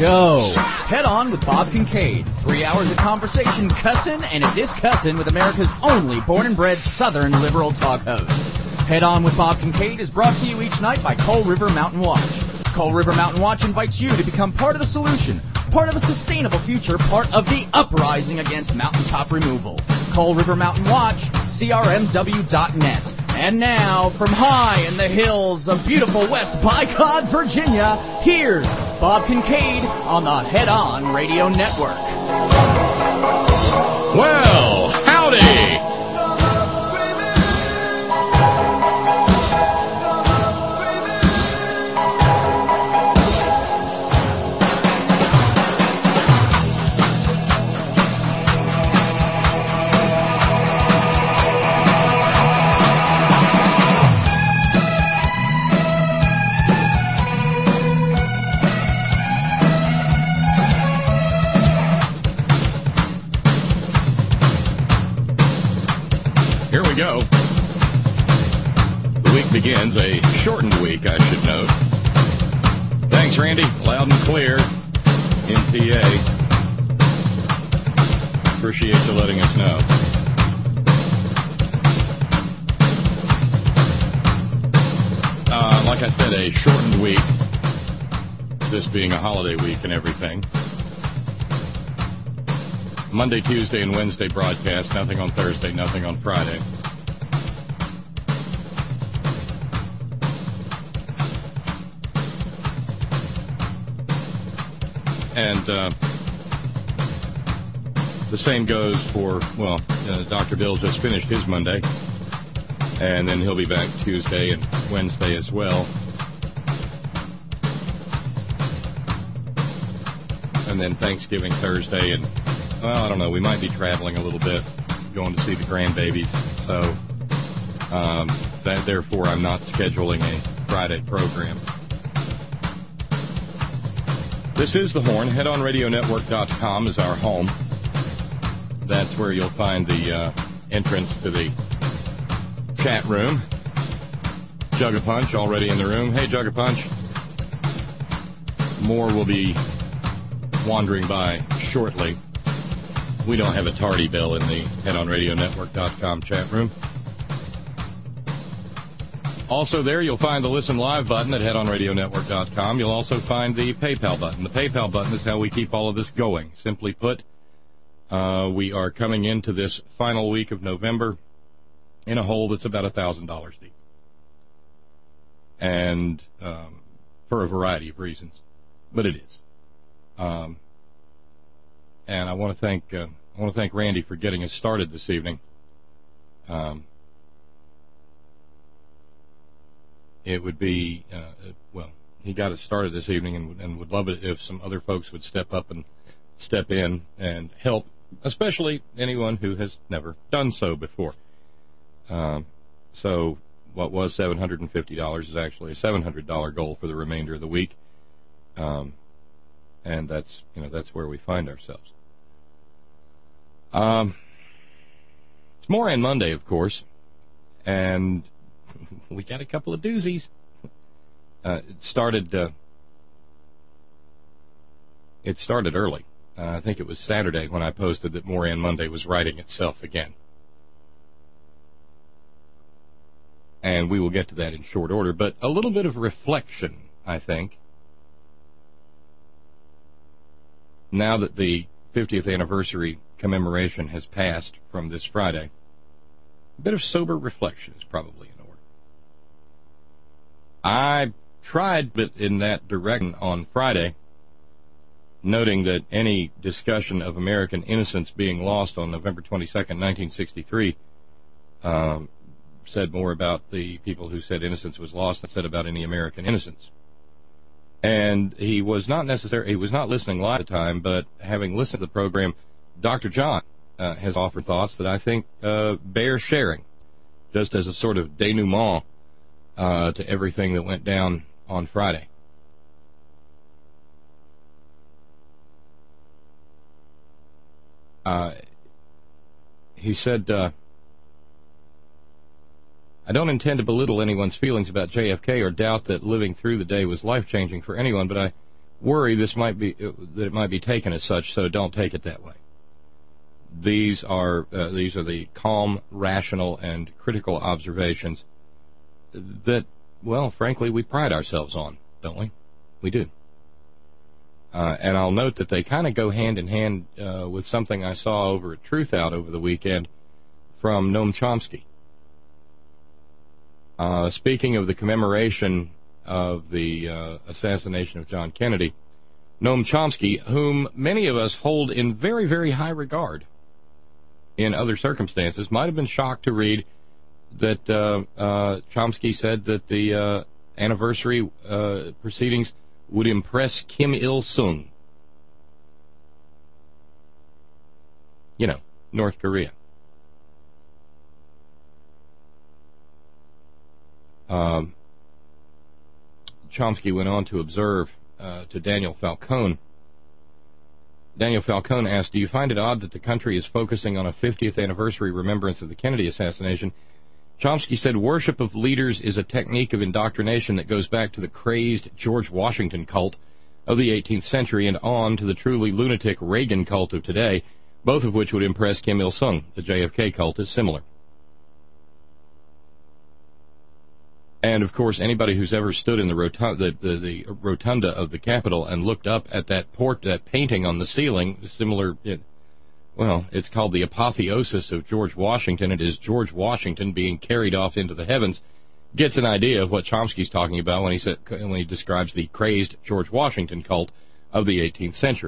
go. Head On with Bob Kincaid. 3 hours of conversation, cussin' and a discussin' with America's only born and bred Southern liberal talk host. Head On with Bob Kincaid is brought to you each night by Coal River Mountain Watch. Coal River Mountain Watch invites you to become part of the solution, part of a sustainable future, part of the uprising against mountaintop removal. Coal River Mountain Watch, crmw.net. And now, from high in the hills of beautiful West Bicod, Virginia, here's Bob Kincaid on the Head On Radio Network. Well, howdy! Go. The week begins, a shortened week, I should note. Thanks, Randy. Loud and clear in PA. Appreciate you letting us know. Like I said, a shortened week. This being a holiday week and everything. Monday, Tuesday, and Wednesday broadcast. Nothing on Thursday, nothing on Friday. And the same goes for, well, Dr. Bill just finished his Monday, and then he'll be back Tuesday and Wednesday as well. And then Thanksgiving Thursday, and, well, I don't know, we might be traveling a little bit, going to see the grandbabies, so therefore I'm not scheduling a Friday program. This is The Horn. HeadOnRadioNetwork.com is our home. That's where you'll find the entrance to the chat room. Jug-a-Punch already in the room. Hey, Jug-a-Punch. More will be wandering by shortly. We don't have a tardy bell in the HeadOnRadioNetwork.com chat room. Also there, you'll find the Listen Live button at HeadOnRadioNetwork.com. You'll also find the PayPal button. The PayPal button is how we keep all of this going. Simply put, we are coming into this final week of November in a hole that's about $1,000 deep. And for a variety of reasons. But it is. And I want to thank Randy for getting us started this evening. It would be, well, he got us started this evening and would love it if some other folks would step up and step in and help, especially anyone who has never done so before. So what was $750 is actually a $700 goal for the remainder of the week. And that's where we find ourselves. It's Moran Monday, of course, and we got a couple of doozies. It started early. I think it was Saturday when I posted that Moran Monday was writing itself again. And we will get to that in short order, but a little bit of reflection, I think. Now that the 50th anniversary commemoration has passed from this Friday, a bit of sober reflection is probably in order. I tried but in that direction on Friday, noting that any discussion of American innocence being lost on November 22nd, 1963, said more about the people who said innocence was lost than said about any American innocence. And he was not listening live at the time, but having listened to the program, Dr. John has offered thoughts that I think bear sharing, just as a sort of denouement to everything that went down on Friday. He said, I don't intend to belittle anyone's feelings about JFK or doubt that living through the day was life-changing for anyone, but I worry that it might be taken as such, so don't take it that way. These are the calm, rational, and critical observations that, well, frankly, we pride ourselves on, don't we? We do. And I'll note that they kind of go hand in hand with something I saw over at Truth Out over the weekend from Noam Chomsky. Speaking of the commemoration of the assassination of John Kennedy, Noam Chomsky, whom many of us hold in very, very high regard in other circumstances, might have been shocked to read that Chomsky said that the anniversary proceedings would impress Kim Il-sung. You know, North Korea. Chomsky went on to observe to Daniel Falcone. Daniel Falcone asked, do you find it odd that the country is focusing on a 50th anniversary remembrance of the Kennedy assassination? Chomsky said, worship of leaders is a technique of indoctrination that goes back to the crazed George Washington cult of the 18th century and on to the truly lunatic Reagan cult of today, both of which would impress Kim Il-sung. The JFK cult is similar. And, of course, anybody who's ever stood in the rotunda of the Capitol and looked up at that painting on the ceiling, similar, well, it's called the apotheosis of George Washington. It is George Washington being carried off into the heavens. Gets an idea of what Chomsky's talking about when he describes the crazed George Washington cult of the 18th century.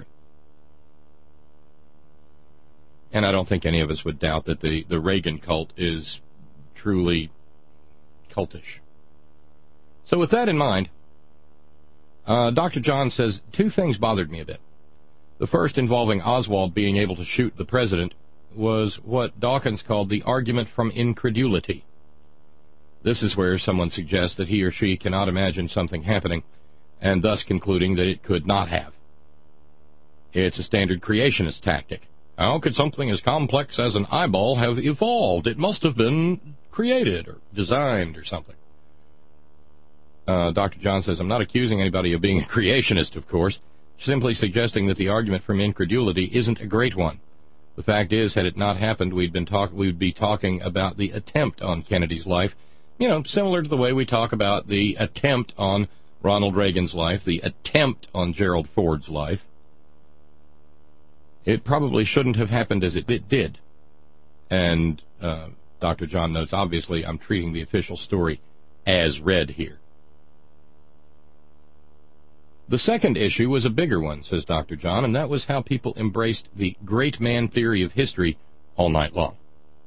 And I don't think any of us would doubt that the Reagan cult is truly cultish. So with that in mind, Dr. John says, two things bothered me a bit. The first, involving Oswald being able to shoot the president, was what Dawkins called the argument from incredulity. This is where someone suggests that he or she cannot imagine something happening, and thus concluding that it could not have. It's a standard creationist tactic. How could something as complex as an eyeball have evolved? It must have been created or designed or something. Dr. John says, I'm not accusing anybody of being a creationist, of course, simply suggesting that the argument from incredulity isn't a great one. The fact is, had it not happened, we'd be talking about the attempt on Kennedy's life, similar to the way we talk about the attempt on Ronald Reagan's life, the attempt on Gerald Ford's life. It probably shouldn't have happened as it did. And Dr. John notes, obviously, I'm treating the official story as read here. The second issue was a bigger one, says Dr. John, and that was how people embraced the great man theory of history all night long.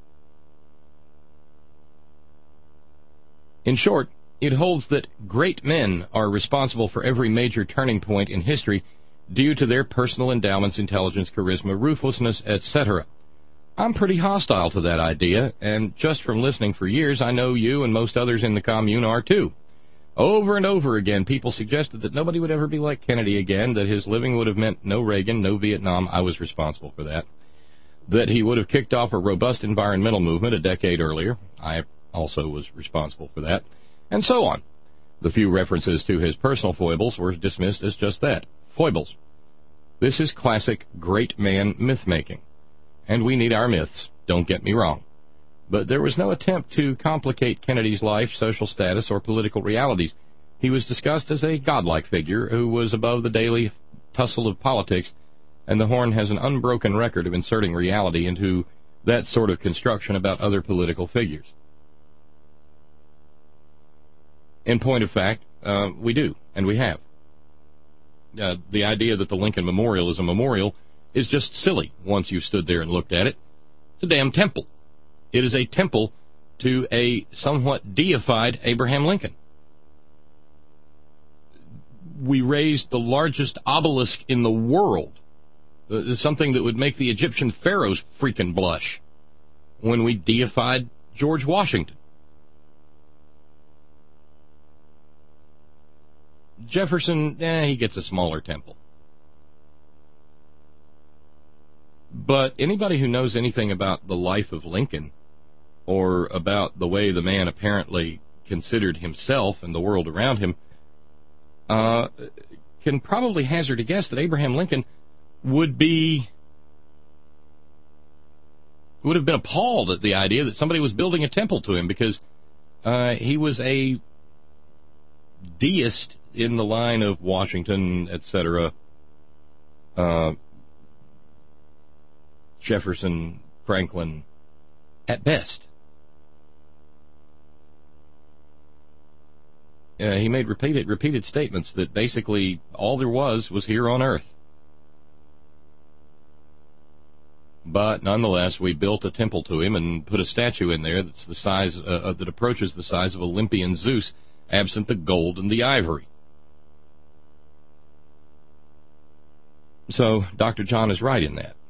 In short, it holds that great men are responsible for every major turning point in history due to their personal endowments, intelligence, charisma, ruthlessness, etc. I'm pretty hostile to that idea, and just from listening for years, I know you and most others in the commune are too. Over and over again, people suggested that nobody would ever be like Kennedy again, that his living would have meant no Reagan, no Vietnam. I was responsible for that. That he would have kicked off a robust environmental movement a decade earlier. I also was responsible for that. And so on. The few references to his personal foibles were dismissed as just that, foibles. This is classic great man myth-making. And we need our myths, don't get me wrong. But there was no attempt to complicate Kennedy's life, social status, or political realities. He was discussed as a godlike figure who was above the daily tussle of politics, and the Horn has an unbroken record of inserting reality into that sort of construction about other political figures. In point of fact, we do, and we have. The idea that the Lincoln Memorial is a memorial is just silly once you've stood there and looked at it. It's a damn temple. It is a temple to a somewhat deified Abraham Lincoln. We raised the largest obelisk in the world, something that would make the Egyptian pharaohs freaking blush, when we deified George Washington. Jefferson, he gets a smaller temple. But anybody who knows anything about the life of Lincoln, or about the way the man apparently considered himself and the world around him, can probably hazard a guess that Abraham Lincoln would have been appalled at the idea that somebody was building a temple to him, because he was a deist in the line of Washington, etc., Jefferson, Franklin, at best. He made repeated statements that basically all there was here on Earth. But nonetheless, we built a temple to him and put a statue in there that's the size that approaches the size of Olympian Zeus, absent the gold and the ivory. So Dr. John is right in that.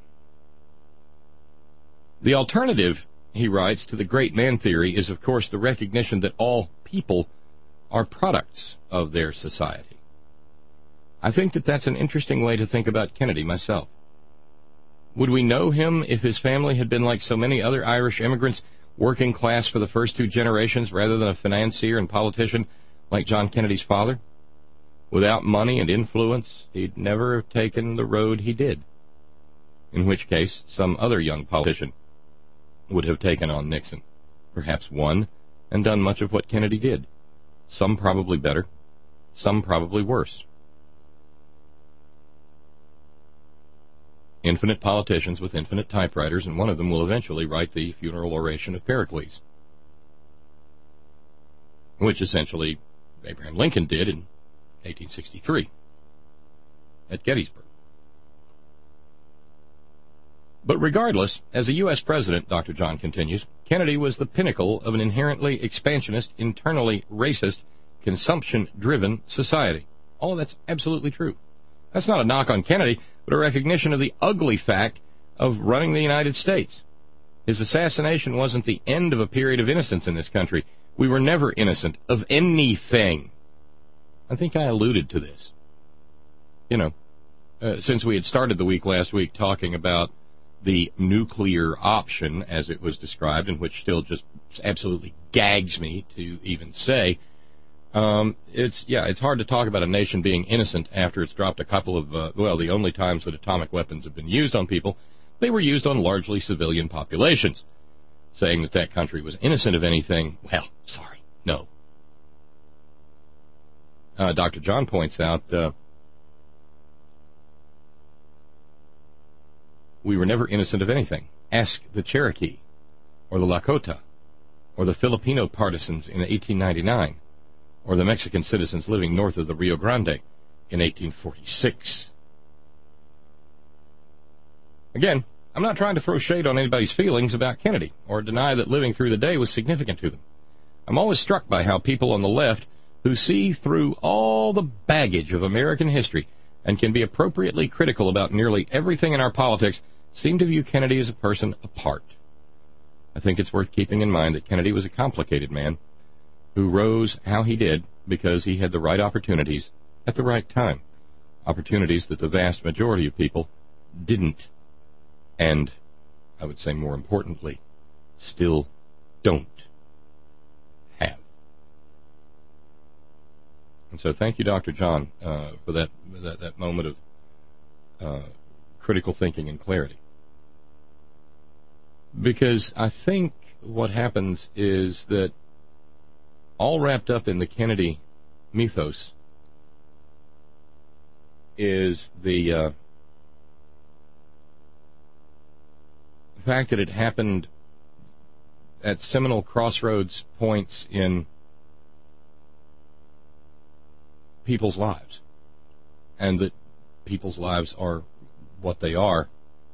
The alternative, he writes, to the great man theory is, of course, the recognition that all people are products of their society. I think that that's an interesting way to think about Kennedy myself. Would we know him if his family had been like so many other Irish immigrants, working class for the first 2 generations, rather than a financier and politician like John Kennedy's father? Without money and influence, he'd never have taken the road he did, in which case some other young politician would have taken on Nixon, perhaps won, and done much of what Kennedy did. Some probably better, some probably worse. Infinite politicians with infinite typewriters, and one of them will eventually write the funeral oration of Pericles, which essentially Abraham Lincoln did in 1863 at Gettysburg. But regardless, as a U.S. president, Dr. John continues, Kennedy was the pinnacle of an inherently expansionist, internally racist, consumption-driven society. All of that's absolutely true. That's not a knock on Kennedy, but a recognition of the ugly fact of running the United States. His assassination wasn't the end of a period of innocence in this country. We were never innocent of anything. I think I alluded to this. Since we had started the week last week talking about the nuclear option, as it was described, and which still just absolutely gags me to even say, it's hard to talk about a nation being innocent after it's dropped a couple of, the only times that atomic weapons have been used on people, they were used on largely civilian populations. Saying that country was innocent of anything, well, sorry, no. Dr. John points out, we were never innocent of anything. Ask the Cherokee, or the Lakota, or the Filipino partisans in 1899, or the Mexican citizens living north of the Rio Grande in 1846. Again, I'm not trying to throw shade on anybody's feelings about Kennedy, or deny that living through the day was significant to them. I'm always struck by how people on the left, who see through all the baggage of American history and can be appropriately critical about nearly everything in our politics, seem to view Kennedy as a person apart. I think it's worth keeping in mind that Kennedy was a complicated man who rose how he did because he had the right opportunities at the right time. Opportunities that the vast majority of people didn't. And, I would say more importantly, still don't have. And so thank you, Dr. John, for that moment of critical thinking and clarity. Because I think what happens is that all wrapped up in the Kennedy mythos is the fact that it happened at seminal crossroads points in people's lives, and that people's lives are what they are,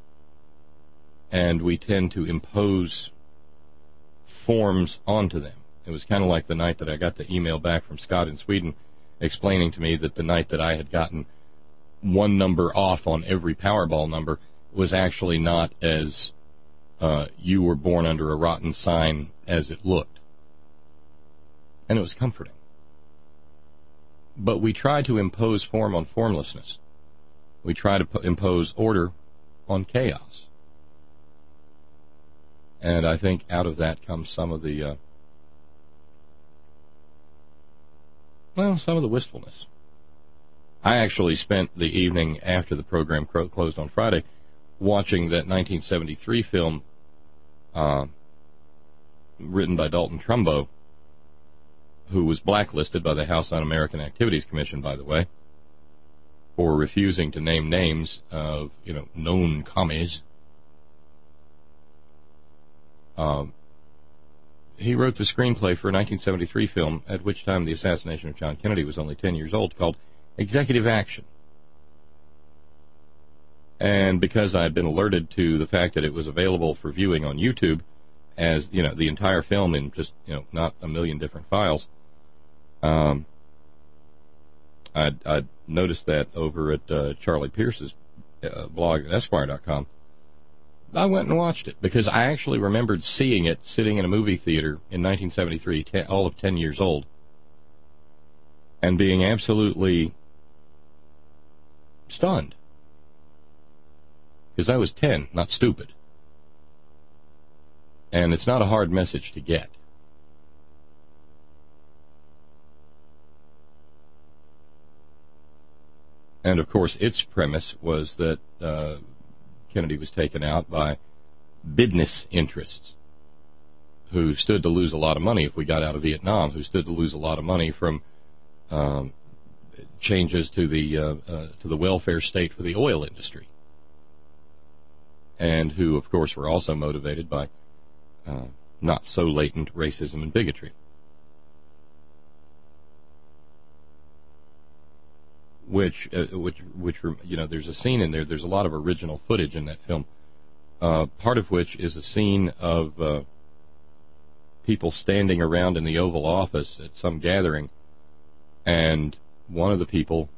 and we tend to impose forms onto them. It was kind of like the night that I got the email back from Scott in Sweden explaining to me that the night that I had gotten one number off on every Powerball number was actually not as you were born under a rotten sign as it looked. And it was comforting. But we try to impose form on formlessness. We try to impose order on chaos. And I think out of that comes some of the wistfulness. I actually spent the evening after the program closed on Friday watching that 1973 film written by Dalton Trumbo, who was blacklisted by the House Un-American Activities Commission, by the way, for refusing to name names of, known commies. He wrote the screenplay for a 1973 film, at which time the assassination of John Kennedy was only 10 years old, called Executive Action. And because I had been alerted to the fact that it was available for viewing on YouTube as, the entire film in just, not a million different files, I'd noticed that over at Charlie Pierce's blog at Esquire.com. I went and watched it because I actually remembered seeing it sitting in a movie theater in 1973, all of 10 years old, and being absolutely stunned. Because I was 10, not stupid. And it's not a hard message to get. And, of course, its premise was that Kennedy was taken out by business interests who stood to lose a lot of money if we got out of Vietnam, who stood to lose a lot of money from changes to the welfare state for the oil industry, and who, of course, were also motivated by not so latent racism and bigotry. Which there's a scene in there. There's a lot of original footage in that film. Part of which is a scene of people standing around in the Oval Office at some gathering, and one of the people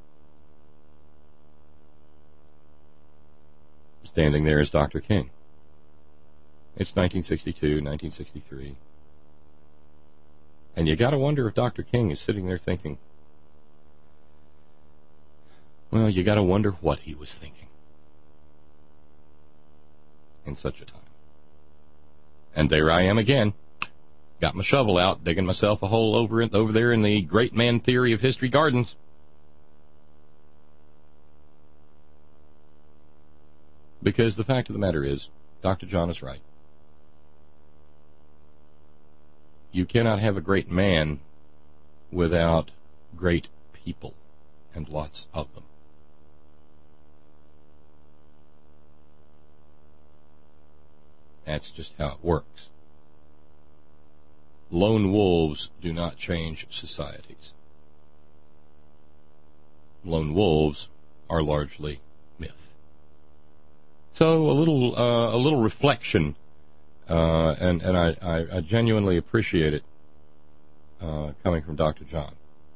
standing there is Dr. King. It's 1962, 1963, and you got to wonder if Dr. King is sitting there thinking. Well, you got to wonder what he was thinking in such a time. And there I am again, got my shovel out, digging myself a hole over there in the Great Man Theory of History Gardens. Because the fact of the matter is, Dr. John is right. You cannot have a great man without great people, and lots of them. That's just how it works. Lone wolves do not change societies. Lone wolves are largely myth. So a little reflection, and I genuinely appreciate it coming from Dr. John.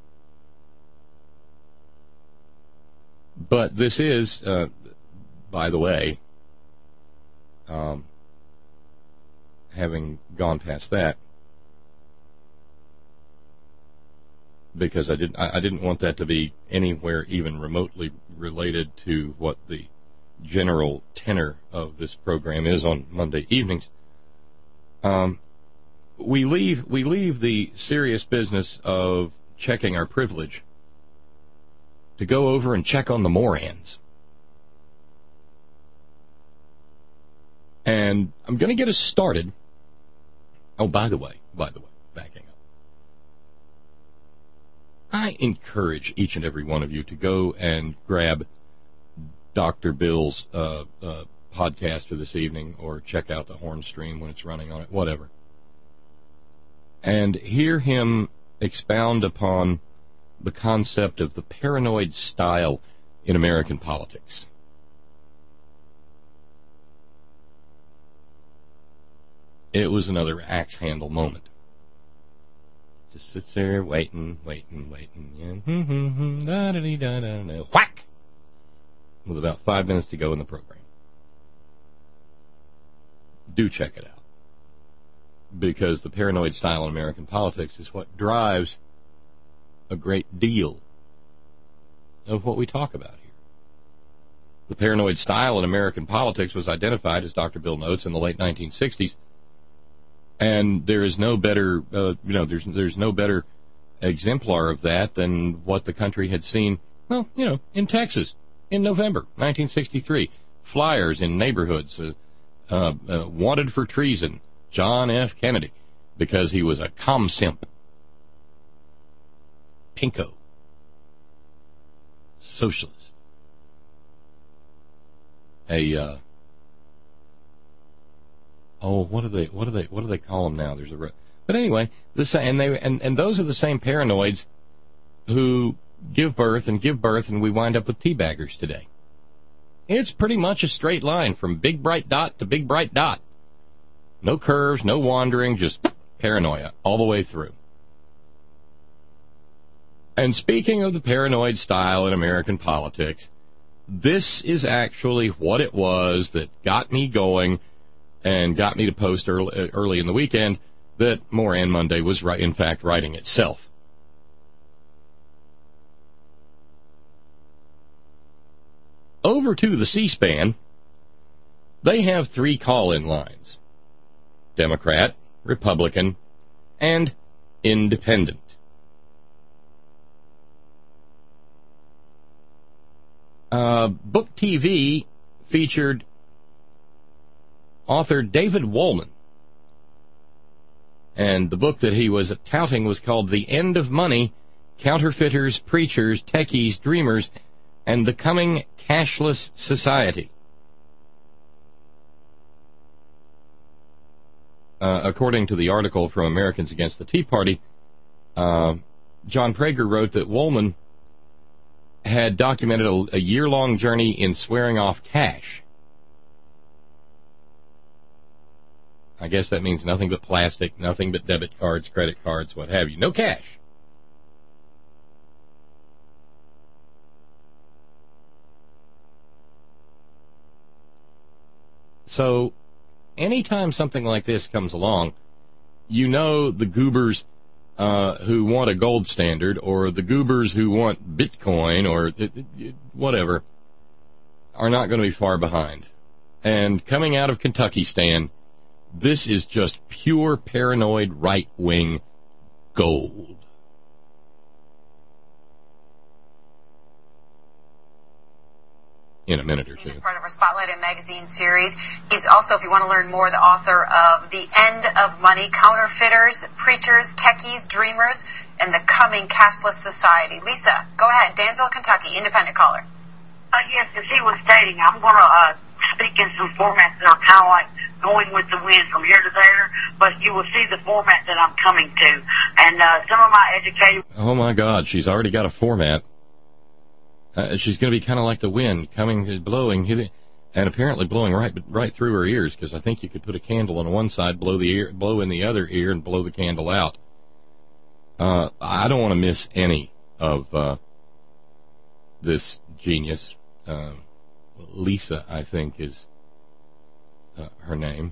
But this is, by the way, having gone past that, because I didn't want that to be anywhere even remotely related to what the general tenor of this program is on Monday evenings. We leave the serious business of checking our privilege to go over and check on the Morans. And I'm going to get us started. Oh, by the way, backing up. I encourage each and every one of you to go and grab Dr. Bill's podcast for this evening, or check out the Horn Stream when it's running on it, whatever, and hear him expound upon the concept of the paranoid style in American politics. It was another axe handle moment. Just sits there waiting, yeah, whack! With about 5 minutes to go in the program. Do check it out. Because the paranoid style in American politics is what drives a great deal of what we talk about here. The paranoid style in American politics was identified, as Dr. Bill notes, in the late 1960s. And there is no better, there's no better exemplar of that than what the country had seen Well, in Texas, in November 1963, flyers in neighborhoods, wanted for treason, John F. Kennedy, because he was a commsimp. Pinko. Socialist. What do they call them now? But anyway, and those are the same paranoids who give birth, and we wind up with teabaggers today. It's pretty much a straight line from big bright dot to big bright dot. No curves, no wandering, just paranoia all the way through. And speaking of the paranoid style in American politics, this is actually what it was that got me going and got me to post early in the weekend that Moran Monday was, in fact, writing itself. Over to the C-SPAN, they have 3 call-in lines: Democrat, Republican, and Independent. Book TV featured author David Wolman, and the book that he was touting was called The End of Money, Counterfeiters, Preachers, Techies, Dreamers, and the Coming Cashless Society. According to the article from Americans Against the Tea Party, John Prager wrote that Wolman had documented a year-long journey in swearing off cash. I guess that means nothing but plastic, nothing but debit cards, credit cards, what have you. No cash. So, anytime something like this comes along, the goobers who want a gold standard, or the goobers who want Bitcoin, or whatever, are not going to be far behind. And coming out of Kentucky, Stan, this is just pure paranoid right-wing gold. In a minute or two. As part of our Spotlight Magazine series. He's also, if you want to learn more, the author of The End of Money, Counterfeiters, Preachers, Techies, Dreamers, and the Coming Cashless Society. Lisa, go ahead. Danville, Kentucky, independent caller. Yes, as he was stating, I'm going to speak in some formats that are kind of like going with the wind from here to there, but you will see the format that I'm coming to. And some of my educated... Oh, my God, she's already got a format. She's going to be kind of like the wind, blowing, and apparently blowing right through her ears, because I think you could put a candle on one side, blow in the other ear, and blow the candle out. I don't want to miss any of this genius. Lisa, I think, is her name.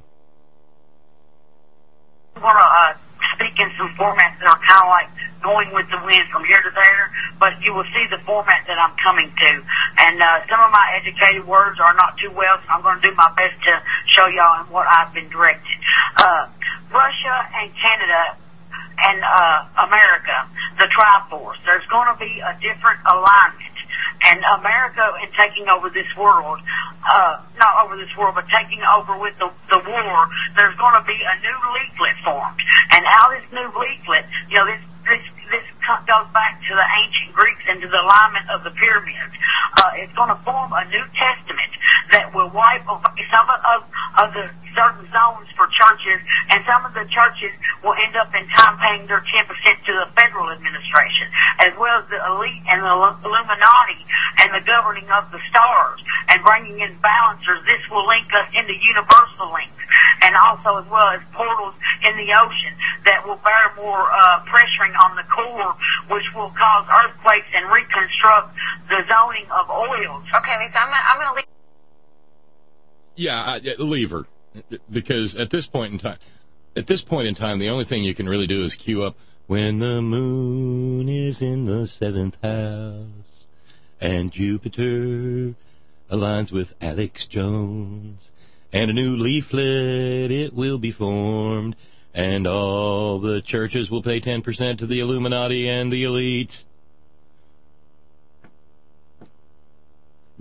I want to speak in some formats that are kind of like going with the wind from here to there, but you will see the format that I'm coming to. And some of my educated words are not too well, so I'm going to do my best to show y'all what I've been directed. Russia and Canada and America, the Triforce, there's going to be a different alignment. And America, in taking over this world, not over this world, but taking over with the war, there's going to be a new leaflet formed. And out of this new leaflet, this goes back to the ancient Greeks and to the alignment of the pyramids. It's going to form a New Testament that will wipe away some of the certain zones for churches, and some of the churches will end up in time paying their 10% to the federal administration, as well as the elite and the Illuminati and the governing of the stars and bringing in balancers. This will link us into universal links, and also as well as portals in the ocean that will bear more pressuring on the core, which will cause earthquakes and reconstruct the zoning of oils. Okay, Lisa, I'm going to leave. Yeah, leave her, because at this point in time, the only thing you can really do is cue up "When the Moon is in the 7th house and Jupiter aligns with Alex Jones, and a new leaflet it will be formed, and all the churches will pay 10% to the Illuminati and the elites."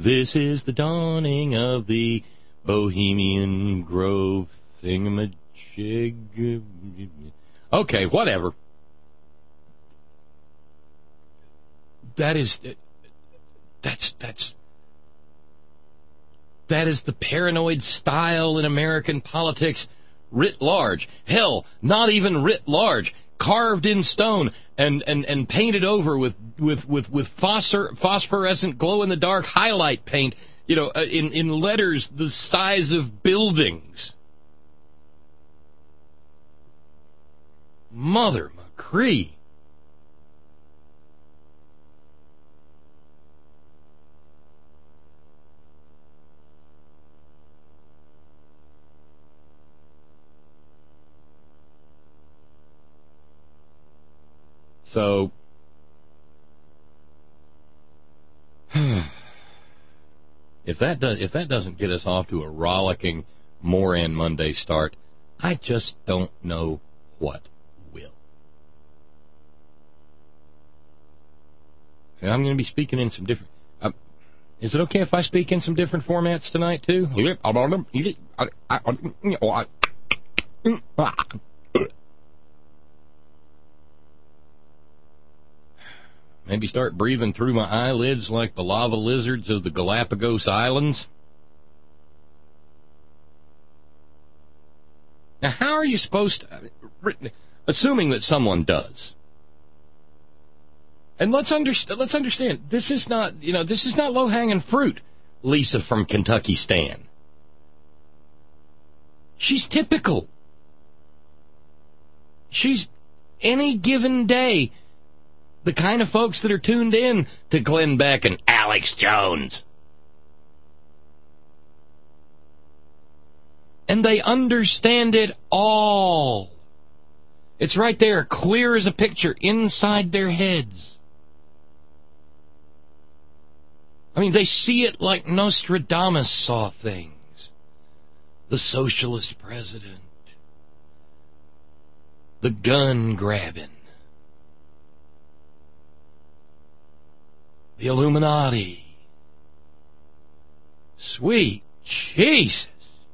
This is the dawning of the Bohemian Grove thingamajig. Okay, whatever. That is the paranoid style in American politics writ large. Hell, not even writ large. Carved in stone and painted over with phosphorescent glow-in-the-dark highlight paint, in letters the size of buildings. Mother McCree. So, if that doesn't get us off to a rollicking Moran Monday start, I just don't know what will. And I'm going to be speaking in some different. Is it okay if I speak in some different formats tonight too? Maybe start breathing through my eyelids like the lava lizards of the Galapagos Islands. Now, how are you supposed to... Assuming that someone does. And let's understand, this is not low-hanging fruit, Lisa from Kentucky Stan. She's typical. She's, any given day, the kind of folks that are tuned in to Glenn Beck and Alex Jones. And they understand it all. It's right there, clear as a picture, inside their heads. I mean, they see it like Nostradamus saw things. The socialist president. The gun grabbing. The Illuminati. Sweet Jesus.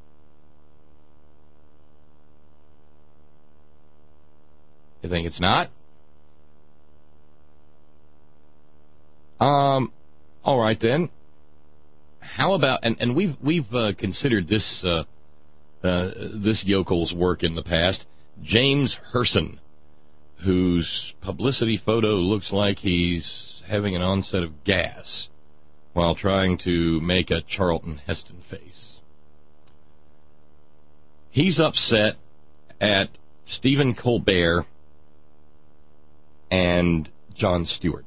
You think it's not? All right then. How about and we've considered this this yokel's work in the past. James Herson, whose publicity photo looks like he's having an onset of gas while trying to make a Charlton Heston face. He's upset at Stephen Colbert and Jon Stewart.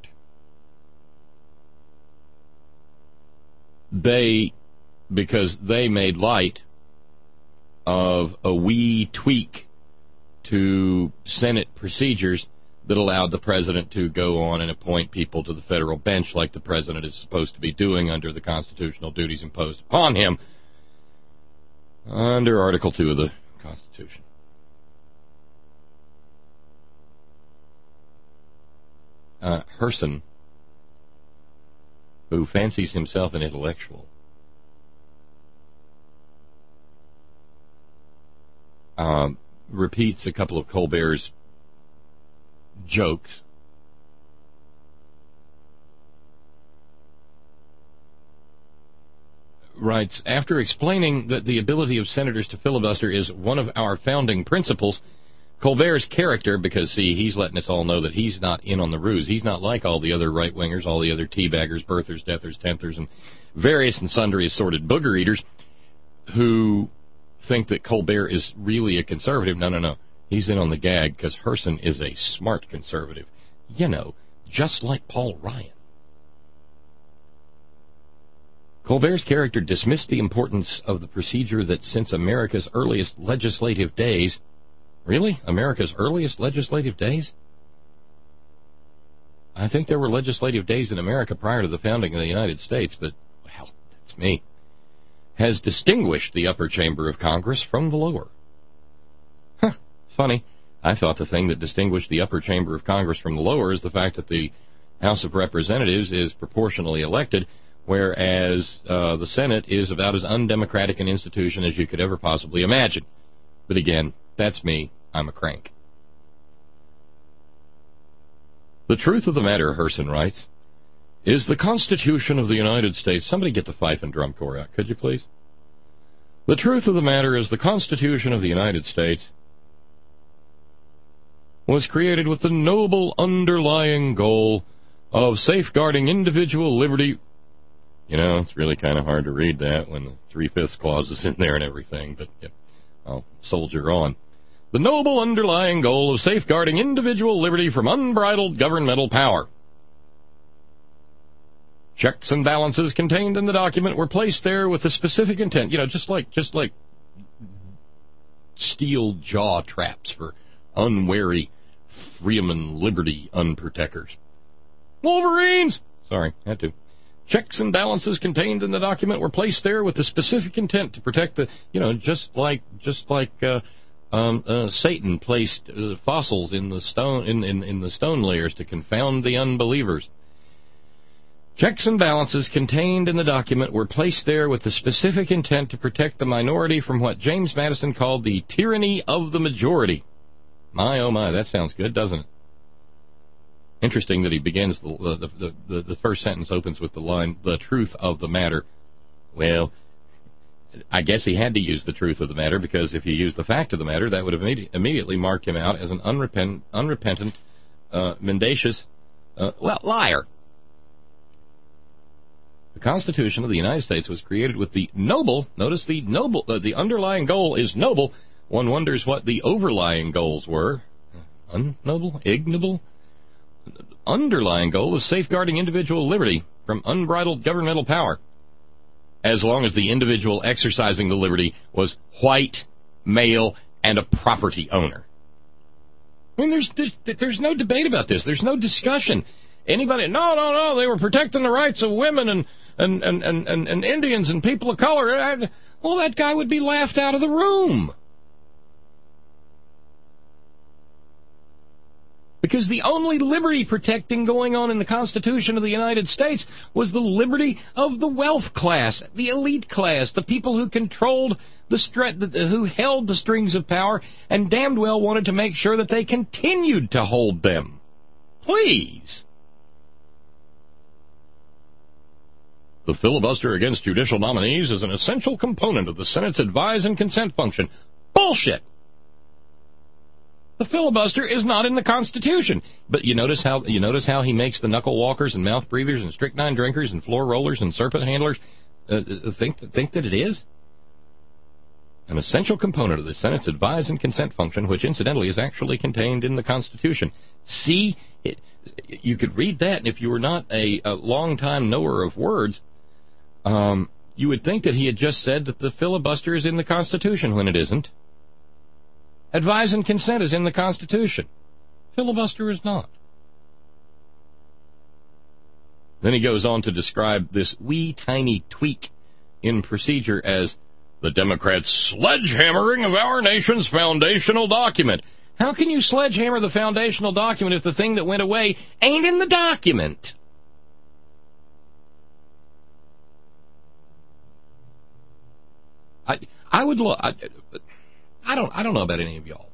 Because they made light of a wee tweak to Senate procedures that allowed the president to go on and appoint people to the federal bench like the president is supposed to be doing under the constitutional duties imposed upon him under Article 2 of the Constitution. Herson, who fancies himself an intellectual, repeats a couple of Colbert's jokes. Writes, after explaining that the ability of senators to filibuster is one of our founding principles, Colbert's character, because, see, he's letting us all know that he's not in on the ruse. He's not like all the other right-wingers, all the other teabaggers, birthers, deathers, tenthers, and various and sundry assorted booger eaters who think that Colbert is really a conservative. No. He's in on the gag because Herson is a smart conservative. You know, just like Paul Ryan. Colbert's character dismissed the importance of the procedure that since America's earliest legislative days... Really? America's earliest legislative days? I think there were legislative days in America prior to the founding of the United States, but, well, that's me. Has distinguished the upper chamber of Congress from the lower. Huh, funny. I thought the thing that distinguished the upper chamber of Congress from the lower is the fact that the House of Representatives is proportionally elected, whereas the Senate is about as undemocratic an institution as you could ever possibly imagine. But again, that's me. I'm a crank. The truth of the matter, Herson writes, is the Constitution of the United States. Somebody get the fife and drum corps out, could you please? The truth of the matter is the Constitution of the United States was created with the noble underlying goal of safeguarding individual liberty. You know, it's really kind of hard to read that when the 3/5 clause is in there and everything, but yeah, I'll soldier on. The noble underlying goal of safeguarding individual liberty from unbridled governmental power. Checks and balances contained in the document were placed there with a specific intent, just like steel jaw traps for unwary freeman liberty unprotectors. Wolverines! Sorry, had to. Checks and balances contained in the document were placed there with the specific intent to protect the, just like Satan placed fossils in the stone in the stone layers to confound the unbelievers. Checks and balances contained in the document were placed there with the specific intent to protect the minority from what James Madison called the tyranny of the majority. My, oh my, that sounds good, doesn't it? Interesting that he begins, the first sentence opens with the line, the truth of the matter. Well, I guess he had to use the truth of the matter, because if he used the fact of the matter, that would have immediately marked him out as an unrepentant, mendacious, liar. The Constitution of the United States was created with the noble, notice the noble, the underlying goal is noble. One wonders what the overlying goals were. Unnoble? Ignoble? Underlying goal is safeguarding individual liberty from unbridled governmental power, as long as the individual exercising the liberty was white, male, and a property owner. I mean, there's no debate about this. There's no discussion. Anybody? No. They were protecting the rights of women and Indians and people of color. Well, that guy would be laughed out of the room. Because the only liberty protecting going on in the Constitution of the United States was the liberty of the wealth class, the elite class, the people who controlled who held the strings of power and damned well wanted to make sure that they continued to hold them. Please. The filibuster against judicial nominees is an essential component of the Senate's advise and consent function. Bullshit. The filibuster is not in the Constitution. But you notice how he makes the knuckle walkers and mouth breathers and strychnine drinkers and floor rollers and serpent handlers think that it is? An essential component of the Senate's advise and consent function, which incidentally is actually contained in the Constitution. See, you could read that, and if you were not a long-time knower of words, you would think that he had just said that the filibuster is in the Constitution when it isn't. Advise and consent is in the Constitution. Filibuster is not. Then he goes on to describe this wee tiny tweak in procedure as the Democrats' sledgehammering of our nation's foundational document. How can you sledgehammer the foundational document if the thing that went away ain't in the document? I would look. I don't know about any of y'all.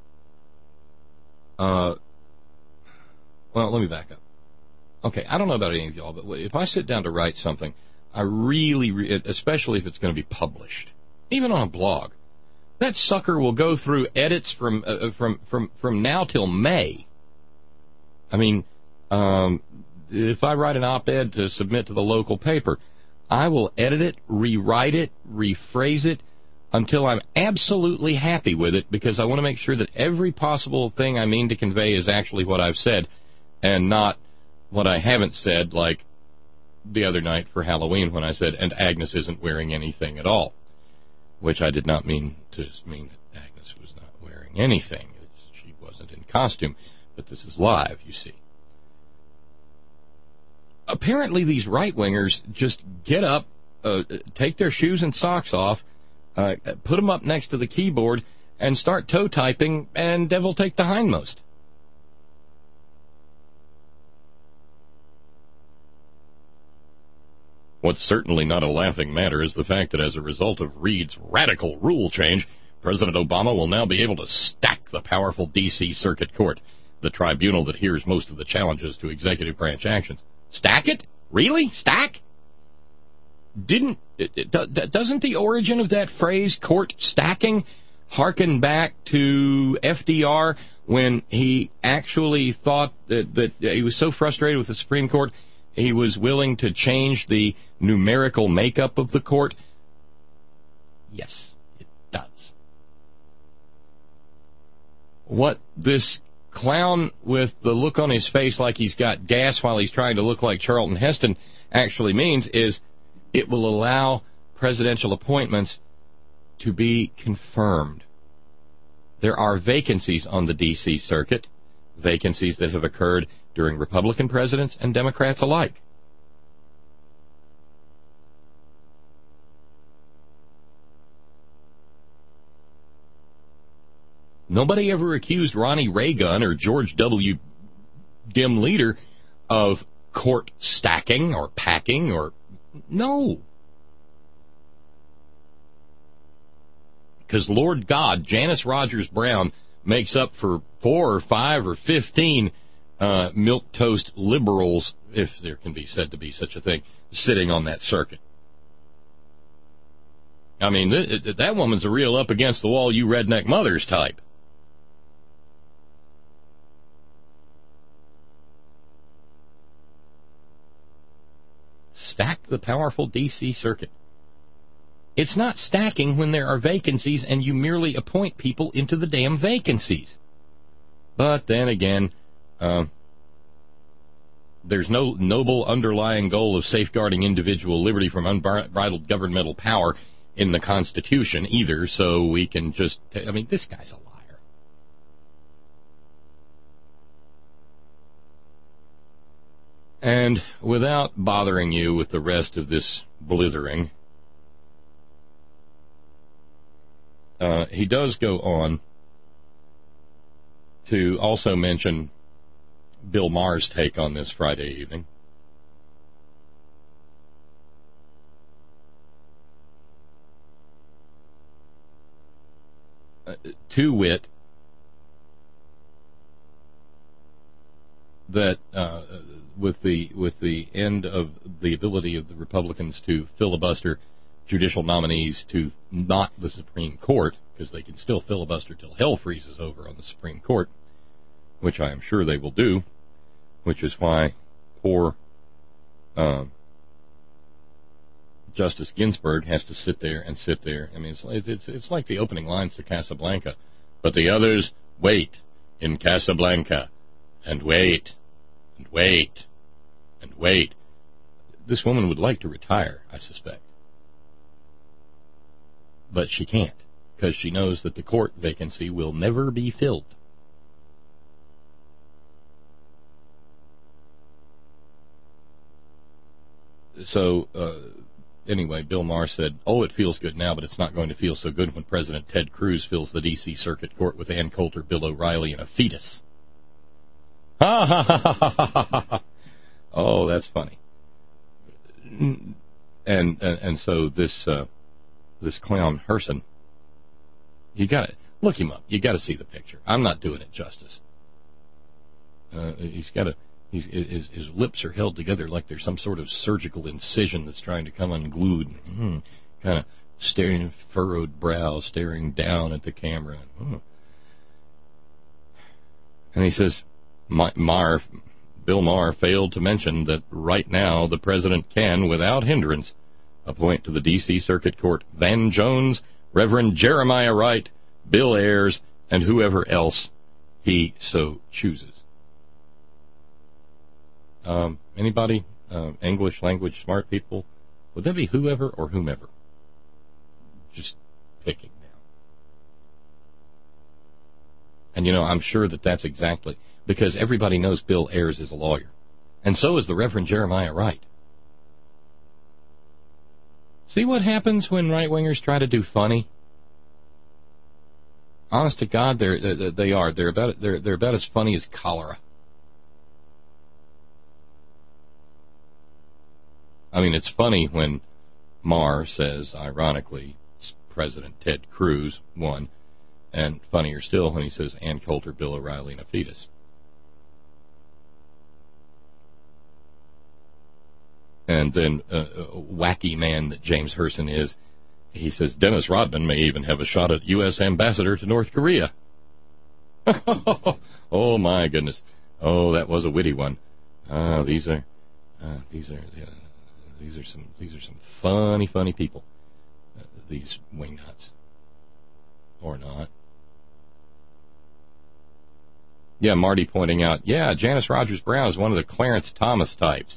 Well, let me back up. Okay, I don't know about any of y'all, but if I sit down to write something, I really, especially if it's going to be published, even on a blog, that sucker will go through edits from now till May. I mean, if I write an op-ed to submit to the local paper, I will edit it, rewrite it, rephrase it, until I'm absolutely happy with it, because I want to make sure that every possible thing I mean to convey is actually what I've said, and not what I haven't said, like the other night for Halloween when I said, and Agnes isn't wearing anything at all, which I did not mean to mean that Agnes was not wearing anything. She wasn't in costume, but this is live, you see. Apparently these right-wingers just get up, take their shoes and socks off, put them up next to the keyboard, and start toe typing, and devil take the hindmost. What's certainly not a laughing matter is the fact that as a result of Reed's radical rule change, President Obama will now be able to stack the powerful D.C. Circuit Court, the tribunal that hears most of the challenges to executive branch actions. Stack it? Really? Stack? Doesn't the origin of that phrase, court stacking, harken back to FDR when he actually thought that he was so frustrated with the Supreme Court he was willing to change the numerical makeup of the court? Yes, it does. What this clown with the look on his face like he's got gas while he's trying to look like Charlton Heston actually means is it will allow presidential appointments to be confirmed. There are vacancies on the D.C. Circuit, vacancies that have occurred during Republican presidents and Democrats alike. Nobody ever accused Ronnie Reagan or George W. Dim Leader of court stacking or packing or... No. Because Lord God, Janice Rogers Brown makes up for 4 or 5 or 15 milquetoast liberals, if there can be said to be such a thing, sitting on that circuit. I mean, that woman's a real up against the wall, you redneck mothers type. Stack the powerful D.C. Circuit. It's not stacking when there are vacancies and you merely appoint people into the damn vacancies. But then again, there's no noble underlying goal of safeguarding individual liberty from unbridled governmental power in the Constitution either, so we can just... I mean, this guy's a liar. And without bothering you with the rest of this blithering, he does go on to also mention Bill Maher's take on this Friday evening. To wit, that with the end of the ability of the Republicans to filibuster judicial nominees to not the Supreme Court, because they can still filibuster till hell freezes over on the Supreme Court, which I am sure they will do, which is why poor Justice Ginsburg has to sit there and sit there. I mean, it's like the opening lines to Casablanca. But the others wait in Casablanca, and wait, and wait, and wait. This woman would like to retire, I suspect. But she can't, because she knows that the court vacancy will never be filled. So, anyway, Bill Maher said, it feels good now, but it's not going to feel so good when President Ted Cruz fills the D.C. Circuit Court with Ann Coulter, Bill O'Reilly, and a fetus. Ha ha ha ha ha ha ha. Oh, that's funny. And so this clown Herson, you got to look him up. You got to see the picture. I'm not doing it justice. He's got to. His lips are held together like there's some sort of surgical incision that's trying to come unglued. Kind of staring, furrowed brow, staring down at the camera. And he says, Bill Maher failed to mention that right now the president can, without hindrance, appoint to the D.C. Circuit Court Van Jones, Reverend Jeremiah Wright, Bill Ayers, and whoever else he so chooses. Anybody? English language smart people? Would that be whoever or whomever? Just picking now. And I'm sure that's exactly, because everybody knows Bill Ayers is a lawyer. And so is the Reverend Jeremiah Wright. See what happens when right-wingers try to do funny? Honest to God, they are. They're about as funny as cholera. I mean, it's funny when Maher says, ironically, President Ted Cruz won, and funnier still when he says Ann Coulter, Bill O'Reilly, and a fetus. And then, wacky man that James Herson is, he says Dennis Rodman may even have a shot at U.S. ambassador to North Korea. Oh my goodness! Oh, that was a witty one. These are some funny people. These wingnuts, or not? Yeah, Marty pointing out. Yeah, Janice Rogers Brown is one of the Clarence Thomas types.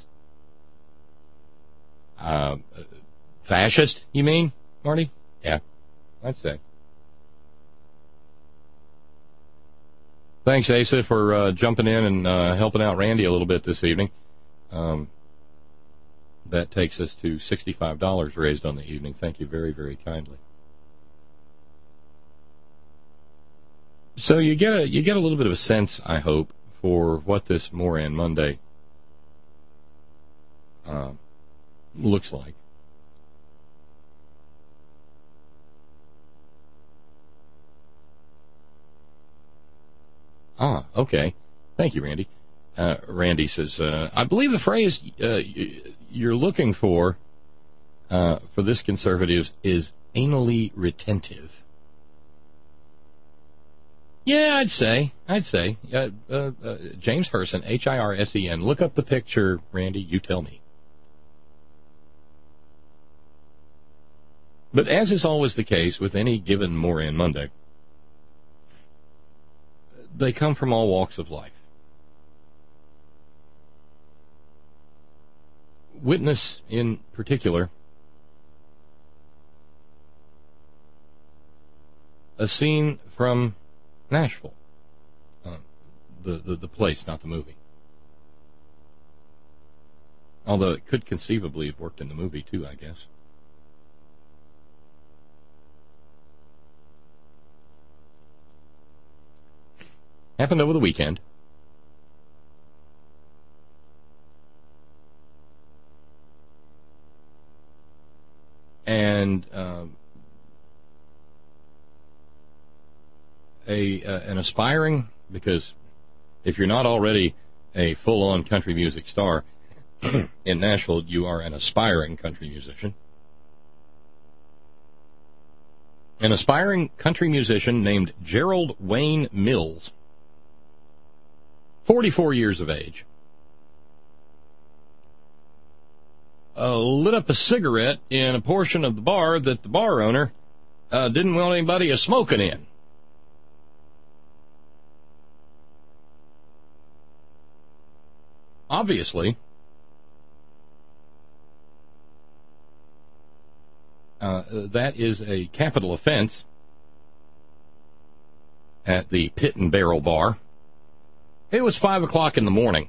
Fascist, you mean, Marty? Yeah, I'd say. Thanks, Asa, for jumping in and helping out Randy a little bit this evening. That takes us to $65 raised on the evening. Thank you very, very kindly. So you get a little bit of a sense, I hope, for what this Moran Monday looks like. Okay. Thank you, Randy. Randy says, I believe the phrase you're looking for this conservative is anally retentive. Yeah, I'd say. James Herson, Hirsen. Look up the picture, Randy. You tell me. But as is always the case with any given Moran Monday, they come from all walks of life. Witness, in particular, a scene from Nashville. The place, not the movie. Although it could conceivably have worked in the movie, too, I guess. Happened over the weekend. And an aspiring, because if you're not already a full-on country music star in Nashville, you are an aspiring country musician. An aspiring country musician named Gerald Wayne Mills, 44 years of age, lit up a cigarette in a portion of the bar that the bar owner didn't want anybody smoking in. Obviously, that is a capital offense at the Pit and Barrel Bar. It was 5 o'clock in the morning,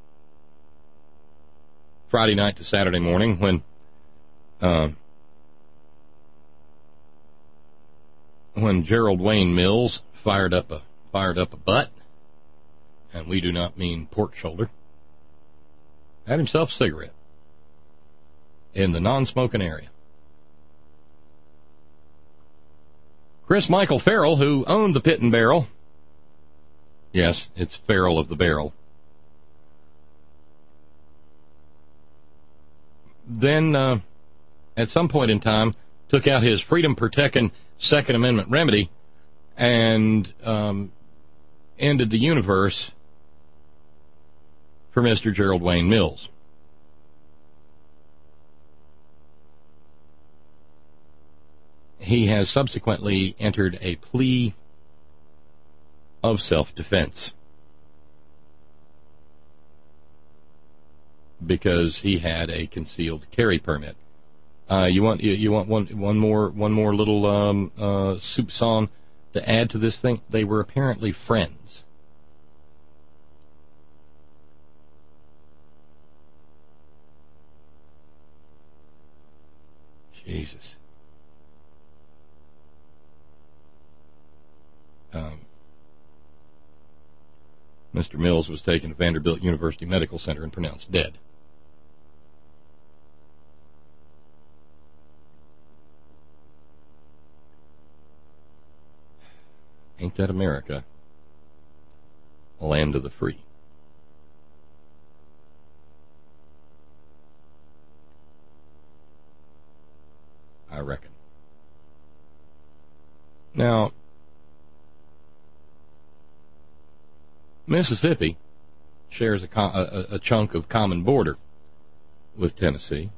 Friday night to Saturday morning, when Gerald Wayne Mills fired up a butt, and we do not mean pork shoulder, had himself a cigarette in the non-smoking area. Chris Michael Farrell, who owned the Pit and Barrel, yes, it's Farrell of the Barrel, then at some point in time took out his freedom-protecting Second Amendment remedy and ended the universe for Mr. Gerald Wayne Mills. He has subsequently entered a plea of self-defense because he had a concealed carry permit. You want one more little soupçon to add to this thing? They were apparently friends. Jesus. Mr. Mills was taken to Vanderbilt University Medical Center and pronounced dead. Ain't that America? Land of the free. I reckon. Now, Mississippi shares a chunk of common border with Tennessee.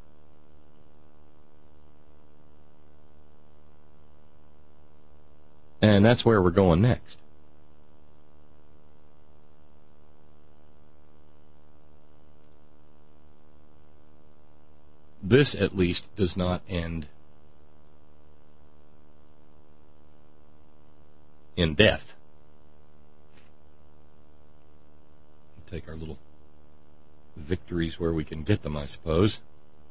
And that's where we're going next. This, at least, does not end in death. Take our little victories where we can get them, I suppose.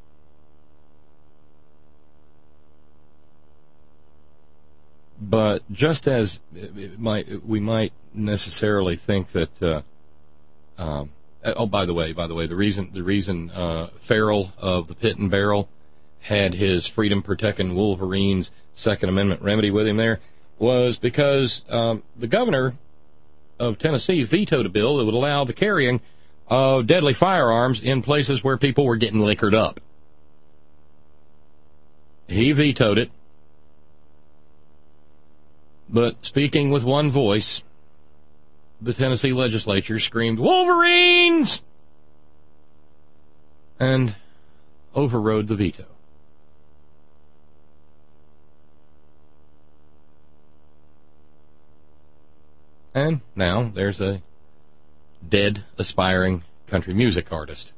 But just as we might necessarily think that, by the way, the reason Farrell of the Pit and Barrel had his freedom protecting Wolverines Second Amendment remedy with him there was because the governor of Tennessee vetoed a bill that would allow the carrying of deadly firearms in places where people were getting liquored up. He vetoed it. But speaking with one voice, the Tennessee legislature screamed, "Wolverines!" and overrode the veto. And now there's a dead, aspiring country music artist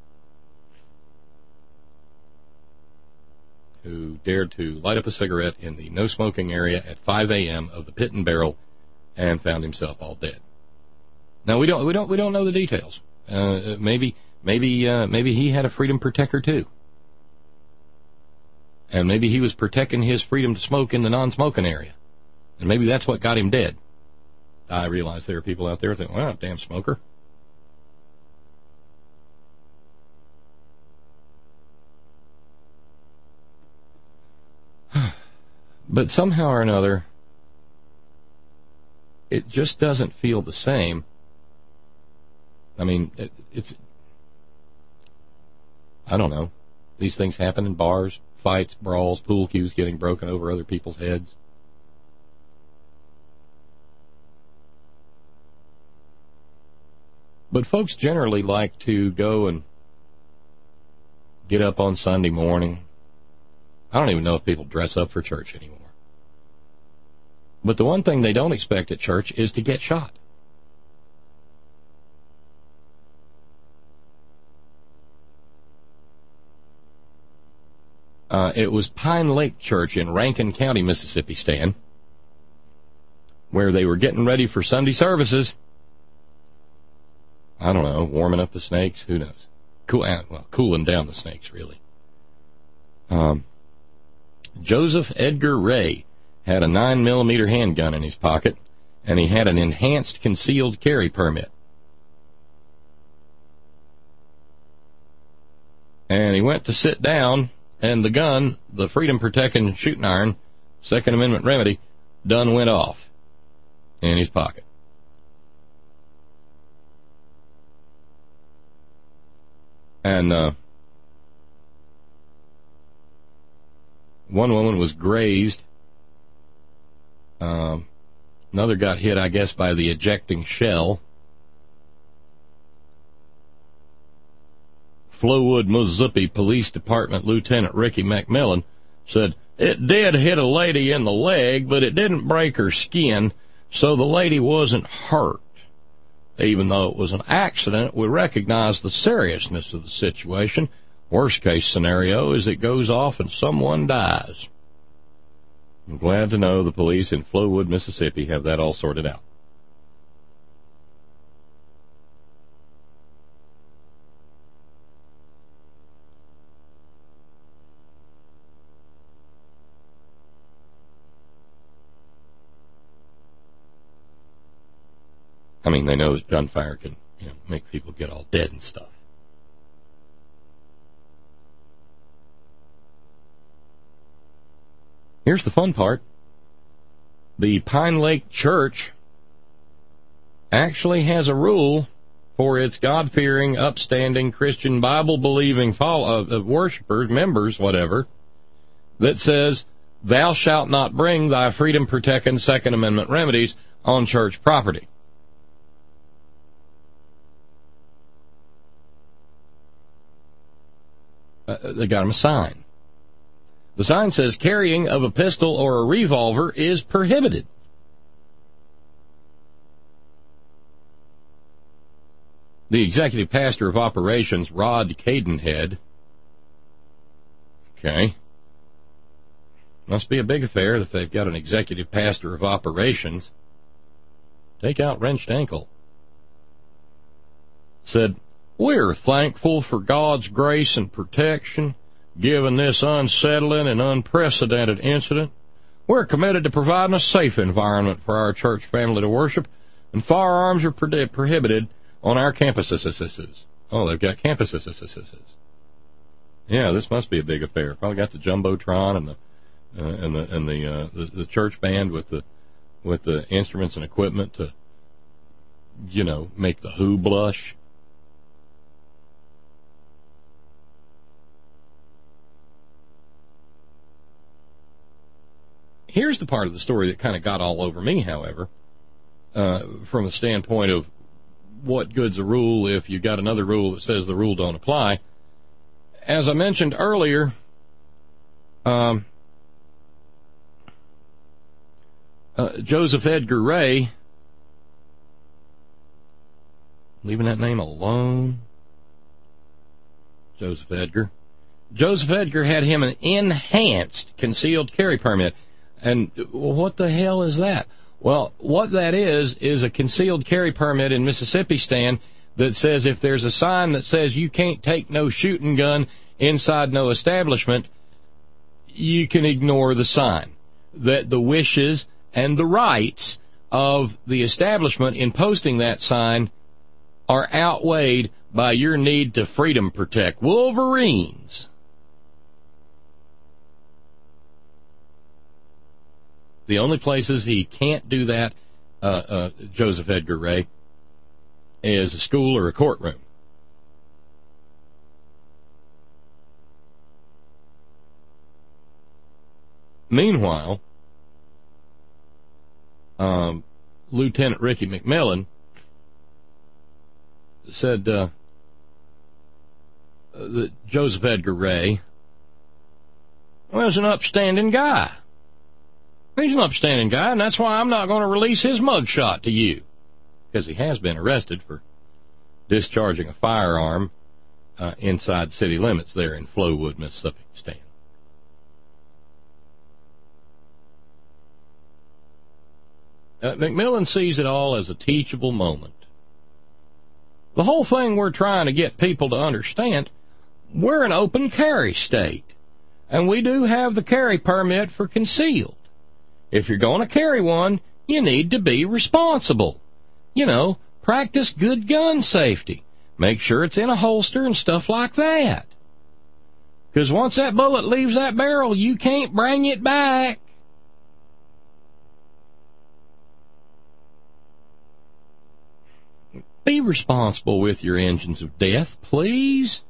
who dared to light up a cigarette in the no-smoking area at 5 a.m. of the Pit and Barrel and found himself all dead. Now we don't know the details. Maybe he had a freedom protector too, and maybe he was protecting his freedom to smoke in the non-smoking area, and maybe that's what got him dead. I realize there are people out there that think, "Well, damn smoker." But somehow or another, it just doesn't feel the same. I mean, I don't know. These things happen in bars, fights, brawls, pool cues getting broken over other people's heads. But folks generally like to go and get up on Sunday morning. I don't even know if people dress up for church anymore. But the one thing they don't expect at church is to get shot. It was Pine Lake Church in Rankin County, Mississippi, Stan, where they were getting ready for Sunday services. I don't know, warming up the snakes, who knows? Cooling down the snakes, really. Joseph Edgar Ray had a 9mm handgun in his pocket, and he had an enhanced concealed carry permit. And he went to sit down, and the gun, the freedom-protecting shooting iron, Second Amendment remedy, done went off in his pocket. And one woman was grazed. Another got hit, I guess, by the ejecting shell. Flowood, Mississippi Police Department Lieutenant Ricky McMillan said, "It did hit a lady in the leg, but it didn't break her skin, so the lady wasn't hurt. Even though it was an accident, we recognize the seriousness of the situation. Worst case scenario is it goes off and someone dies." I'm glad to know the police in Flowood, Mississippi have that all sorted out. I mean, they know that gunfire can, make people get all dead and stuff. Here's the fun part. The Pine Lake Church actually has a rule for its God-fearing, upstanding, Christian, Bible-believing worshipers, members, whatever, that says, thou shalt not bring thy freedom-protecting Second Amendment remedies on church property. They got him a sign. The sign says, carrying of a pistol or a revolver is prohibited. The executive pastor of operations, Rod Cadenhead, okay, must be a big affair if they've got an executive pastor of operations. Take out wrenched ankle. Said, we're thankful for God's grace and protection given this unsettling and unprecedented incident. We're committed to providing a safe environment for our church family to worship, and firearms are prohibited on our campuses. Oh, they've got campuses. Yeah, this must be a big affair. Probably got the jumbotron and the church band with the instruments and equipment to, make the who blush. Here's the part of the story that kind of got all over me, however, from the standpoint of what good's a rule if you got another rule that says the rule don't apply. As I mentioned earlier, Joseph Edgar Ray, leaving that name alone, Joseph Edgar had him an enhanced concealed carry permit. And what the hell is that? Well, what that is a concealed carry permit in Mississippi, Stan, that says if there's a sign that says you can't take no shooting gun inside no establishment, you can ignore the sign. That the wishes and the rights of the establishment in posting that sign are outweighed by your need to freedom protect Wolverines. The only places he can't do that, Joseph Edgar Ray, is a school or a courtroom. Meanwhile, Lieutenant Ricky McMillan said that Joseph Edgar Ray was an upstanding guy. He's an upstanding guy, and that's why I'm not going to release his mugshot to you. Because he has been arrested for discharging a firearm inside city limits there in Flowood, Mississippi. Stan. McMillan sees it all as a teachable moment. The whole thing we're trying to get people to understand, we're an open carry state, and we do have the carry permit for concealed. If you're going to carry one, you need to be responsible. Practice good gun safety. Make sure it's in a holster and stuff like that. Because once that bullet leaves that barrel, you can't bring it back. Be responsible with your engines of death, please.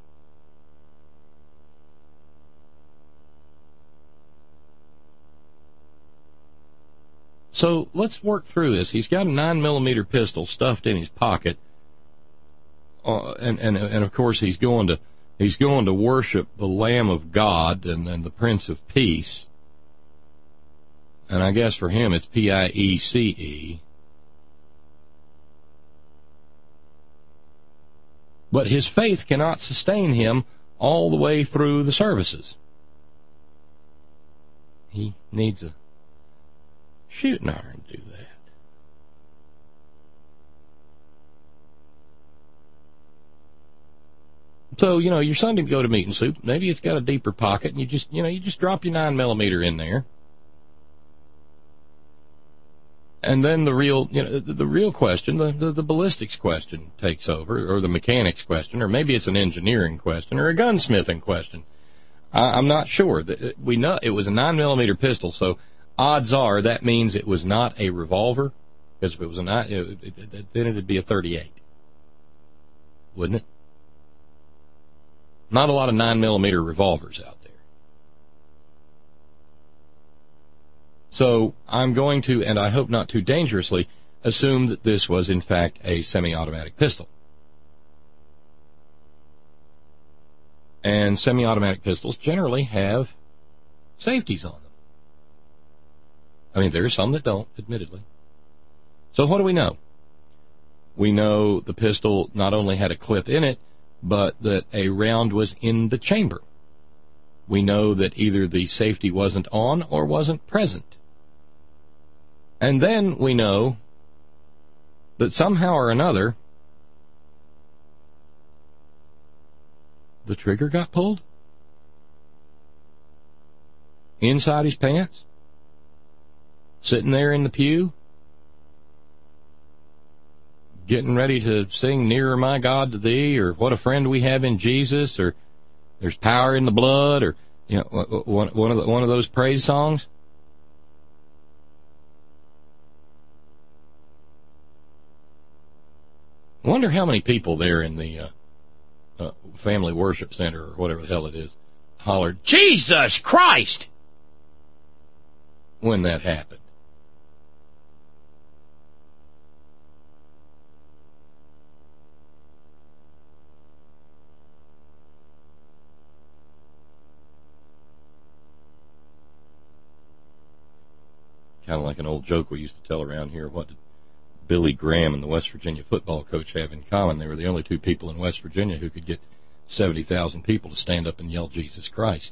So let's work through this. He's got a 9mm pistol stuffed in his pocket, and of course he's going to worship the Lamb of God and the Prince of Peace. And I guess for him it's Piece. But his faith cannot sustain him all the way through the services. He needs a shooting iron to do that. So, your Sunday go to meeting soup, maybe it's got a deeper pocket, and you just drop your 9mm in there. And then the real question, the ballistics question takes over, or the mechanics question, or maybe it's an engineering question, or a gunsmithing question. I'm not sure. We know it was a 9mm pistol, so odds are that means it was not a revolver. Because if it was a 9, then it'd be a 38, wouldn't it? Not a lot of 9mm revolvers out there. So I'm going to, and I hope not too dangerously, assume that this was in fact a semi-automatic pistol. And semi-automatic pistols generally have safeties on them. I mean, there are some that don't, admittedly. So what do we know? We know the pistol not only had a clip in it, but that a round was in the chamber. We know that either the safety wasn't on or wasn't present. And then we know that somehow or another, the trigger got pulled inside his pants, sitting there in the pew, getting ready to sing Nearer My God to Thee, or What a Friend We Have in Jesus, or There's Power in the Blood, or one of those praise songs. I wonder how many people there in the Family Worship Center, or whatever the hell it is, hollered, "Jesus Christ!" when that happened. Kind of like an old joke we used to tell around here. What did Billy Graham and the West Virginia football coach have in common? They were the only two people in West Virginia who could get 70,000 people to stand up and yell Jesus Christ.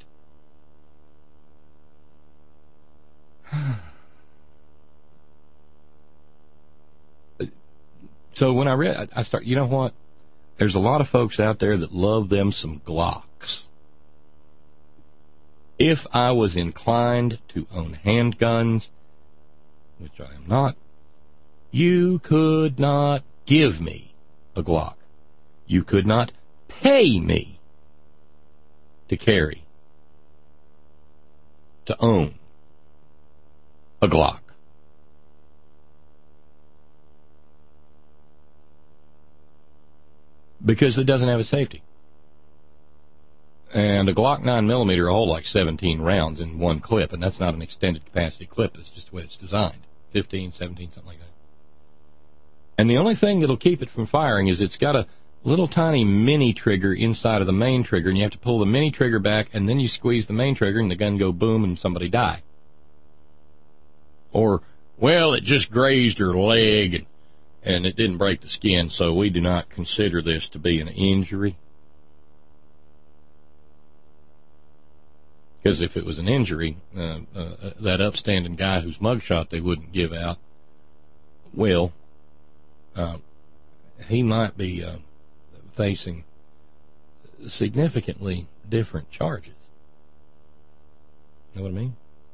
So when I read, I start, you know what? There's a lot of folks out there that love them some Glocks. If I was inclined to own handguns, which I am not, you could not give me a Glock. You could not pay me to carry, to own a Glock. Because it doesn't have a safety. And a Glock 9mm will hold like 17 rounds in one clip, and that's not an extended capacity clip. That's just the way it's designed. 15, 17, something like that. And the only thing that'll keep it from firing is it's got a little tiny mini trigger inside of the main trigger, and you have to pull the mini trigger back, and then you squeeze the main trigger, and the gun go boom, and somebody die. Or, well, it just grazed her leg, and it didn't break the skin, so we do not consider this to be an injury. Because if it was an injury, that upstanding guy whose mugshot they wouldn't give out, well, he might be facing significantly different charges. You know what I mean?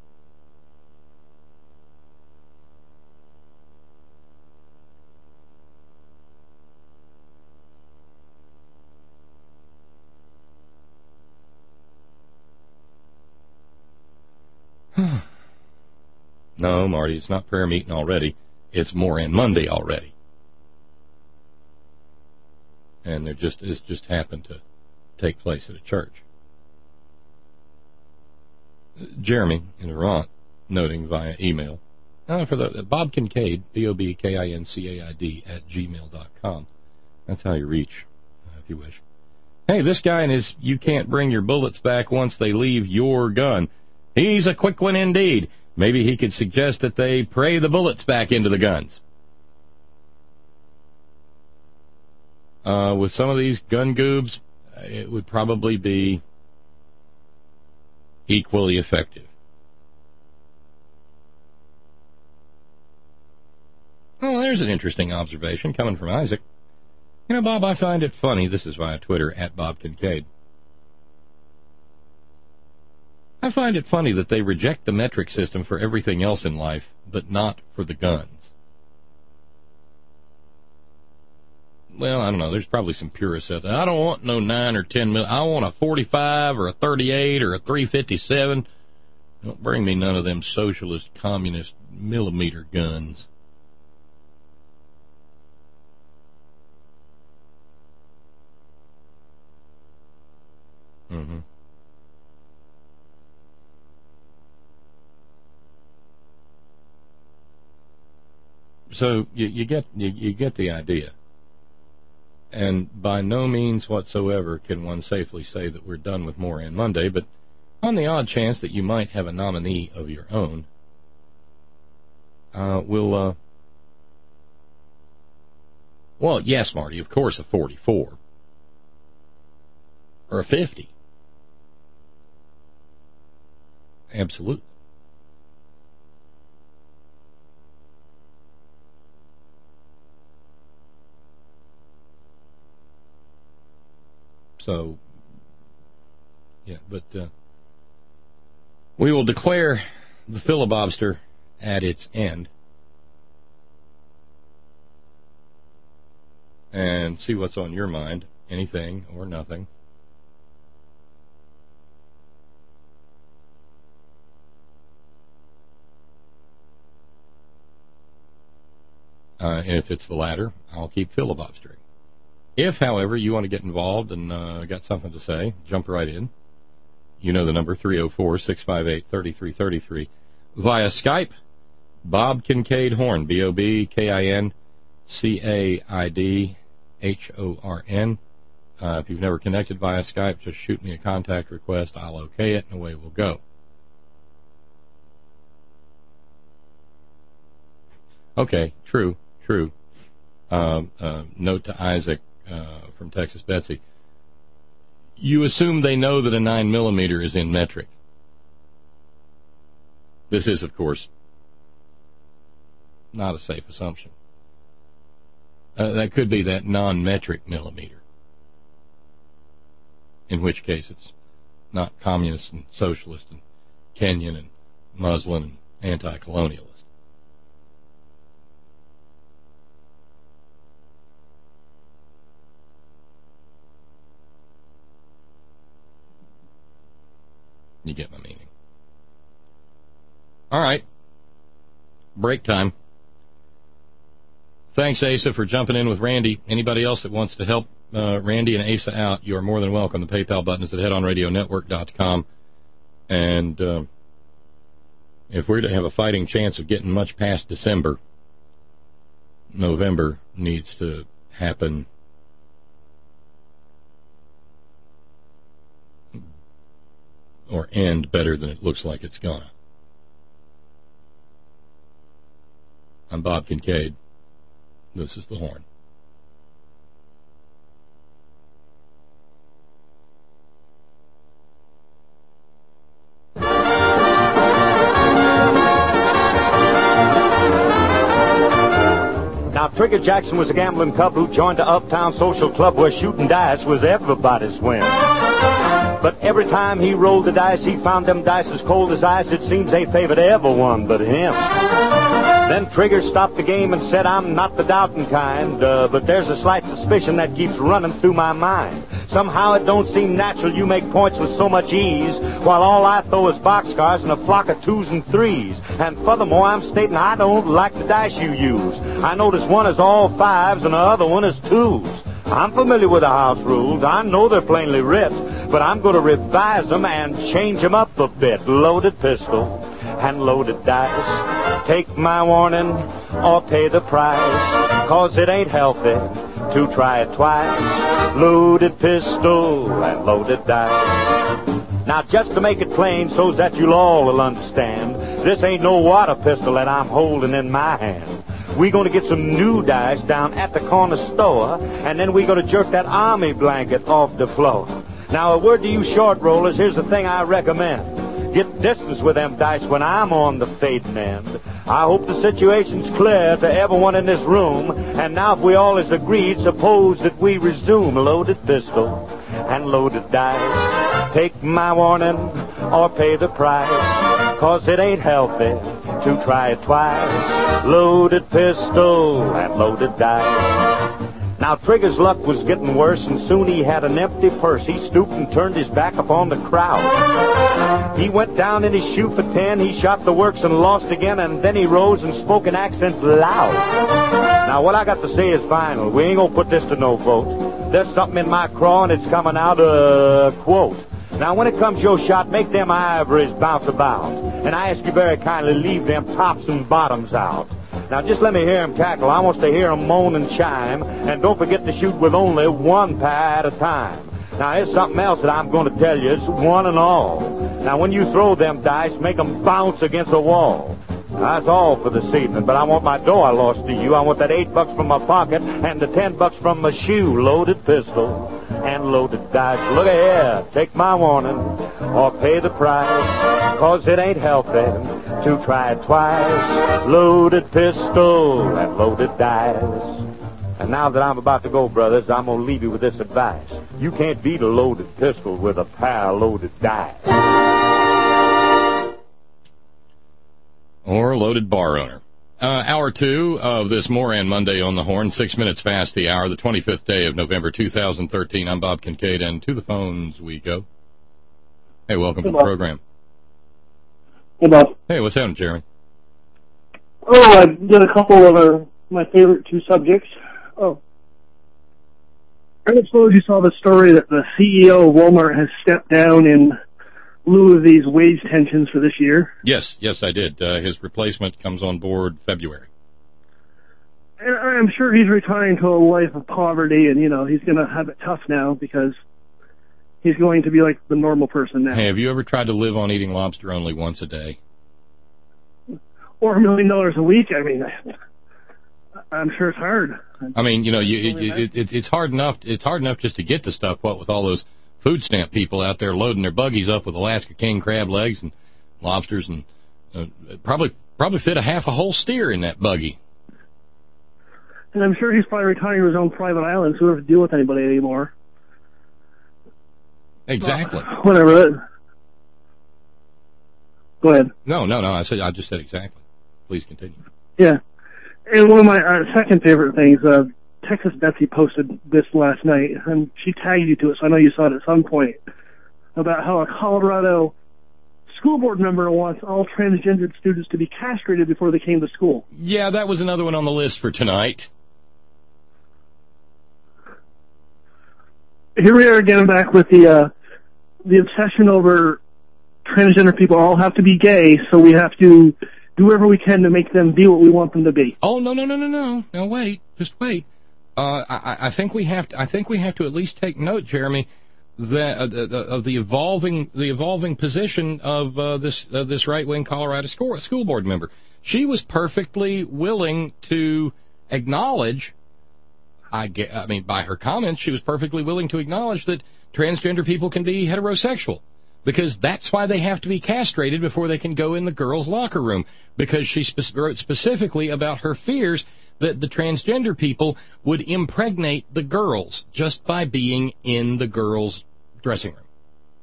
No, Marty, it's not prayer meeting already. It's Moran Monday already. And it's just happened to take place at a church. Jeremy in Vermont, noting via email, for the Bob Kincaid, BOBKINCAID @gmail.com. That's how you reach, if you wish. Hey, this guy and his "you can't bring your bullets back once they leave your gun." He's a quick one indeed. Maybe he could suggest that they pray the bullets back into the guns. With some of these gun goobs, it would probably be equally effective. Well, there's an interesting observation coming from Isaac. You know, Bob, I find it funny. This is via Twitter, @BobKincaid. I find it funny that they reject the metric system for everything else in life, but not for the guns. Well, I don't know. There's probably some purists out there. I don't want no 9 or 10 mil. I want a 45 or a 38 or a 357. Don't bring me none of them socialist, communist millimeter guns. So you get the idea. And by no means whatsoever can one safely say that we're done with More In Monday, but on the odd chance that you might have a nominee of your own, well, yes, Marty, of course, a 44. Or a 50. Absolutely. So, yeah, but we will declare the filibuster at its end and see what's on your mind, anything or nothing. And if it's the latter, I'll keep filibustering. If, however, you want to get involved and got something to say, jump right in. You know the number, 304-658-3333. Via Skype, Bob Kincaid Horn, BOBKINCAIDHORN. If you've never connected via Skype, just shoot me a contact request. I'll okay it, and away we'll go. Okay, true. Note to Isaac from Texas Betsy. You assume they know that a 9mm is in metric. This is, of course, not a safe assumption. That could be that non-metric millimeter, in which case it's not communist and socialist and Kenyan and Muslim and anti-colonialist. You get my meaning. All right. Break time. Thanks, Asa, for jumping in with Randy. Anybody else that wants to help Randy and Asa out, you are more than welcome. The PayPal button is at headonradionetwork.com. And if we're to have a fighting chance of getting much past December, November needs to happen or end better than it looks like it's gonna. I'm Bob Kincaid. This is The Horn. Now, Trigger Jackson was a gambling cub who joined the Uptown Social Club where shooting dice was everybody's whim. But every time he rolled the dice, he found them dice as cold as ice. It seems they favored everyone but him. Then Trigger stopped the game and said, I'm not the doubting kind, but there's a slight suspicion that keeps running through my mind. Somehow it don't seem natural you make points with so much ease, while all I throw is boxcars and a flock of 2s and 3s. And furthermore, I'm stating I don't like the dice you use. I notice one is all 5s and the other one is 2s. I'm familiar with the house rules. I know they're plainly writ, but I'm going to revise them and change them up a bit. Loaded pistol and loaded dice. Take my warning or pay the price, 'cause it ain't healthy to try it twice. Loaded pistol and loaded dice. Now, just to make it plain so that you'll all understand, this ain't no water pistol that I'm holding in my hand. We're going to get some new dice down at the corner store, and then we're going to jerk that army blanket off the floor. Now, a word to you short rollers, here's the thing I recommend. Get distance with them dice when I'm on the fading end. I hope the situation's clear to everyone in this room. And now if we all is agreed, suppose that we resume. Loaded pistol and loaded dice. Take my warning or pay the price, 'cause it ain't healthy to try it twice. Loaded pistol and loaded dice. Now, Trigger's luck was getting worse, and soon he had an empty purse. He stooped and turned his back upon the crowd. He went down in his shoe for 10. He shot the works and lost again, and then he rose and spoke in accents loud. Now, what I got to say is final. We ain't gonna put this to no vote. There's something in my craw, and it's coming out, quote. Now, when it comes your shot, make them ivories bounce about. And I ask you very kindly, leave them tops and bottoms out. Now, just let me hear him cackle. I want to hear him moan and chime. And don't forget to shoot with only one pie at a time. Now, here's something else that I'm going to tell you. It's one and all. Now, when you throw them dice, make them bounce against a wall. Now, that's all for this evening, but I want my dough I lost to you. I want that $8 from my pocket and the $10 from my shoe. Loaded pistol and loaded dice. Look here, take my warning or pay the price, 'cause it ain't healthy to try it twice. Loaded pistol and loaded dice. And now that I'm about to go, brothers, I'm going to leave you with this advice. You can't beat a loaded pistol with a pair of loaded dice. Or a loaded bar owner. Hour 2 of this Moran Monday on the Horn, 6 minutes past the hour, the 25th day of November 2013. I'm Bob Kincaid, and to the phones we go. Hey, welcome to the program. Hey, Bob. Hey, what's happening, Jeremy? Oh, I did a couple of my favorite two subjects. Oh. I suppose you saw the story that the CEO of Walmart has stepped down in lieu of these wage tensions for this year. Yes, I did. His replacement comes on board February. And I'm sure he's retiring to a life of poverty, and, he's going to have it tough now because he's going to be like the normal person now. Hey, have you ever tried to live on eating lobster only once a day? Or $1 million a week? I mean, I'm sure it's hard. I mean, it's hard enough. It's hard enough just to get the stuff. What with all those food stamp people out there loading their buggies up with Alaska king crab legs and lobsters, and probably fit half a whole steer in that buggy. And I'm sure he's probably retiring to his own private island, so he doesn't have to deal with anybody anymore. Exactly. Whatever. Go ahead. No. I just said exactly. Please continue. Yeah. And one of my second favorite things, Texas Betsy posted this last night, and she tagged you to it, so I know you saw it at some point, about how a Colorado school board member wants all transgendered students to be castrated before they came to school. Yeah, that was another one on the list for tonight. Here we are again back with the obsession over transgender people all have to be gay, so we have to do whatever we can to make them be what we want them to be. Oh, no. Now wait, just wait. I think we have to at least take note, Jeremy, that of the evolving position of this right-wing Colorado school board member. She was perfectly willing to acknowledge. I mean, by her comments, she was perfectly willing to acknowledge that transgender people can be heterosexual, because that's why they have to be castrated before they can go in the girls' locker room, because she wrote specifically about her fears that the transgender people would impregnate the girls just by being in the girls' dressing room.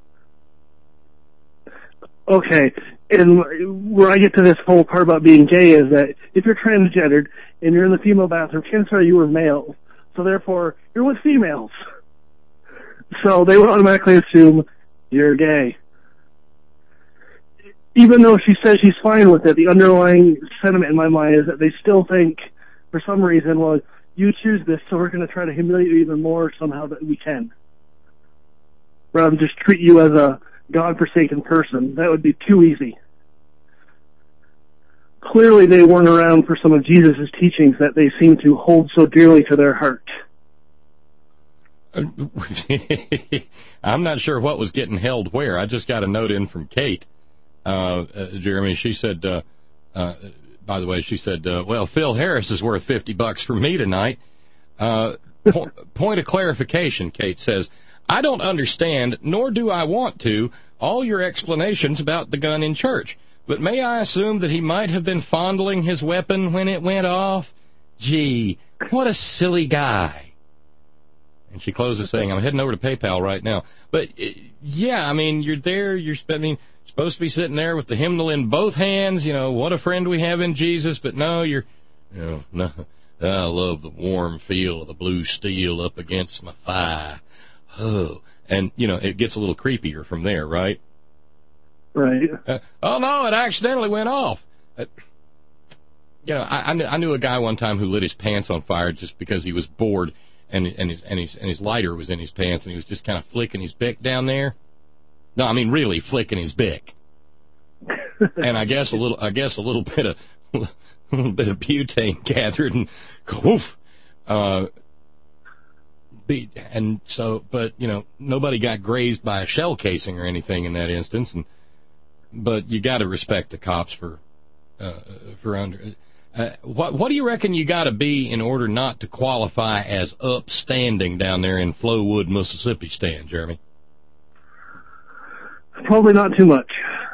Okay, and where I get to this whole part about being gay is that if you're transgendered and you're in the female bathroom, chances are you were male, so therefore you're with females. So they would automatically assume you're gay. Even though she says she's fine with it, the underlying sentiment in my mind is that they still think, for some reason, well, you choose this, so we're going to try to humiliate you even more somehow that we can. Rather than just treat you as a God-forsaken person. That would be too easy. Clearly they weren't around for some of Jesus' teachings that they seem to hold so dearly to their heart. I'm not sure what was getting held where. I just got a note in from Kate, Jeremy. She said, by the way, she said, well, Phil Harris is worth $50 for me tonight. Point of clarification, Kate says, I don't understand, nor do I want to, all your explanations about the gun in church. But may I assume that he might have been fondling his weapon when it went off? Gee, what a silly guy. And she closes saying, I'm heading over to PayPal right now. But, yeah, I mean, you're there, you're supposed to be sitting there with the hymnal in both hands, what a friend we have in Jesus, but no, no, I love the warm feel of the blue steel up against my thigh. Oh, and, it gets a little creepier from there, right? Right. Oh, no, it accidentally went off. I knew a guy one time who lit his pants on fire just because he was bored, and his lighter was in his pants, and he was just kind of flicking his bick down there. No, I mean really flicking his bick. And I guess a little bit a little bit of butane gathered and woof. And so, but nobody got grazed by a shell casing or anything in that instance. But you got to respect the cops for under. What do you reckon you got to be in order not to qualify as upstanding down there in Flowood, Mississippi, Stan, Jeremy? Probably not too much.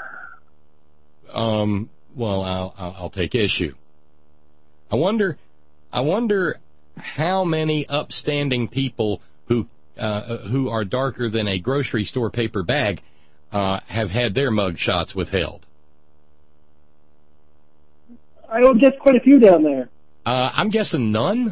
Well, I'll take issue. I wonder how many upstanding people who are darker than a grocery store paper bag have had their mug shots withheld. I would guess quite a few down there. I'm guessing none.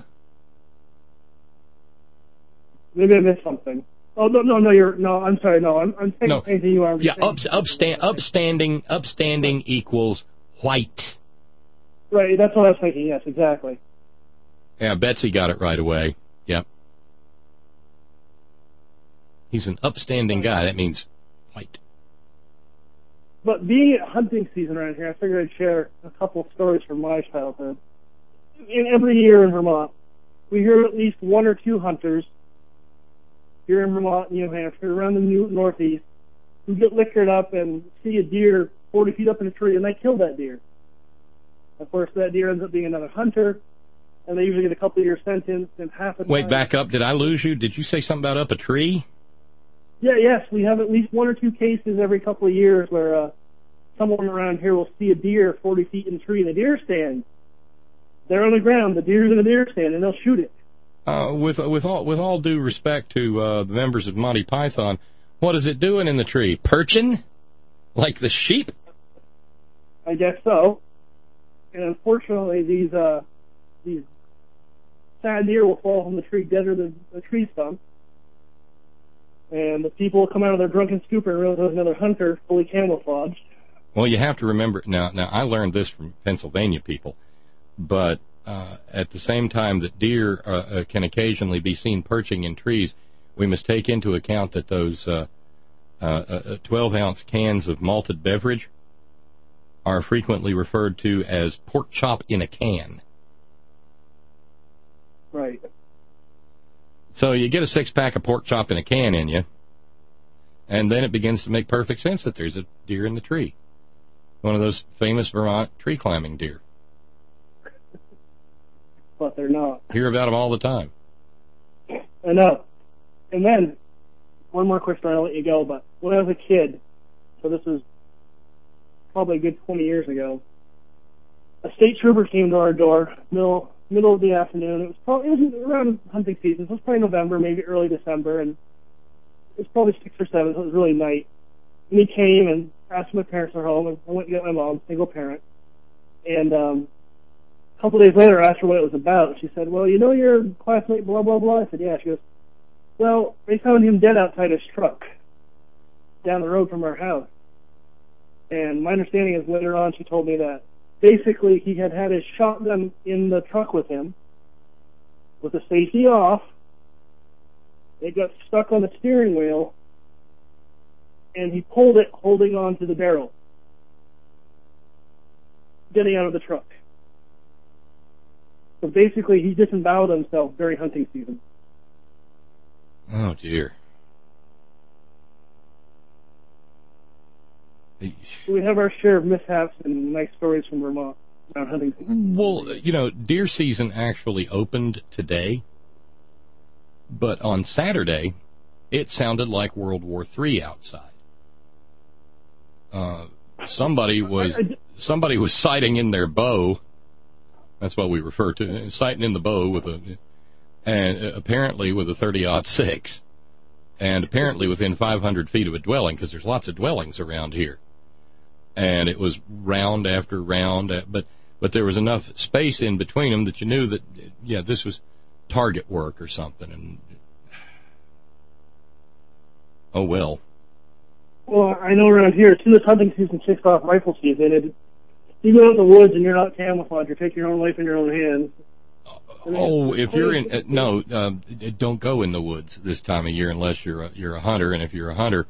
Maybe I missed something. Oh no! I'm sorry. No, I'm saying the same thing you are. Yeah, upstanding equals white. Right, that's what I was thinking. Yes, exactly. Yeah, Betsy got it right away. Yep. He's an upstanding guy. That means white. But being at hunting season around here, I figured I'd share a couple stories from my childhood. Every year in Vermont, we hear at least one or two hunters here in Vermont, New Hampshire, around the Northeast, who get liquored up and see a deer 40 feet up in a tree, and they kill that deer. Of course, that deer ends up being another hunter, and they usually get a couple of year sentence and half a. Wait, back up. Did I lose you? Did you say something about up a tree? Yes, we have at least one or two cases every couple of years where someone around here will see a deer 40 feet in a tree in a deer stand. They're on the ground, the deer's in a deer stand, and they'll shoot it. With all due respect to the members of Monty Python, what is it doing in the tree? Perching? Like the sheep? I guess so. And unfortunately, these sad deer will fall from the tree dead or the tree stump. And the people will come out of their drunken stupor and realize there's another hunter fully camouflaged. Well, you have to remember, now I learned this from Pennsylvania people, but at the same time that deer can occasionally be seen perching in trees, we must take into account that those 12-ounce cans of malted beverage are frequently referred to as pork chop in a can. Right. So you get a 6-pack of pork chop in a can in you, and then it begins to make perfect sense that there's a deer in the tree. One of those famous Vermont tree climbing deer. But they're not. Hear about them all the time. I know. And then, one more quick story, I'll let you go, but when I was a kid, so this was probably a good 20 years ago, a state trooper came to our door, middle of the afternoon. It was around hunting season, so it was probably November, maybe early December, and it was probably 6 or 7, so it was really night. And he came and asked if my parents were home, and I went to get my mom, single parent. And a couple of days later, I asked her what it was about. She said, well, your classmate, blah, blah, blah. I said, yeah. She goes, well, they found him dead outside his truck down the road from our house. And my understanding is later on she told me that basically he had his shotgun in the truck with him, with the safety off. It got stuck on the steering wheel, and he pulled it holding on to the barrel, getting out of the truck. So basically he disemboweled himself during hunting season. Oh, dear. We have our share of mishaps and nice stories from Vermont around hunting season. Well, deer season actually opened today, but on Saturday, it sounded like World War III outside. Somebody was sighting in their bow. That's what we refer to, sighting in the bow apparently with a 30-06, and apparently within 500 feet of a dwelling, because there's lots of dwellings around here. And it was round after round, but there was enough space in between them that you knew that, this was target work or something. And oh well. Well, I know around here, as soon as hunting season kicks off rifle season, you go out in the woods and you're not camouflaged. You take your own life in your own hands. If you're in don't go in the woods this time of year unless you're a hunter, and if you're a hunter,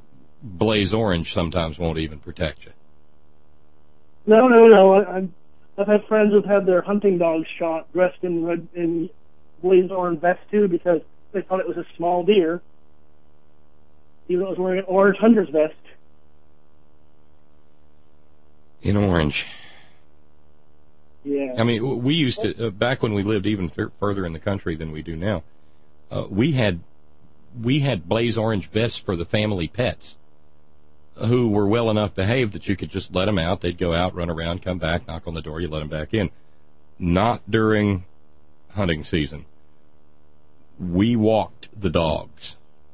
Blaze Orange sometimes won't even protect you. No. I've had friends who've had their hunting dogs shot dressed in red in blazed orange vest too because they thought it was a small deer, even though it was wearing an orange hunter's vest. In orange. Yeah. I mean, we used to, back when we lived even further in the country than we do now, we had blaze orange vests for the family pets who were well enough behaved that you could just let them out. They'd go out, run around, come back, knock on the door, you let them back in. Not during hunting season. We walked the dogs.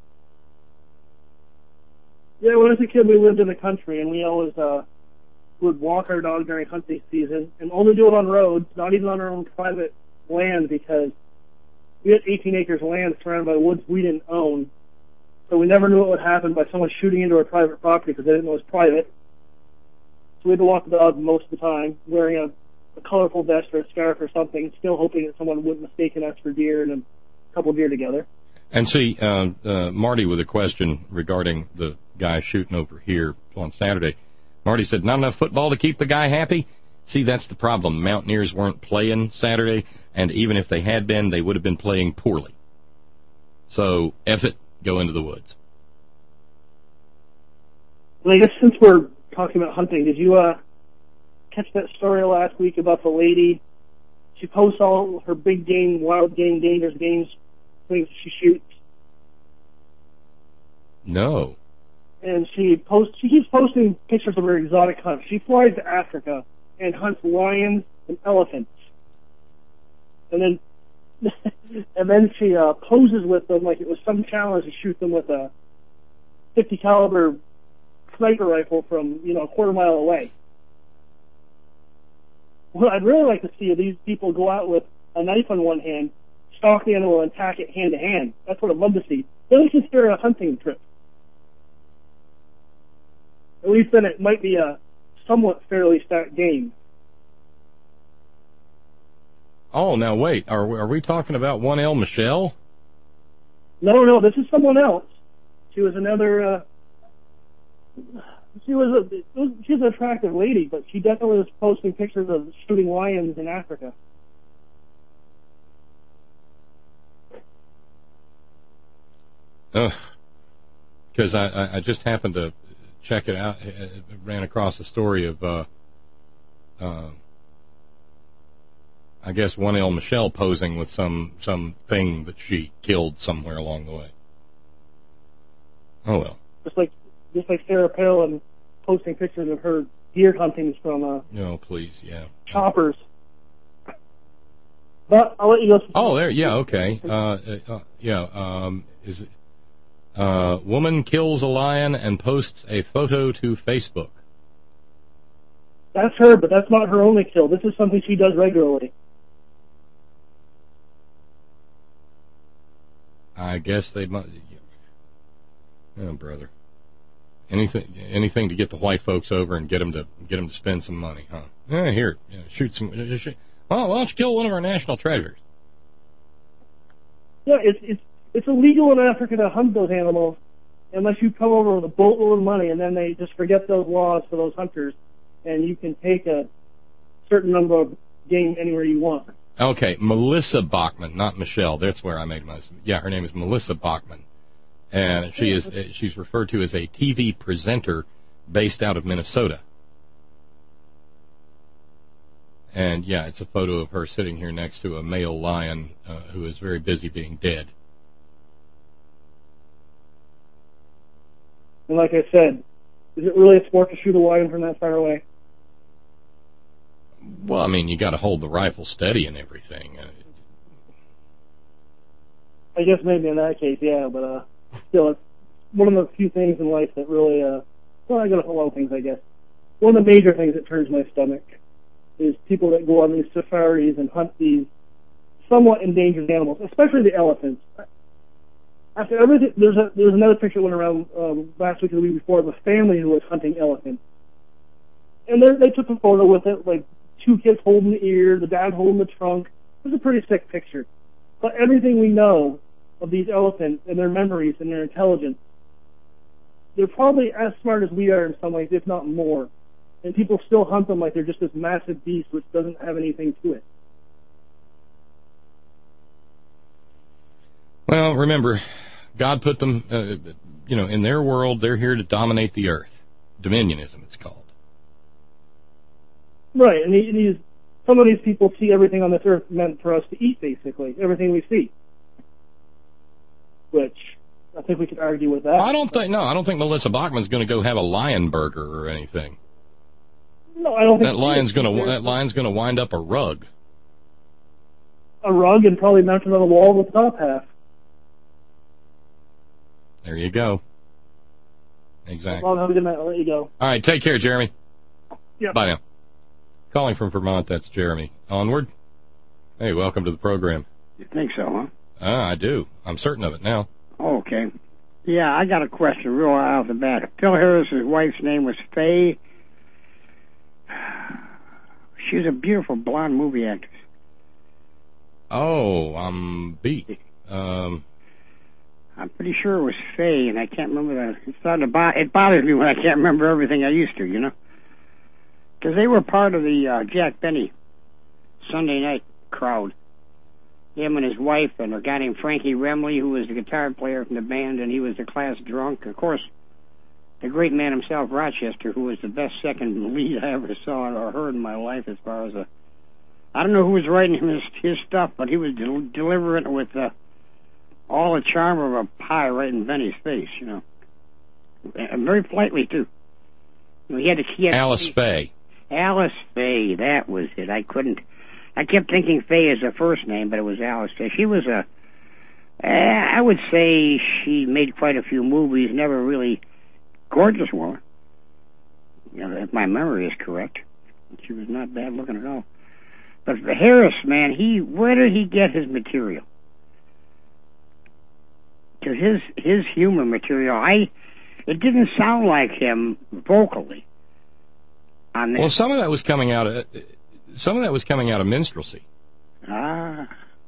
Yeah, when I was a kid, we lived in the country, and we always would walk our dog during hunting season, and only do it on roads, not even on our own private land, because we had 18 acres of land surrounded by woods we didn't own. So we never knew what would happen by someone shooting into our private property because they didn't know it was private. So we had to walk the dog most of the time, wearing a colorful vest or a scarf or something, still hoping that someone wouldn't mistake us for deer and a couple of deer together. And see, Marty with a question regarding the guy shooting over here on Saturday. Marty said, not enough football to keep the guy happy? See, that's the problem. Mountaineers weren't playing Saturday, and even if they had been, they would have been playing poorly. So, F it, go into the woods. Well, I guess since we're talking about hunting, did you catch that story last week about the lady? She posts all her big game, wild game, dangerous games, things she shoots. No. And she keeps posting pictures of her exotic hunts. She flies to Africa and hunts lions and elephants. And then she poses with them like it was some challenge to shoot them with a 50 caliber sniper rifle from, a quarter mile away. What I'd really like to see are these people go out with a knife on one hand, stalk the animal, and attack it hand to hand. That's what I'd love to see. Then consider a hunting trip. At least then it might be a somewhat fairly stacked game. Oh, now wait. Are we talking about 1L Michelle? No, this is someone else. She was another. She's an attractive lady, but she definitely was posting pictures of shooting lions in Africa. Because I just happened to check it out. Ran across a story of, I guess 1L Michelle posing with some thing that she killed somewhere along the way. Oh well. Just like Sarah Palin posting pictures of her deer huntings from no, please, yeah. choppers. But I'll let you go. Oh, there, yeah, okay. Is it? Woman kills a lion and posts a photo to Facebook. That's her, but that's not her only kill. This is something she does regularly. I guess they must. Oh, brother. Anything to get the white folks over and get them to spend some money, huh? Here, shoot some. Well, why don't you kill one of our national treasures? Yeah, it's illegal in Africa to hunt those animals unless you come over with a boatload of money, and then they just forget those laws for those hunters, and you can take a certain number of game anywhere you want. Okay, Melissa Bachman, not Michelle. That's where I made my. Yeah, her name is Melissa Bachman, and she's referred to as a TV presenter based out of Minnesota. And yeah, it's a photo of her sitting here next to a male lion who is very busy being dead. And like I said, is it really a sport to shoot a lion from that far away? Well, I mean, you got to hold the rifle steady and everything. I guess maybe in that case, yeah, but still, it's one of the few things in life that really, well, I got a lot of things, I guess. One of the major things that turns my stomach is people that go on these safaris and hunt these somewhat endangered animals, especially the elephants. After everything, there's another picture that went around last week or the week before of a family who was hunting elephants. And they took a photo with it, like two kids holding the ear, the dad holding the trunk. It was a pretty sick picture. But everything we know of these elephants and their memories and their intelligence, they're probably as smart as we are in some ways, if not more. And people still hunt them like they're just this massive beast which doesn't have anything to it. Well, remember, God put them, in their world. They're here to dominate the earth. Dominionism, it's called. Right, and some of these people see everything on this earth meant for us to eat, basically. Everything we see. Which, I think we could argue with that. I don't think Melissa Bachman's going to go have a lion burger or anything. No, I don't think that lion's going to wind up a rug. A rug and probably mounted on the wall with the top half. There you go. Exactly. Well, have a good night. I'll let you go. All right, take care, Jeremy. Yep. Bye now. Calling from Vermont, that's Jeremy. Onward. Hey, welcome to the program. You think so, huh? I do. I'm certain of it now. Oh, okay. Yeah, I got a question real right off the bat. Phil Harris's wife's name was Faye. She was a beautiful blonde movie actress. Oh, I'm beat. I'm pretty sure it was Faye, and I can't remember that. It bothers me when I can't remember everything I used to, Because they were part of the Jack Benny Sunday night crowd. Him and his wife and a guy named Frankie Remley, who was the guitar player from the band, and he was the class drunk. Of course, the great man himself, Rochester, who was the best second lead I ever saw or heard in my life as far as I don't know who was writing him his stuff, but he was delivering it with all the charm of a pie right in Benny's face, And very politely, too. He had Alice Faye. Alice Faye, that was it. I kept thinking Faye as a first name, but it was Alice Faye. She was I would say she made quite a few movies, never really gorgeous woman. If my memory is correct. She was not bad looking at all. But Harris, man, where did he get his material? Because his humor material, it didn't sound like him vocally. Well, some of that was coming out of minstrelsy. Because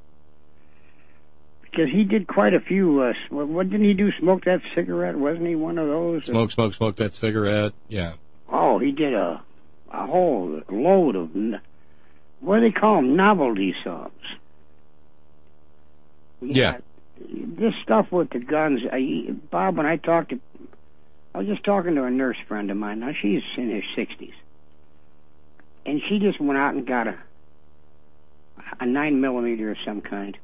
he did quite a few. What didn't he do? Smoke That Cigarette? Wasn't he one of those? Smoke That Cigarette. Yeah. Oh, he did a whole load of what do they call them? Novelty songs. Yeah. This stuff with the guns. Bob, when I was just talking to a nurse friend of mine. Now she's in her 60s. And she just went out and got a 9mm of some kind.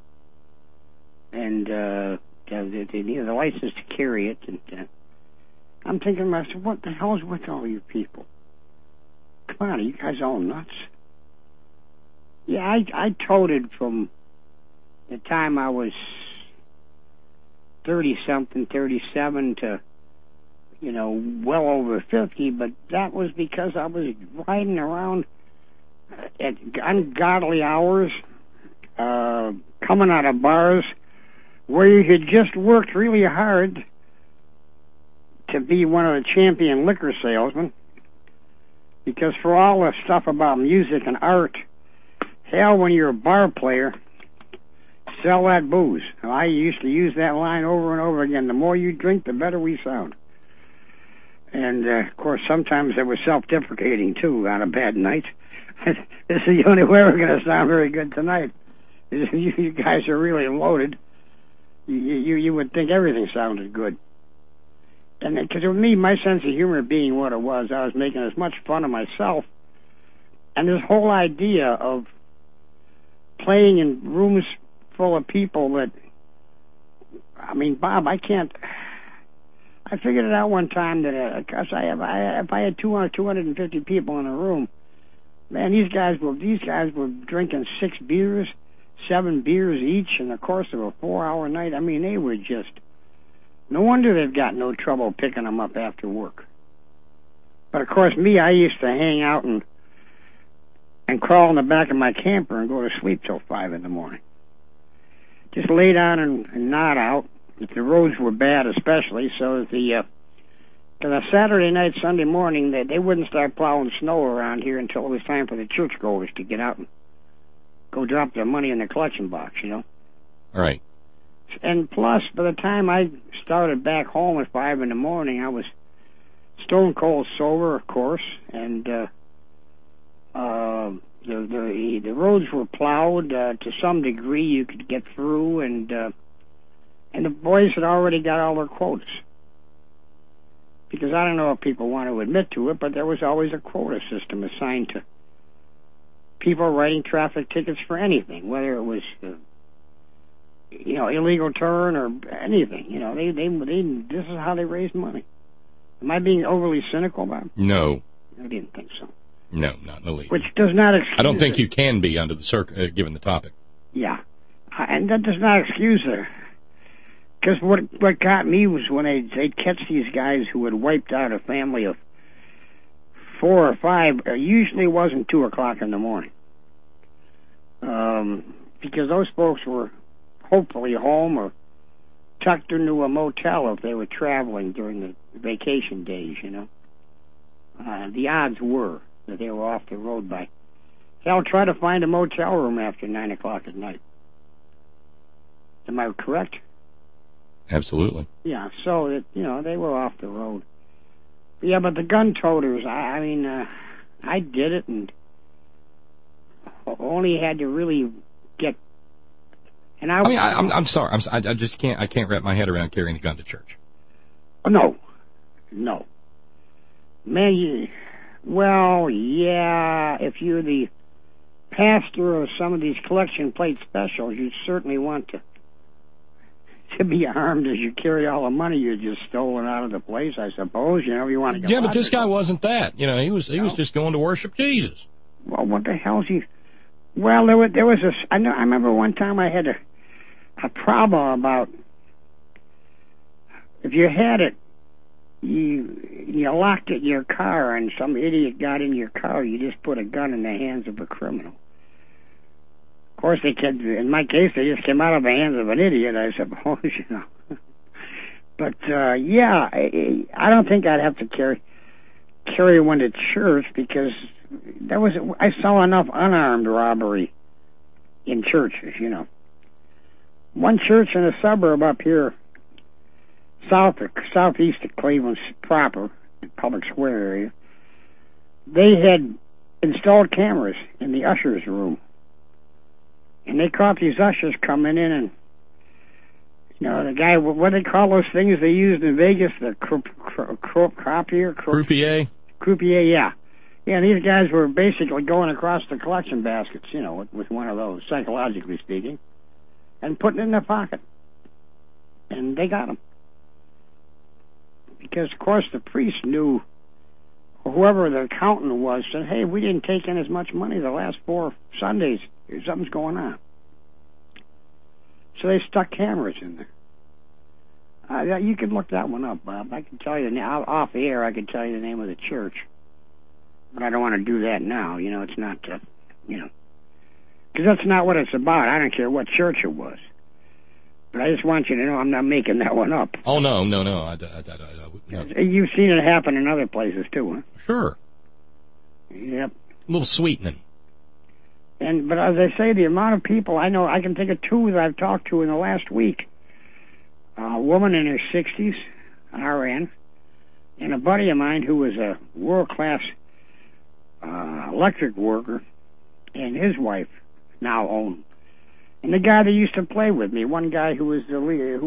And the license to carry it. And I'm thinking to myself, what the hell's with all you people? Come on, are you guys all nuts? Yeah, I toted from the time I was 30-something, 37 to, well over 50, but that was because I was riding around at ungodly hours, coming out of bars where you had just worked really hard to be one of the champion liquor salesmen, because for all the stuff about music and art, hell, when you're a bar player, sell that booze. I used to use that line over and over again. The more you drink, the better we sound. And, of course, sometimes it was self-deprecating, too, on a bad night. This is the only way we're going to sound very good tonight. You guys are really loaded. You would think everything sounded good. And because with me, my sense of humor being what it was, I was making as much fun of myself. And this whole idea of playing in rooms full of people that, Bob, I figured it out one time that if I had 250 people in a room, man, these guys were drinking 6 beers, 7 beers each in the course of a 4-hour night. They were just, no wonder they've got no trouble picking them up after work. But of course, me, I used to hang out and crawl in the back of my camper and go to sleep till 5 in the morning. Just lay down and nod out. If the roads were bad, especially, so that the Saturday night, Sunday morning, they wouldn't start plowing snow around here until it was time for the churchgoers to get out and go drop their money in the collection box, All right. And plus, by the time I started back home at 5 in the morning, I was stone cold sober, of course, and the roads were plowed to some degree. You could get through, and the boys had already got all their quotas. Because I don't know if people want to admit to it, but there was always a quota system assigned to people writing traffic tickets for anything, whether it was illegal turn or anything. They this is how they raised money. Am I being overly cynical, Bob? No. I didn't think so. No, not in the least. Which does not excuse I don't think you can be under the given the topic. Yeah. And that does not excuse it. Because what got me was when they'd catch these guys who had wiped out a family of 4 or 5. Usually wasn't 2 o'clock in the morning. Because those folks were hopefully home or tucked into a motel if they were traveling during the vacation days, The odds were that they were off the road by... Hell, try to find a motel room after 9 o'clock at night. Am I correct? Absolutely. Yeah, so that, they were off the road. Yeah, but the gun toters, I did it and only had to really get... And I'm sorry. I just can't. I can't wrap my head around carrying a gun to church. No. Man, if you're the pastor of some of these collection plate specials, you certainly want to be armed as you carry all the money you just stolen out of the place, I suppose. You want to get... Yeah, but this guy wasn't that. He was just going to worship Jesus. Well, what the hell's he... Well, there was I remember one time I had a problem about if you had it, you locked it in your car and some idiot got in your car, you just put a gun in the hands of a criminal. Of course, in my case, they just came out of the hands of an idiot, I suppose, But, I don't think I'd have to carry one to church because I saw enough unarmed robbery in churches, One church in a suburb up here, southeast of Cleveland proper, Public Square area, they had installed cameras in the usher's room. And they caught these ushers coming in and, the guy, what do they call those things they used in Vegas, the croupier? Croupier, yeah. Yeah, and these guys were basically going across the collection baskets, with one of those, psychologically speaking, and putting it in their pocket. And they got them. Because, of course, the priest knew, whoever the accountant was, said, hey, we didn't take in as much money the last 4 Sundays. Something's going on. So they stuck cameras in there. You could look that one up, Bob. I can tell you now, off the air, I can tell you the name of the church. But I don't want to do that now. It's not, because that's not what it's about. I don't care what church it was. But I just want you to know I'm not making that one up. Oh, no. No. You've seen it happen in other places, too, huh? Sure. Yep. A little sweetening. But as I say, the amount of people I know, I can think of 2 that I've talked to in the last week. A woman in her 60s, RN, and a buddy of mine who was a world-class electric worker, and his wife now own. And the guy that used to play with me, one guy who was the leader,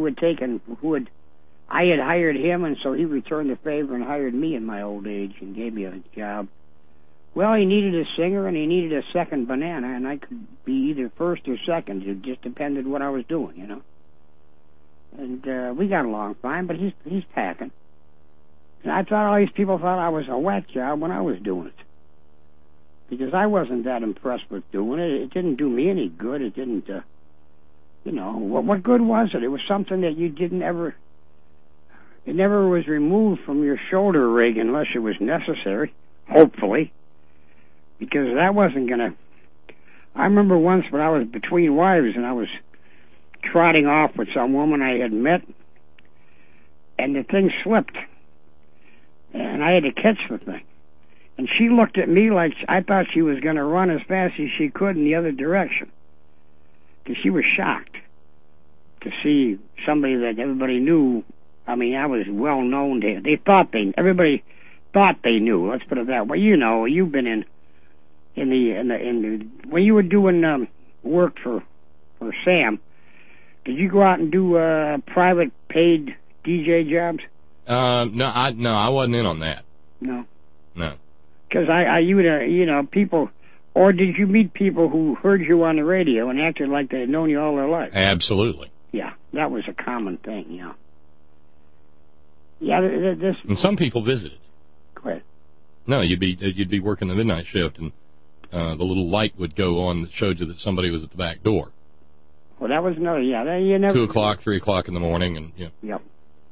I had hired him, and so he returned the favor and hired me in my old age and gave me a job. Well, he needed a singer and he needed a second banana, and I could be either first or second. It just depended what I was doing, And we got along fine, but he's packing. And I thought all these people thought I was a whack job when I was doing it. Because I wasn't that impressed with doing it. It didn't do me any good. It didn't, what good was it? It was something that you didn't ever... It never was removed from your shoulder rig unless it was necessary, hopefully. Because that wasn't going to... I remember once when I was between wives and I was trotting off with some woman I had met, and the thing slipped. And I had to catch the thing. And she looked at me like I thought she was going to run as fast as she could in the other direction. Because she was shocked to see somebody that everybody knew. I mean, I was well known to... They thought everybody thought they knew. Let's put it that way. You know, you've been in the when you were doing work for Sam. Did you go out and do private paid DJ jobs? No, I wasn't in on that. No. Because you know, people, or did you meet people who heard you on the radio and acted like they had known you all their life? Absolutely. Yeah, that was a common thing, you know. Yeah, this. And some people visited. Go ahead. No, you'd be working the midnight shift, and the little light would go on that showed you that somebody was at the back door. Well, that was another. Yeah, you never. 2 o'clock, 3 o'clock in the morning, and yeah. Yep.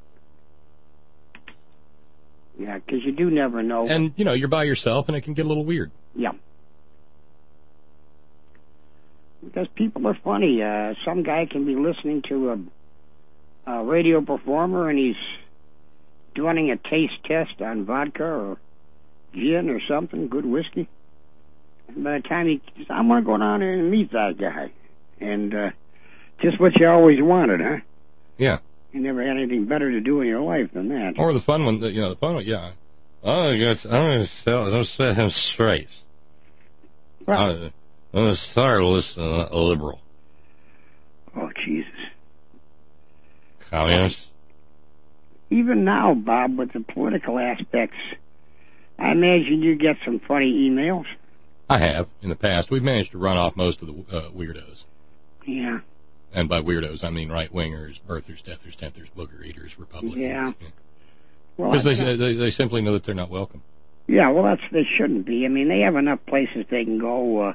Yeah, because you do never know. And you know, you're by yourself, and it can get a little weird. Yeah. Because people are funny. Some guy can be listening to a radio performer, and he's doing a taste test on vodka or gin or something, good whiskey. And by the time he says, I'm going to go down there and meet that guy. And just what you always wanted, huh? Yeah. You never had anything better to do in your life than that. Or the fun one, yeah. I'm going to set him straight. Right. I'm going to start listening to a liberal. Oh, Jesus. Communist. Even now, Bob, with the political aspects, I imagine you get some funny emails. I have, in the past. We've managed to run off most of the weirdos. Yeah. And by weirdos, I mean right-wingers, birthers, deathers, tenthers, booger eaters, Republicans. Yeah. Because they simply know that they're not welcome. Yeah, well, they shouldn't be. I mean, they have enough places they can go.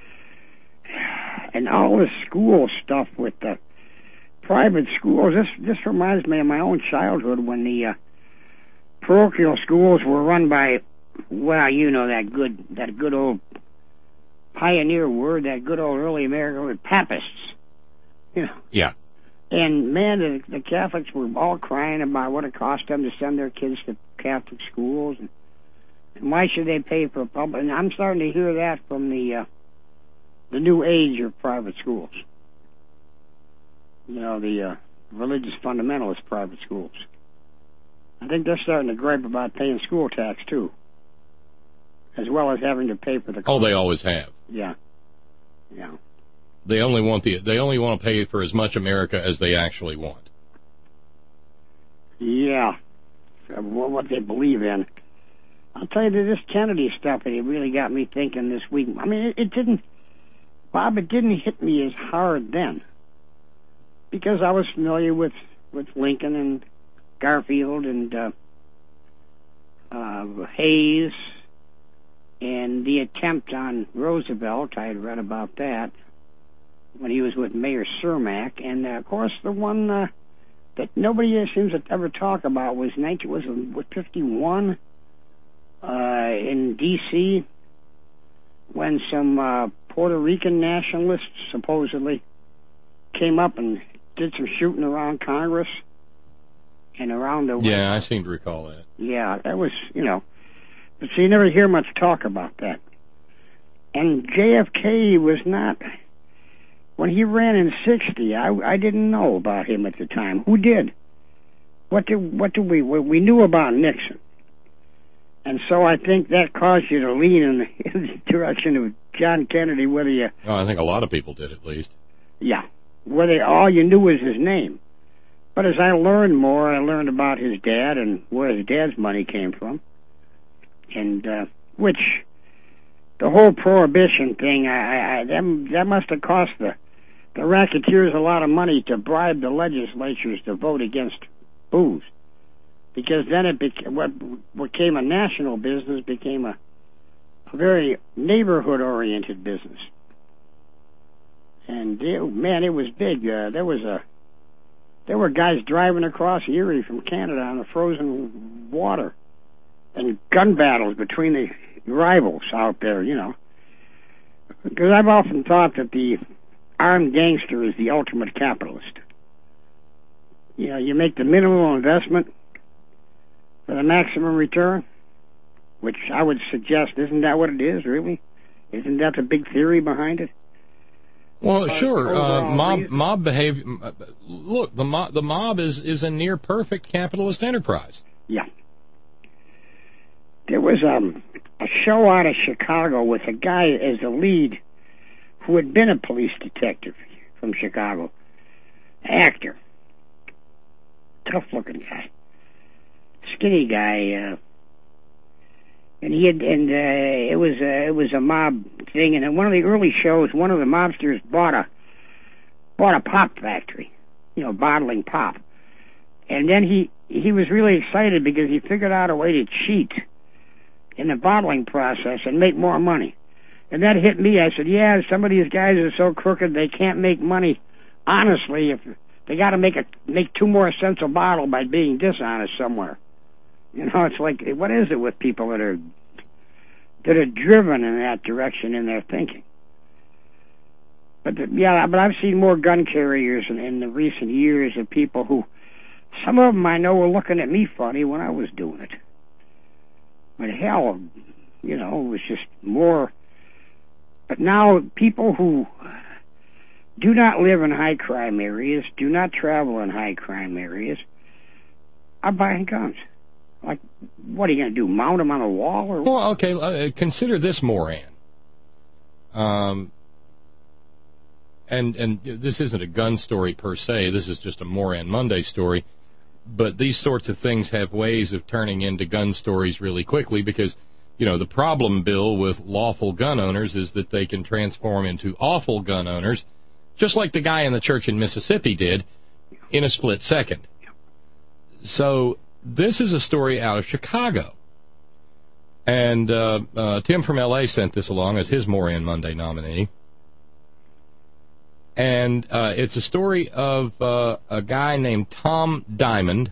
And all this school stuff with the private schools, this reminds me of my own childhood when the parochial schools were run by, well, you know, that good old pioneer word, that good old early American word, papists. You know. Yeah. And, man, the Catholics were all crying about what it cost them to send their kids to Catholic schools. And why should they pay for a public? And I'm starting to hear that from the new age of private schools. You know, the religious fundamentalist private schools. I think they're starting to gripe about paying school tax, too. As well as having to pay for the cost. Oh, they always have. Yeah. Yeah. They only want to pay for as much America as they actually want. Yeah. What they believe in. I'll tell you that this Kennedy stuff, it really got me thinking this week. I mean, it didn't hit me as hard then. Because I was familiar with Lincoln and Garfield and Hayes and the attempt on Roosevelt. I had read about that when he was with Mayor Cermak. And, of course, the one that nobody seems to ever talk about was 51 in D.C. when some Puerto Rican nationalists supposedly came up and did some shooting around Congress and around the... Yeah, I seem to recall that. Yeah, that was, you know... But so you never hear much talk about that. And JFK was not... When he ran in 60, I didn't know about him at the time. Who did? We knew about Nixon. And so I think that caused you to lean in the direction of John Kennedy, whether you... Oh, I think a lot of people did, at least. Yeah. Whether all you knew was his name. But as I learned more, I learned about his dad and where his dad's money came from. And, which, the whole prohibition thing, that must have cost the racketeers a lot of money to bribe the legislatures to vote against booze. Because then what became a national business became a very neighborhood-oriented business. And, it was big. There were guys driving across Erie from Canada on the frozen water. And gun battles between the rivals out there, you know. Because I've often thought that the armed gangster is the ultimate capitalist. You know, you make the minimal investment for the maximum return, which I would suggest, isn't that what it is, really? Isn't that the big theory behind it? Well, sure. Mob behavior. Look, the mob is a near perfect capitalist enterprise. Yeah. There was a show out of Chicago with a guy as the lead who had been a police detective from Chicago. Actor. Tough-looking guy. Skinny guy. And it was a mob thing. And in one of the early shows, one of the mobsters bought a pop factory, bottling pop. And then he was really excited because he figured out a way to cheat in the bottling process and make more money. And that hit me. I said, yeah, some of these guys are so crooked they can't make money honestly. If they got to make 2 more cents a bottle by being dishonest somewhere. It's like, what is it with people that are driven in that direction in their thinking? But I've seen more gun carriers in the recent years of people who, some of them I know were looking at me funny when I was doing it. But hell, it was just more. But now people who do not live in high crime areas, do not travel in high crime areas, are buying guns. Like, what are you going to do, mount them on a wall? Or well, okay, consider this, Moran. And this isn't a gun story per se, this is just a Moran Monday story, but these sorts of things have ways of turning into gun stories really quickly because, the problem, Bill, with lawful gun owners is that they can transform into awful gun owners, just like the guy in the church in Mississippi did, in a split second. So this is a story out of Chicago. And Tim from L.A. sent this along as his Moran Monday nominee. And it's a story of a guy named Tom Diamond.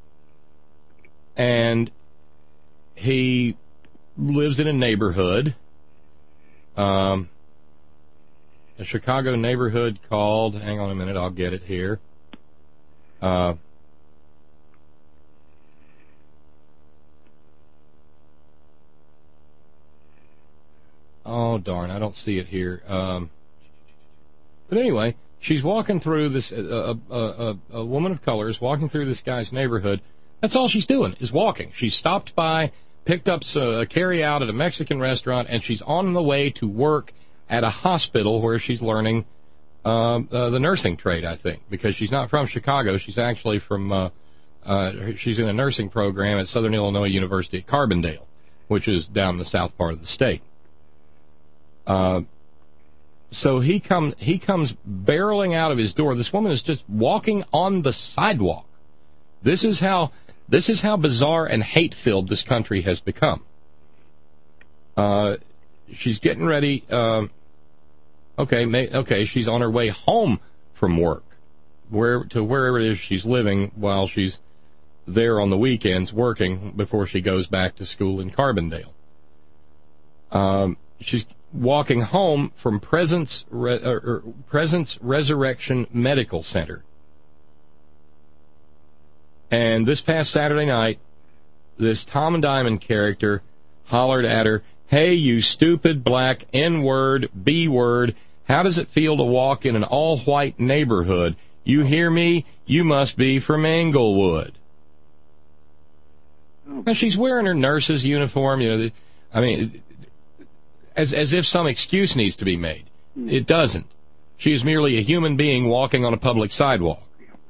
And he lives in a neighborhood, a Chicago neighborhood called, hang on a minute, I'll get it here. Oh, darn, I don't see it here. But anyway, she's walking through this, a woman of color is walking through this guy's neighborhood. That's all she's doing, is walking. She's stopped by, picked up a carry-out at a Mexican restaurant, and she's on the way to work at a hospital where she's learning the nursing trade, I think, because she's not from Chicago. She's actually from, she's in a nursing program at Southern Illinois University at Carbondale, which is down the south part of the state. So he comes barreling out of his door. This woman is just walking on the sidewalk. This is how bizarre and hate-filled this country has become. She's getting ready. Okay, she's on her way home from work, wherever it is she's living while she's there on the weekends working before she goes back to school in Carbondale. She's walking home from Presence Resurrection Medical Center. And this past Saturday night, this Tom Diamond character hollered at her, "Hey, you stupid black N-word, B-word, how does it feel to walk in an all-white neighborhood? You hear me? You must be from Englewood." Now, she's wearing her nurse's uniform, as if some excuse needs to be made. It doesn't. She is merely a human being walking on a public sidewalk.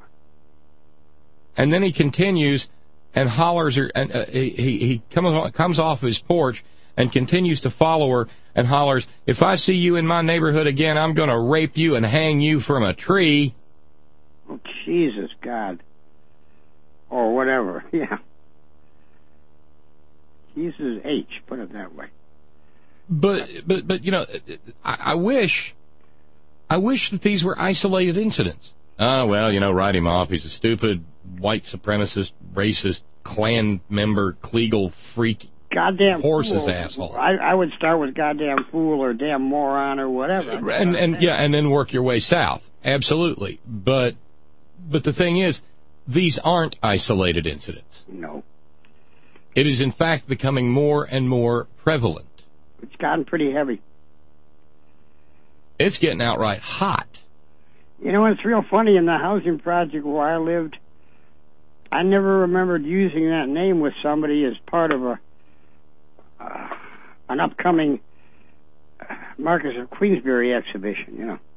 And then he continues and hollers her, and he comes off his porch and continues to follow her and hollers, "If I see you in my neighborhood again, I'm going to rape you and hang you from a tree." Oh, Jesus, God. Or whatever, yeah. Jesus H, put it that way. But I wish that these were isolated incidents. Write him off. He's a stupid, white supremacist, racist, Klan member, Kleagle freak, goddamn horse's fool. asshole. I would start with goddamn fool or damn moron or whatever. And then work your way south. Absolutely. But the thing is, these aren't isolated incidents. No. It is, in fact, becoming more and more prevalent. It's gotten pretty heavy. It's getting outright hot. It's real funny. In the housing project where I lived, I never remembered using that name with somebody as part of an upcoming Marquess of Queensberry exhibition, you know.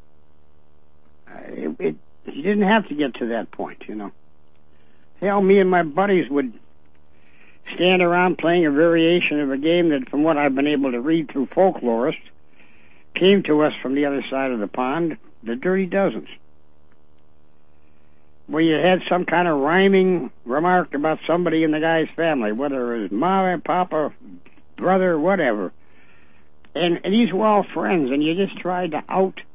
You didn't have to get to that point, you know. Hell, me and my buddies would stand around playing a variation of a game that, from what I've been able to read through folklorists, came to us from the other side of the pond, the Dirty Dozens, where you had some kind of rhyming remark about somebody in the guy's family, whether it was mama, papa, brother, whatever. And these were all friends, and you just tried to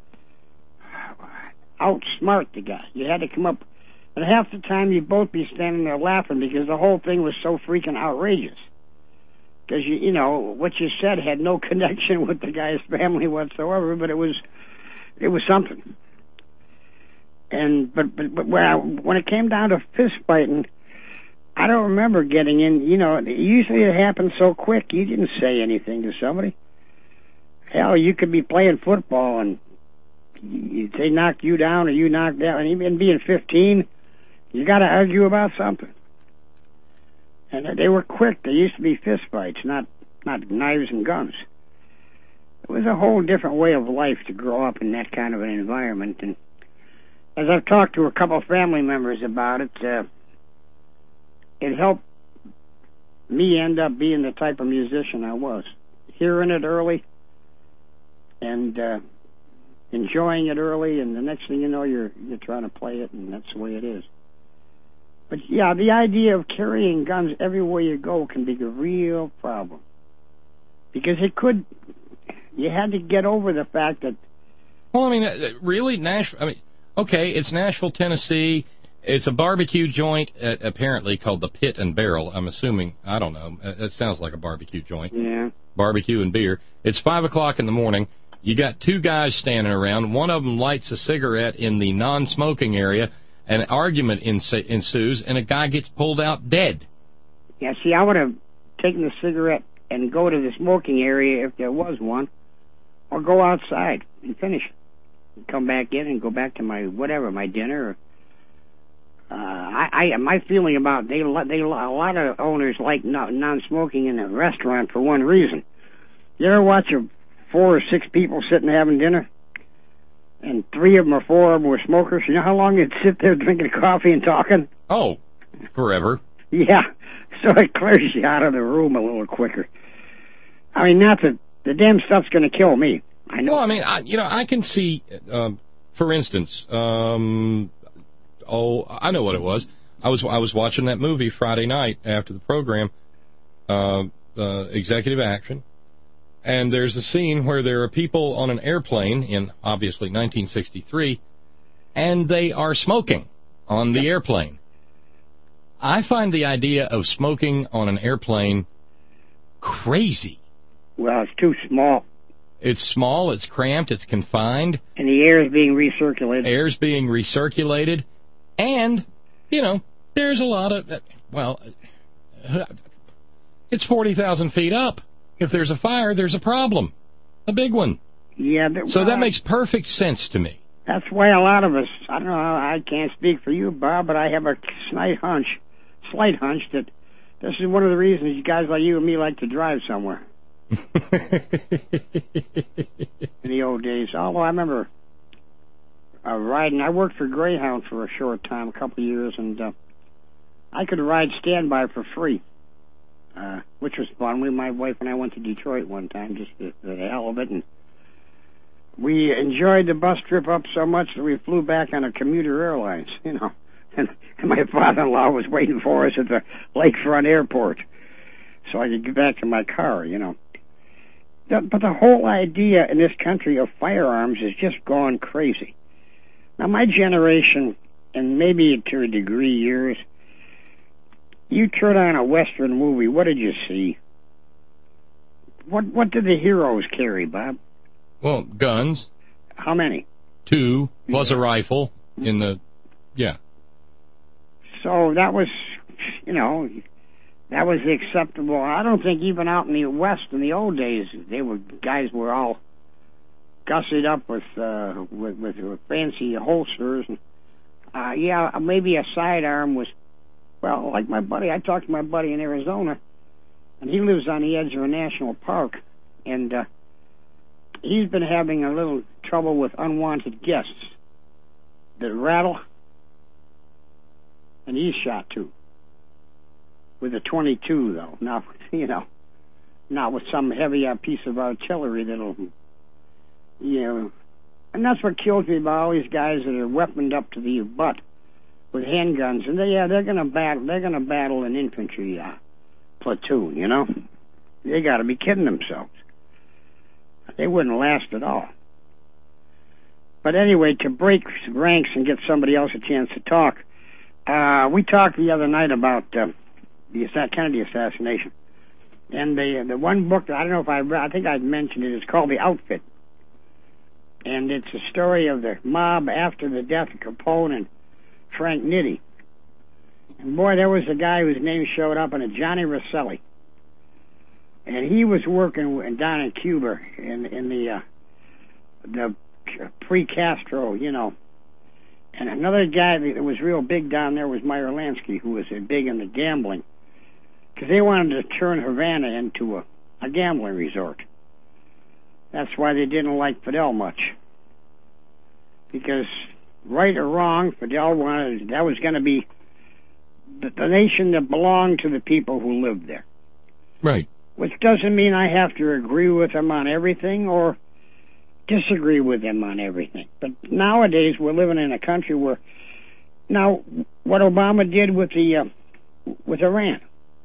outsmart the guy. You had to come up, and half the time you'd both be standing there laughing because the whole thing was so freaking outrageous. Because, you know, what you said had no connection with the guy's family whatsoever, but it was something. And but when it came down to fist fighting, I don't remember getting in. You know, usually it happened so quick. You didn't say anything to somebody. Hell, you could be playing football and they knocked you down or you knocked down. And even being 15, you got to argue about something. And they were quick. They used to be fist fights, not knives and guns. It was a whole different way of life to grow up in that kind of an environment. And as I've talked to a couple of family members about it, it helped me end up being the type of musician I was. Hearing it early and enjoying it early, and the next thing you know, you're trying to play it, and that's the way it is. But yeah, the idea of carrying guns everywhere you go can be a real problem. Because you had to get over the fact that... Well, I mean, really, okay, it's Nashville, Tennessee. It's a barbecue joint, apparently called the Pit and Barrel. I'm assuming, I don't know, it sounds like a barbecue joint. Yeah. Barbecue and beer. It's 5 o'clock in the morning. You got two guys standing around. One of them lights a cigarette in the non-smoking area. An argument ensues, and a guy gets pulled out dead. Yeah, see, I would have taken the cigarette and go to the smoking area if there was one, or go outside and finish it. And come back in and go back to my dinner. My feeling about a lot of owners like non-smoking in a restaurant for one reason. You ever watch 4 or 6 people sitting having dinner? And 3 of them or 4 of them were smokers. You know how long you'd sit there drinking coffee and talking? Oh, forever. Yeah, so it clears you out of the room a little quicker. I mean, not that the damn stuff's going to kill me. I know. Well, I mean, I can see, for instance, I know what it was. I was watching that movie Friday night after the program, Executive Action. And there's a scene where there are people on an airplane in, obviously, 1963, and they are smoking on the airplane. I find the idea of smoking on an airplane crazy. Well, it's too small. It's small, it's cramped, it's confined. And the air is being recirculated. Air's being recirculated. And, you know, there's a lot of, it's 40,000 feet up. If there's a fire, there's a problem. A big one. Yeah. So that makes perfect sense to me. That's why a lot of us, I don't know, I can't speak for you, Bob, but I have a slight hunch that this is one of the reasons you guys like you and me like to drive somewhere. In the old days. Although I remember riding, I worked for Greyhound for a short time, a couple of years, and I could ride standby for free. Which was fun. My wife and I went to Detroit one time, just for the hell of it, and we enjoyed the bus trip up so much that we flew back on a Commuter Airlines, you know, and my father-in-law was waiting for us at the Lakefront Airport so I could get back to my car, you know. But the whole idea in this country of firearms has just gone crazy. Now, my generation, and maybe to a degree yours, you turn on a Western movie, what did you see? What did the heroes carry, Bob? Well, guns. How many? 2, plus a rifle in the, yeah. So that was, you know, that was acceptable. I don't think even out in the West in the old days, guys were all gussied up with fancy holsters. Yeah, maybe a sidearm was, well, like my buddy, I talked to my buddy in Arizona, and he lives on the edge of a national park, and he's been having a little trouble with unwanted guests that rattle, and he's shot too. With a .22, though. Now, not with some heavy piece of artillery that'll, and that's what kills me about all these guys that are weaponed up to the butt with handguns, and they're gonna battle. They're gonna battle an infantry platoon. They got to be kidding themselves. They wouldn't last at all. But anyway, to break ranks and get somebody else a chance to talk, we talked the other night about the Kennedy assassination, and the one book that I don't know if I think I'd mentioned it. It's called The Outfit, and it's a story of the mob after the death of Capone and Frank Nitti. And boy, there was a guy whose name showed up in it, Johnny Rosselli, and he was working down in Cuba in the pre-Castro, And another guy that was real big down there was Meyer Lansky, who was big into gambling, because they wanted to turn Havana into a gambling resort. That's why they didn't like Fidel much, because right or wrong, Fidel wanted, that was going to be the nation that belonged to the people who lived there. Right. Which doesn't mean I have to agree with him on everything or disagree with him on everything. But nowadays we're living in a country where, now, what Obama did with Iran,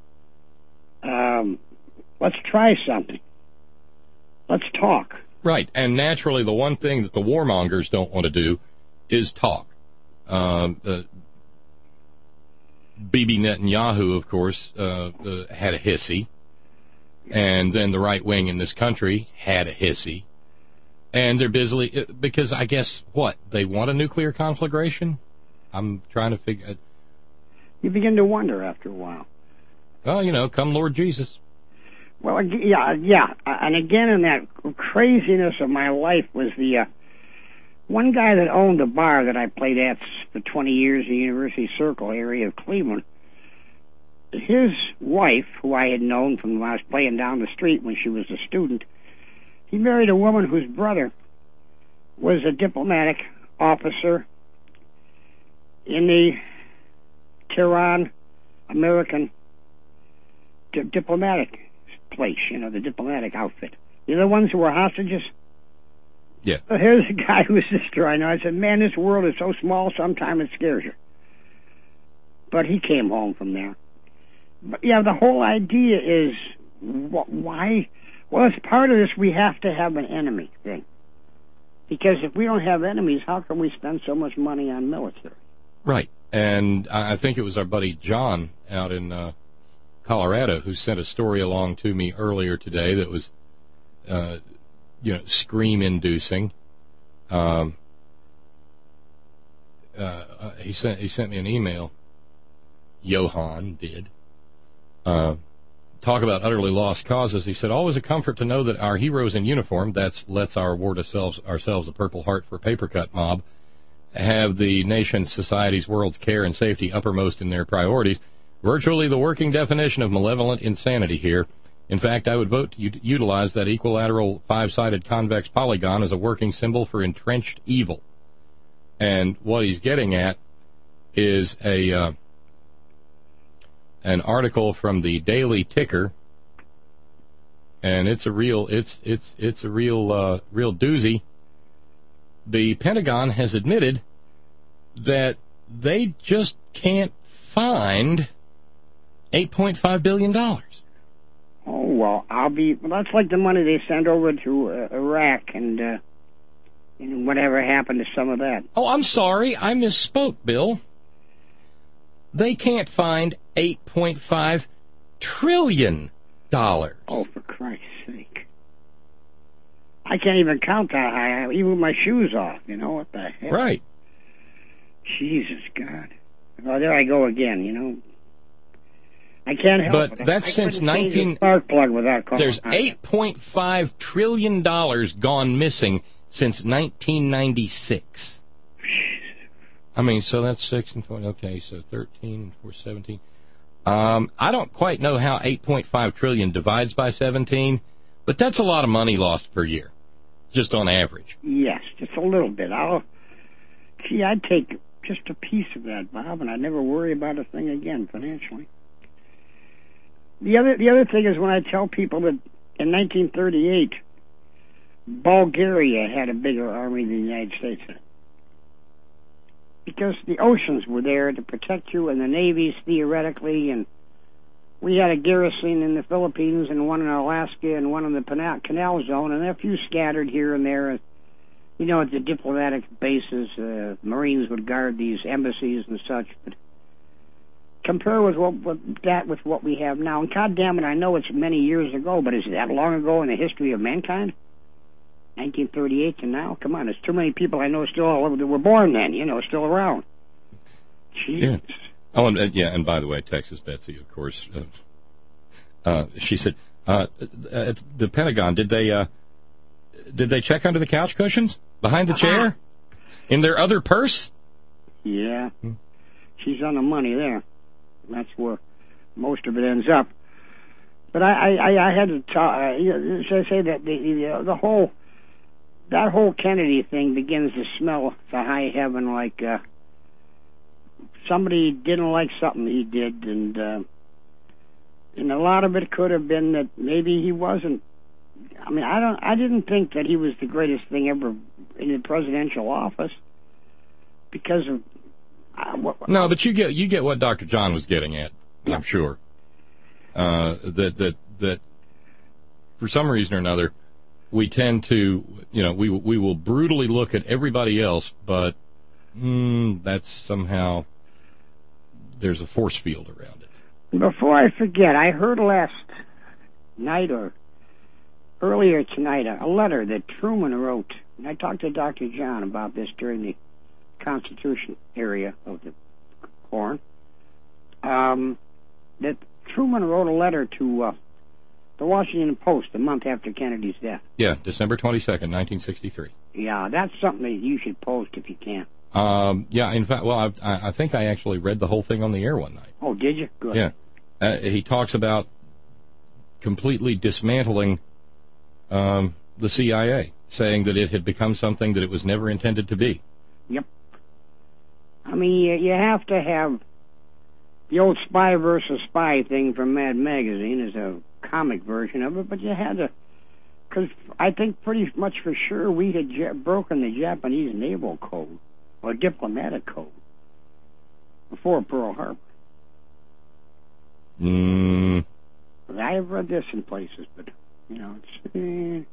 let's try something. Let's talk. Right, and naturally the one thing that the warmongers don't want to do is talk. Bibi Netanyahu, of course, had a hissy, and then the right wing in this country had a hissy, and they're busily, because I guess, they want a nuclear conflagration? I'm trying to figure. You begin to wonder after a while. Well, come Lord Jesus. Well, yeah. And again, in that craziness of my life was the one guy that owned a bar that I played at for 20 years in the University Circle area of Cleveland. His wife, who I had known from when I was playing down the street when she was a student, he married a woman whose brother was a diplomatic officer in the Tehran American diplomatic place, the diplomatic outfit. The ones who were hostages? Yeah. So here's a guy who's destroying. I said, man, this world is so small, sometimes it scares you. But he came home from there. But, the whole idea is, why? Well, as part of this, we have to have an enemy thing. Because if we don't have enemies, how can we spend so much money on military? Right. And I think it was our buddy John out in Colorado who sent a story along to me earlier today that was, scream-inducing. He sent me an email. Johan did. Talk about utterly lost causes. He said, always a comfort to know that our heroes in uniform, let's award ourselves a Purple Heart for Paper Cut mob, have the nation's, society's, world's care and safety uppermost in their priorities. Virtually the working definition of malevolent insanity here. In fact, I would vote to utilize that equilateral five-sided convex polygon as a working symbol for entrenched evil. And what he's getting at is an article from the Daily Ticker, and it's a real doozy. The Pentagon has admitted that they just can't find $8.5 billion. Oh, well, that's like the money they send over to Iraq and whatever happened to some of that. Oh, I'm sorry, I misspoke, Bill. They can't find $8.5 trillion. Oh, for Christ's sake. I can't even count that high, even with my shoes off, what the heck? Right. Jesus, God. Well, there I go again, I can't help it. But that's since spark plug without calling. There's $8.5 trillion gone missing since 1996. I mean, so that's 6 and 20. Okay, so 13 and 4, 17. I don't quite know how 8.5 trillion divides by 17, but that's a lot of money lost per year, just on average. Yes, just a little bit. I'd take just a piece of that, Bob, and I'd never worry about a thing again financially. The other thing is when I tell people that in 1938, Bulgaria had a bigger army than the United States had. Because the oceans were there to protect you, and the navies, theoretically, and we had a garrison in the Philippines, and one in Alaska, and one in the Canal Zone, and a few scattered here and there. You know, at the diplomatic bases, Marines would guard these embassies and such. But compare with what we have now. And God damn it, I know it's many years ago, but is it that long ago in the history of mankind? 1938 to now? Come on, there's too many people I know still all over that were born then, still around. Jeez. Yeah. Oh, and by the way, Texas Betsy, of course, she said, the Pentagon, did they check under the couch cushions? Behind the chair? In their other purse? Yeah. She's on the money there. That's where most of it ends up. But I had to say that that whole Kennedy thing begins to smell to high heaven like somebody didn't like something he did, and a lot of it could have been that maybe he wasn't. I mean, I didn't think that he was the greatest thing ever in the presidential office because of. No, but you get what Dr. John was getting at. Yeah. I'm sure that for some reason or another, we tend to, we will brutally look at everybody else, but that's somehow there's a force field around it. Before I forget, I heard last night or earlier tonight a letter that Truman wrote, and I talked to Dr. John about this during the Constitution area of the Horn, that Truman wrote a letter to the Washington Post a month after Kennedy's death. Yeah, December 22nd, 1963. Yeah, that's something that you should post if you can. Yeah, in fact, well, I think I actually read the whole thing on the air one night. Oh, did you? Good. Yeah. He talks about completely dismantling the CIA, saying that it had become something that it was never intended to be. Yep. I mean, you have to have the old spy versus spy thing from Mad Magazine as a comic version of it, but you had to, because I think pretty much for sure we had broken the Japanese naval code, or diplomatic code, before Pearl Harbor. I have read this in places, but, it's...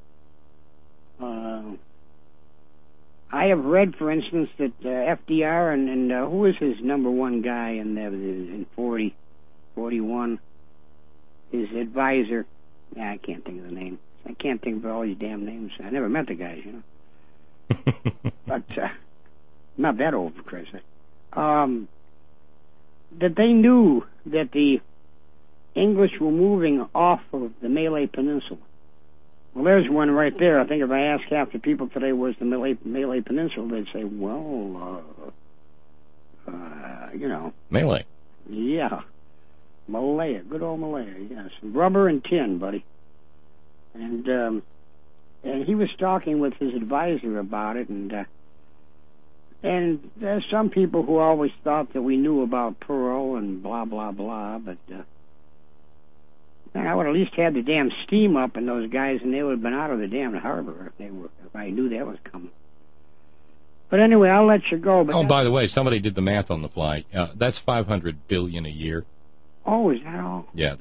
I have read, for instance, that FDR and who was his number one guy in 41, his advisor, I can't think of the name. I can't think of all these damn names. I never met the guys, But not that old, for Christ's sake. That they knew that the English were moving off of the Malay Peninsula. Well, there's one right there. I think if I asked half the people today where's the Malay Peninsula, they'd say, well, Malay. Yeah. Malaya. Good old Malaya, yes. Rubber and tin, buddy. And he was talking with his advisor about it, and there's some people who always thought that we knew about Pearl and blah, blah, blah, but I would at least had the damn steam up in those guys, and they would have been out of the damn harbor if I knew that was coming. But anyway, I'll let you go. But by the way, somebody did the math on the fly. That's $500 billion a year. Oh, is that all? Yeah,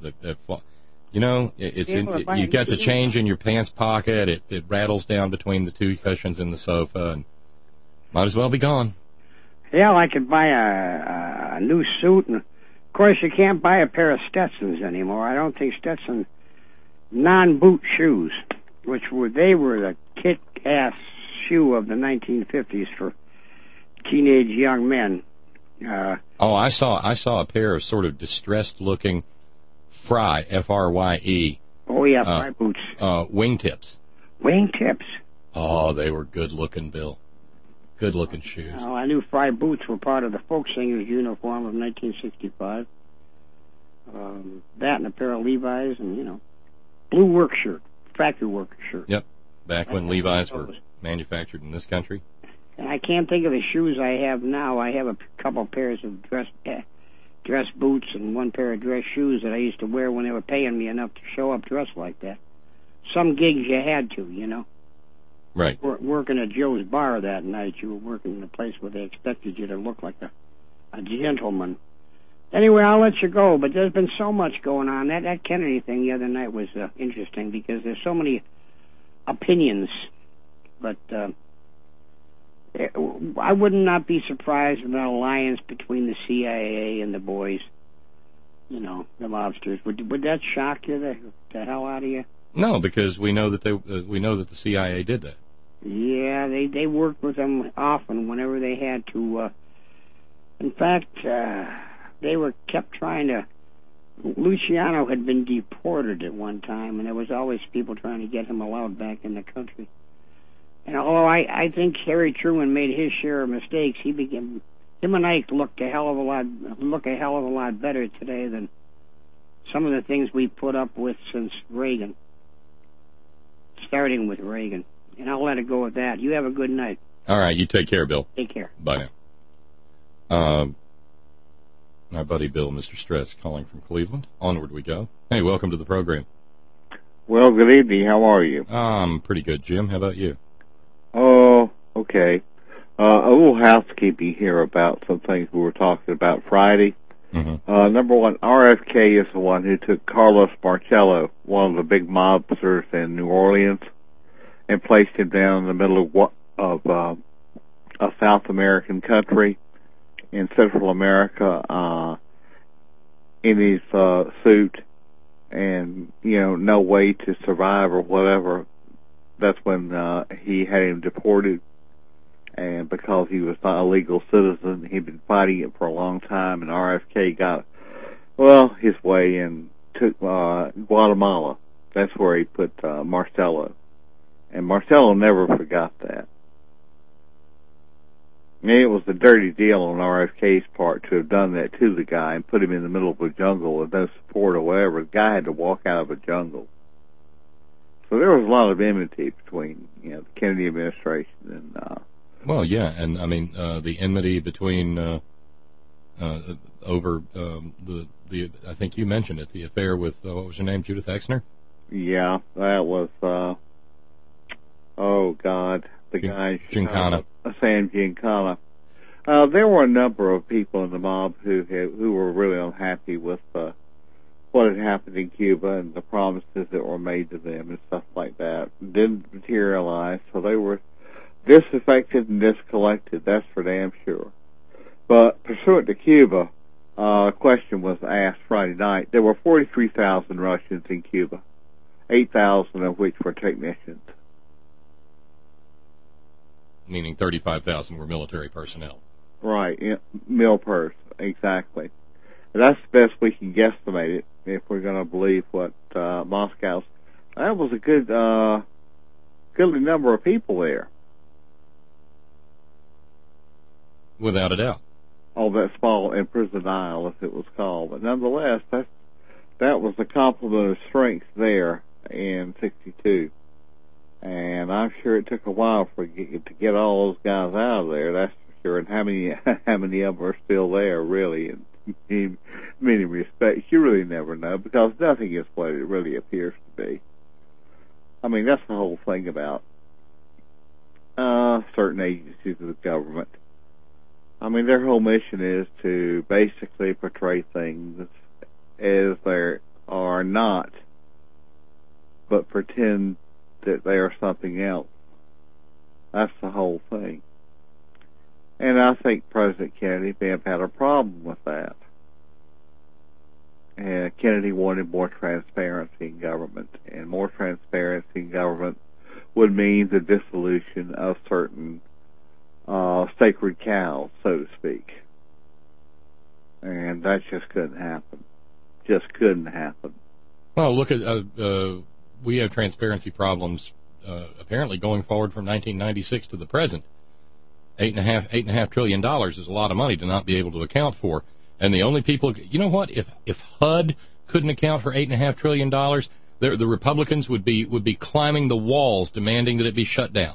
you got the change in your pants pocket. It rattles down between the two cushions in the sofa, and might as well be gone. Yeah, I could buy a new suit, and of course you can't buy a pair of Stetsons anymore. I don't think Stetson non-boot shoes, which were the kick-ass shoe of the 1950s for teenage young men. I saw a pair of sort of distressed-looking Frye, F-R-Y-E. Oh yeah, Frye boots. Wingtips. Wingtips. Oh, they were good-looking, Bill. Good-looking shoes. Oh, I knew Frye boots were part of the folk singer's uniform of 1965. That and a pair of Levi's and, blue work shirt, factory worker shirt. Yep, back when Levi's were manufactured in this country. And I can't think of the shoes I have now. I have a couple pairs of dress boots and one pair of dress shoes that I used to wear when they were paying me enough to show up dressed like that. Some gigs you had to, Right. Working at Joe's Bar that night, you were working in a place where they expected you to look like a gentleman. Anyway, I'll let you go, but there's been so much going on. That Kennedy thing the other night was interesting because there's so many opinions. But I would not be surprised with an alliance between the CIA and the boys, the mobsters. Would that shock you the hell out of you? No, because we know that the CIA did that. Yeah, they worked with them often whenever they had to. In fact, they were kept trying to. Luciano had been deported at one time, and there was always people trying to get him allowed back in the country. And although I think Harry Truman made his share of mistakes, him and Ike look a hell of a lot better today than some of the things we put up with since Reagan. Starting with Reagan. And I'll let it go with that. You have a good night. All right, you take care, Bill. Take care. Bye now. My buddy Bill, Mr. Stress, calling from Cleveland. Onward we go. Hey, welcome to the program. Well, good evening. How are you? I'm pretty good, Jim. How about you? Oh, okay. A little housekeeping here about some things we were talking about Friday. Mm-hmm. Number one, RFK is the one who took Carlos Marcello, one of the big mobsters in New Orleans, and placed him down in the middle of a South American country in Central America in his suit, and, no way to survive or whatever. That's when he had him deported, and because he was not a legal citizen, he'd been fighting it for a long time, and RFK got, his way and took Guatemala. That's where he put Marcello. And Marcello never forgot that. And it was a dirty deal on RFK's part to have done that to the guy and put him in the middle of a jungle with no support or whatever. The guy had to walk out of a jungle. So there was a lot of enmity between, the Kennedy administration and... Well, yeah, and I mean the enmity between over the I think you mentioned it, the affair with what was her name, Judith Exner? Yeah, that was the guy Giancana. Sam Giancana. There were a number of people in the mob who were really unhappy with what had happened in Cuba and the promises that were made to them and stuff like that. Didn't materialize, so they were disaffected and discollected, that's for damn sure. But pursuant to Cuba, a question was asked Friday night. There were 43,000 Russians in Cuba, 8,000 of which were technicians. Meaning 35,000 were military personnel. Right, mil-pers, exactly. That's the best we can guesstimate it, if we're going to believe what Moscow's... That was a goodly number of people there. Without a doubt. Oh, that small imprisoned isle, if it was called. But nonetheless, that was the complement of strength there in '62. And I'm sure it took a while to get all those guys out of there, that's for sure. And how many of them are still there, really, in many respects? You really never know, because nothing is what it really appears to be. I mean, that's the whole thing about certain agencies of the government. I mean, their whole mission is to basically portray things as they are not, but pretend that they are something else. That's the whole thing. And I think President Kennedy may have had a problem with that. And Kennedy wanted more transparency in government, and more transparency in government would mean the dissolution of certain sacred cows, so to speak. And that just couldn't happen. Just couldn't happen. Well, look at, we have transparency problems apparently going forward from 1996 to the present. $8.5 trillion is a lot of money to not be able to account for. And the only people, you know what? If HUD couldn't account for $8.5 trillion, the Republicans would be climbing the walls demanding that it be shut down.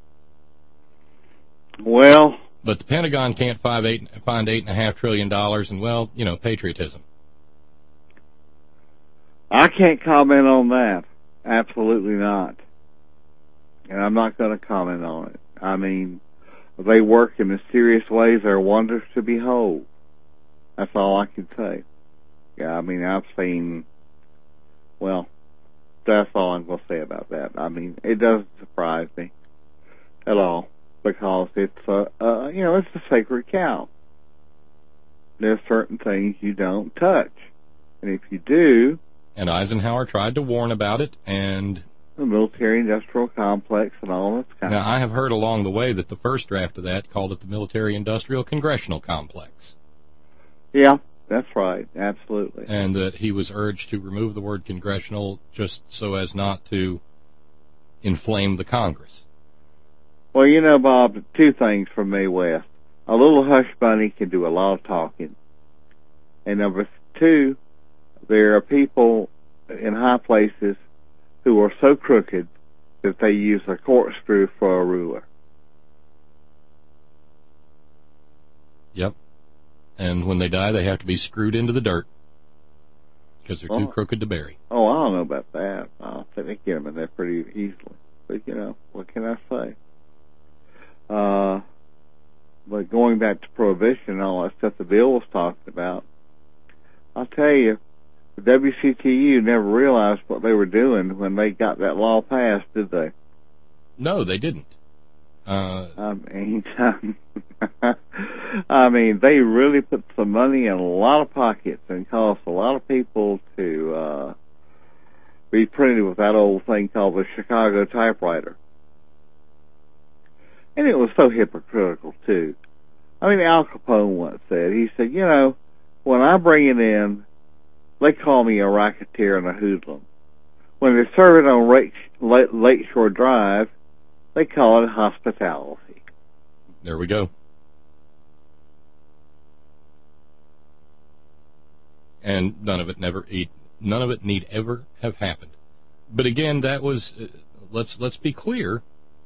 Well, but the Pentagon can't find $8.5 trillion, and well, you know, patriotism. I can't comment on that. Absolutely not. And I'm not going to comment on it. I mean, they work in mysterious ways. They're wonders to behold. That's all I can say. Yeah, I mean, I've seen, well, that's all I'm going to say about that. I mean, it doesn't surprise me at all because it's, it's a sacred cow. There's certain things you don't touch. And if you do... And Eisenhower tried to warn about it, and... The military-industrial complex and all that kind of... Now, I have heard along the way that the first draft of that called it the military-industrial congressional complex. Yeah, that's right. Absolutely. And that he was urged to remove the word congressional just so as not to inflame the Congress. Well, you know, Bob, two things from me, West. A little hush bunny can do a lot of talking. And number two, there are people in high places who are so crooked that they use a corkscrew for a ruler. Yep. And when they die, they have to be screwed into the dirt because they're too crooked to bury. Oh, I don't know about that. I think they get them in there pretty easily. But, you know, what can I say? But going back to Prohibition and all that stuff the bill was talking about, I'll tell you, the WCTU never realized what they were doing when they got that law passed, did they? No, they didn't. I mean, they really put some money in a lot of pockets and caused a lot of people to be printed with that old thing called the Chicago typewriter. And it was so hypocritical, too. I mean, Al Capone once said, he said, you know, when I bring it in, they call me a racketeer and a hoodlum. When they serve it on Lakeshore Drive, they call it hospitality. There we go. And none of it need ever have happened. But again, that was let's be clear.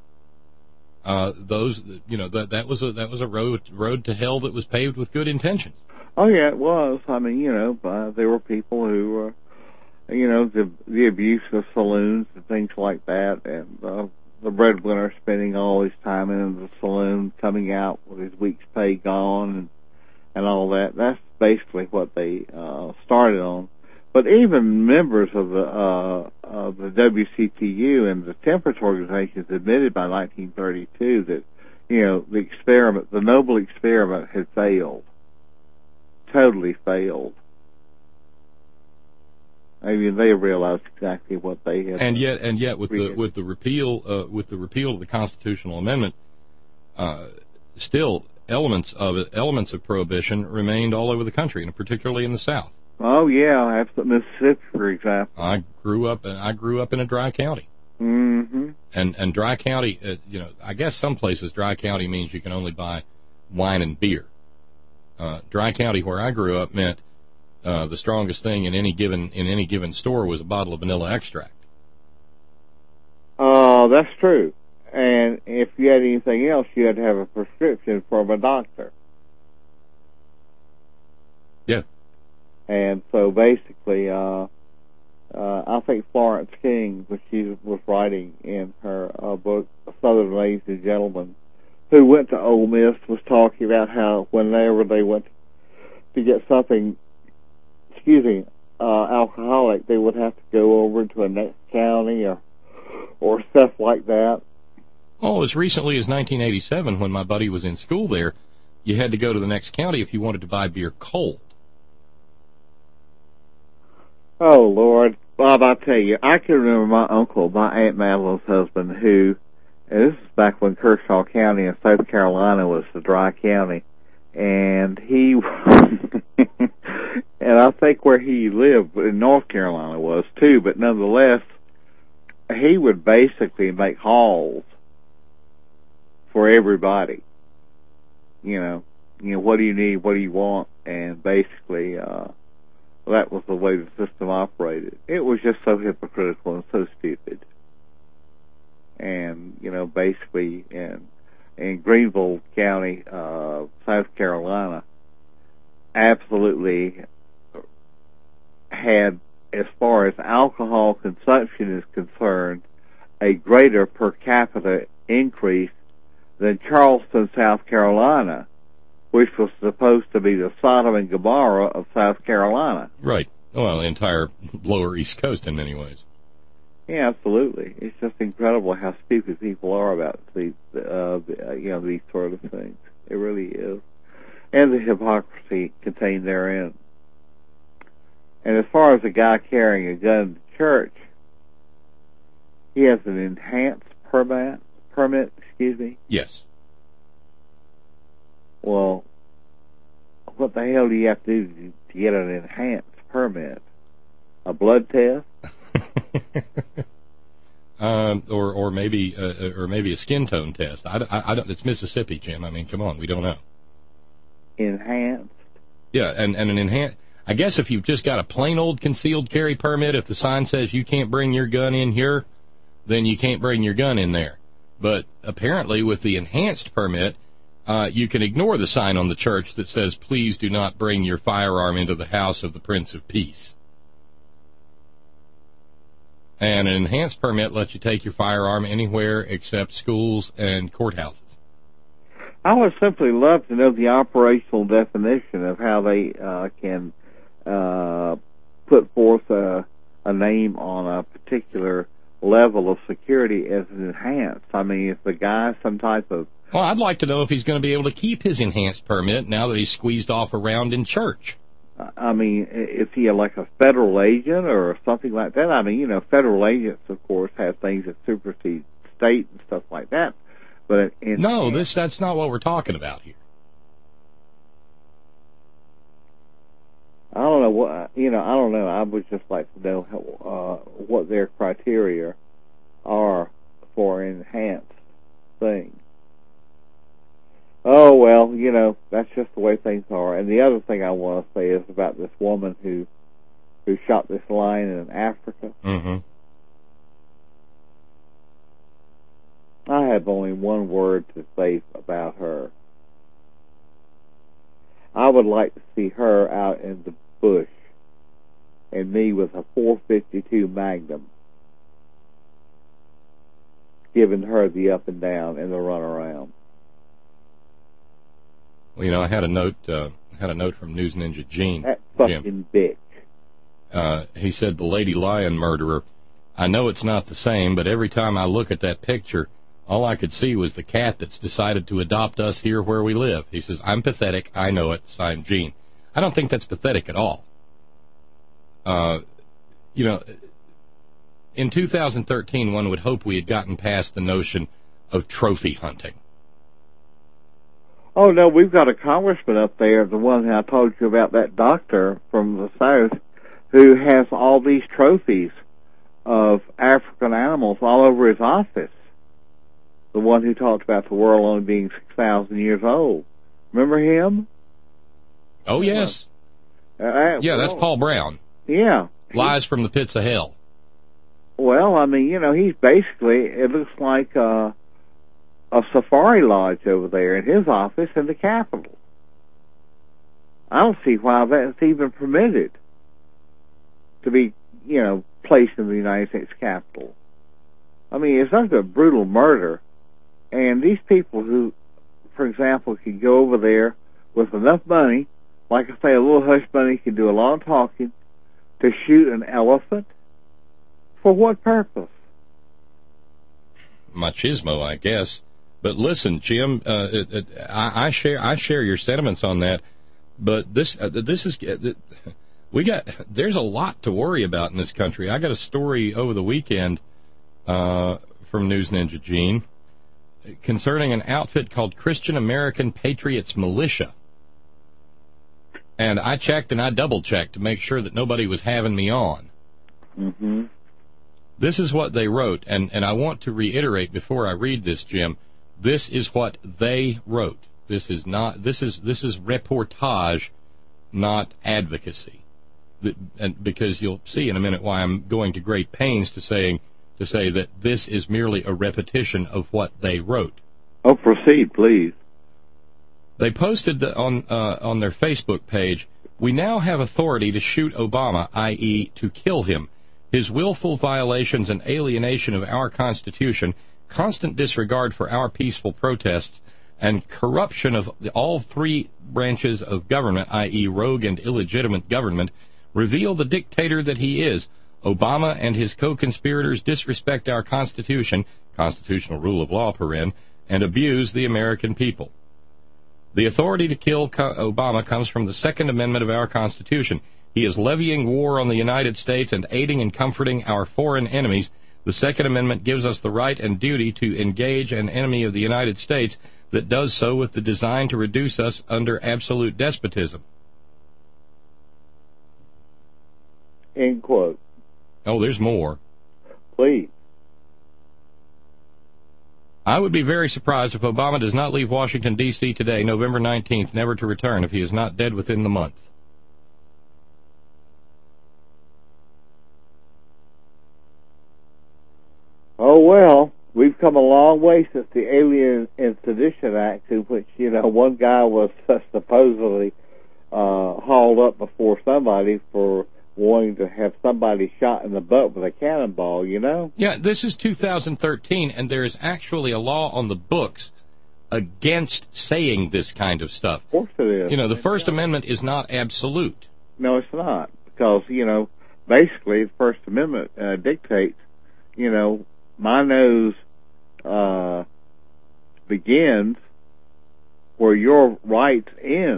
That was a road to hell that was paved with good intentions. Oh yeah, it was. I mean, you know, there were people who were, you know, the abuse of saloons and things like that, and the breadwinner spending all his time in the saloon, coming out with his week's pay gone, and all that. That's basically what they started on. But even members of the WCTU and the temperance organizations admitted by 1932 that, you know, the noble experiment had failed. Totally failed. I mean, they realized exactly what they had. And yet, with the repeal of the constitutional amendment, still elements of prohibition remained all over the country, and particularly in the South. Oh yeah, Mississippi, for example. I grew up in a dry county. Mm-hmm. And dry county, you know, I guess some places dry county means you can only buy wine and beer. Dry county, where I grew up, meant the strongest thing in any given store was a bottle of vanilla extract. That's true. And if you had anything else, you had to have a prescription from a doctor. Yeah. And so basically, I think Florence King, when she was writing in her book, Southern Ladies and Gentlemen, who went to Ole Miss, was talking about how whenever they went to get something, alcoholic, they would have to go over to a next county or stuff like that. Oh, as recently as 1987, when my buddy was in school there, you had to go to the next county if you wanted to buy beer cold. Oh, Lord. Bob, I tell you, I can remember my uncle, my Aunt Madeline's husband, who, and this is back when Kershaw County in South Carolina was the dry county, and he, and I think where he lived in North Carolina was too, but nonetheless, he would basically make halls for everybody. You know, what do you need? What do you want? and basically that was the way the system operated. It was just so hypocritical and so stupid. And, you know, basically in Greenville County, South Carolina, absolutely had, as far as alcohol consumption is concerned, a greater per capita increase than Charleston, South Carolina, which was supposed to be the Sodom and Gomorrah of South Carolina. Right. Well, the entire lower East Coast in many ways. Yeah, absolutely. It's just incredible how stupid people are about these, these sort of things. It really is. And the hypocrisy contained therein. And as far as the guy carrying a gun in the church, he has an enhanced permit, Yes. Well, what the hell do you have to do to get an enhanced permit? A blood test? Or maybe a skin tone test. I don't. It's Mississippi, Jim. I mean, come on, we don't know. Enhanced. Yeah, and an enhanced. I guess if you've just got a plain old concealed carry permit, if the sign says you can't bring your gun in here, then you can't bring your gun in there. But apparently, with the enhanced permit, you can ignore the sign on the church that says, "Please do not bring your firearm into the house of the Prince of Peace." And an enhanced permit lets you take your firearm anywhere except schools and courthouses. I would simply love to know the operational definition of how they can put forth a name on a particular level of security as an enhanced. I mean, if the guy some type of... Well, I'd like to know if he's going to be able to keep his enhanced permit now that he's squeezed off around in church. I mean, is he like a federal agent or something like that? I mean, you know, federal agents, of course, have things that supersede state and stuff like that. But that's not what we're talking about here. I don't know I don't know. I would just like to know what their criteria are for enhanced things. Oh, well, you know, that's just the way things are. And the other thing I want to say is about this woman who shot this lion in Africa. Mm-hmm. I have only one word to say about her. I would like to see her out in the bush and me with a .452 Magnum giving her the up and down and the run around. Well, you know, I had a note from News Ninja Gene. That fucking bitch. He said, the Lady Lion murderer. I know it's not the same, but every time I look at that picture, all I could see was the cat that's decided to adopt us here where we live. He says, I'm pathetic. I know it. Signed, Gene. I don't think that's pathetic at all. You know, in 2013, one would hope we had gotten past the notion of trophy hunting. Oh, no, we've got a congressman up there, the one I told you about, that doctor from the South, who has all these trophies of African animals all over his office. The one who talked about the world only being 6,000 years old. Remember him? Oh, yes. That's Paul Brown. Yeah. Lies from the pits of hell. Well, I mean, you know, he's basically, it looks like a safari lodge over there in his office in the Capitol. I don't see why that's even permitted to be, you know, placed in the United States Capitol. I mean, it's such a brutal murder. And these people who, for example, can go over there with enough money, like I say, a little hush money can do a lot of talking, to shoot an elephant, for what purpose? Machismo, I guess. But listen, Jim, I share your sentiments on that. But there's a lot to worry about in this country. I got a story over the weekend from News Ninja Gene concerning an outfit called Christian American Patriots Militia. And I checked and I double-checked to make sure that nobody was having me on. Mm-hmm. This is what they wrote, and I want to reiterate before I read this, Jim. This is what they wrote. This is reportage not advocacy. And because you'll see in a minute why I'm going to great pains to say that this is merely a repetition of what they wrote. Oh, proceed, please. They posted on their Facebook page, "We now have authority to shoot Obama, i.e. to kill him. His willful violations and alienation of our Constitution, constant disregard for our peaceful protests, and corruption of all three branches of government, i.e. rogue and illegitimate government, reveal the dictator that he is. Obama and his co-conspirators disrespect our Constitution, constitutional rule of law, and abuse the American people. The authority to kill Obama comes from the Second Amendment of our Constitution. He is levying war on the United States and aiding and comforting our foreign enemies. The Second Amendment gives us the right and duty to engage an enemy of the United States that does so with the design to reduce us under absolute despotism." End quote. Oh, there's more. Please. "I would be very surprised if Obama does not leave Washington, D.C. today, November 19th, never to return, if he is not dead within the month." Oh, well, we've come a long way since the Alien and Sedition Act, in which, one guy was supposedly hauled up before somebody for wanting to have somebody shot in the butt with a cannonball, Yeah, this is 2013, and there is actually a law on the books against saying this kind of stuff. Of course it is. The First Amendment is not absolute. No, it's not. Because, basically the First Amendment dictates, my nose begins where your rights end.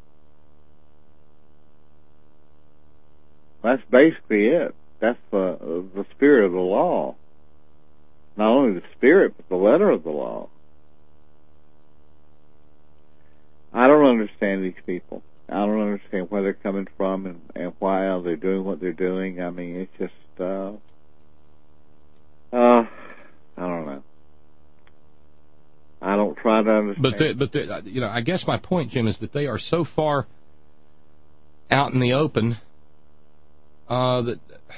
That's basically it. That's the spirit of the law. Not only the spirit, but the letter of the law. I don't understand these people. I don't understand where they're coming from and why they're doing what they're doing. I mean, it's just, I don't know. I don't try to understand. But I guess my point, Jim, is that they are so far out in the open that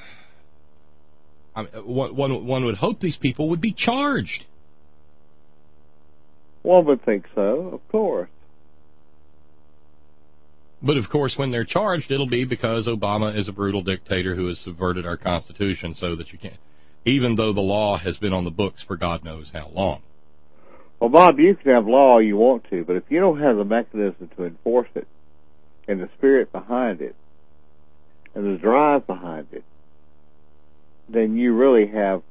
one would hope these people would be charged. One would think so, of course. But, of course, when they're charged, it'll be because Obama is a brutal dictator who has subverted our Constitution so that you can't, even though the law has been on the books for God knows how long. Well, Bob, you can have law all you want to, but if you don't have the mechanism to enforce it and the spirit behind it and the drive behind it, then you really have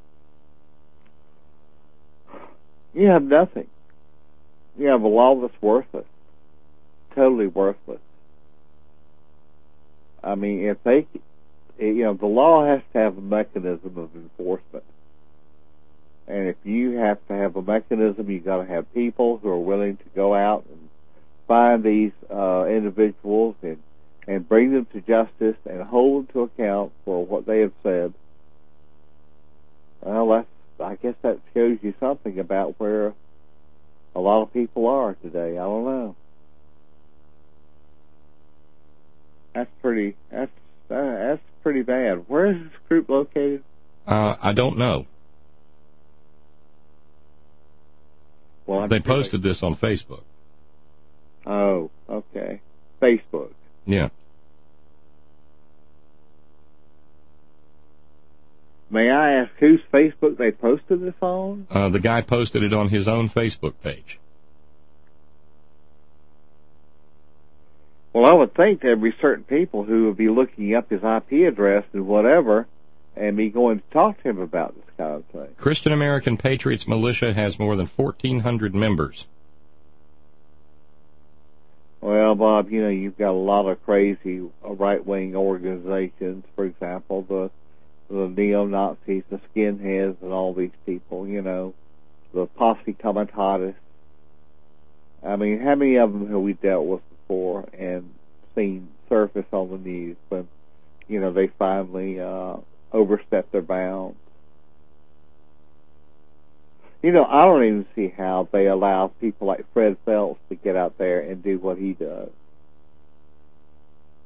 nothing. You have a law that's worthless, totally worthless. I mean, if they, the law has to have a mechanism of enforcement. And if you have to have a mechanism, you've got to have people who are willing to go out and find these individuals and bring them to justice and hold them to account for what they have said. Well, I guess that shows you something about where a lot of people are today. I don't know. That's pretty bad. Where is this group located? I don't know. Well, they posted this on Facebook. Oh, okay. Facebook. Yeah. May I ask whose Facebook they posted this on? The guy posted it on his own Facebook page. Well, I would think there'd be certain people who would be looking up his IP address and whatever and be going to talk to him about this kind of thing. Christian American Patriots Militia has more than 1,400 members. Well, Bob, you've got a lot of crazy right-wing organizations, for example, the neo-Nazis, the skinheads, and all these people, the posse comitatus. I mean, how many of them have we dealt with before and seen surface on the news when, they finally overstep their bounds? I don't even see how they allow people like Fred Phelps to get out there and do what he does.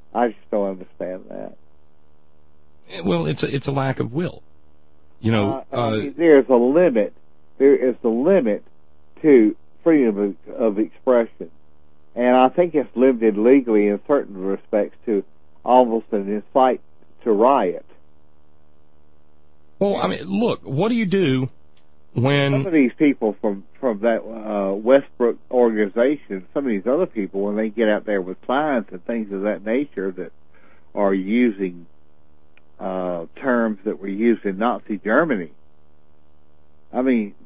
understand that. Well, it's a lack of will. You know, I mean, there's a limit. There is a limit to freedom of expression, and I think it's limited legally in certain respects to almost an incite to riot. Well, I mean, look, what do you do when some of these people from that Westbrook organization, some of these other people, when they get out there with signs and things of that nature that are using terms that were used in Nazi Germany, I mean,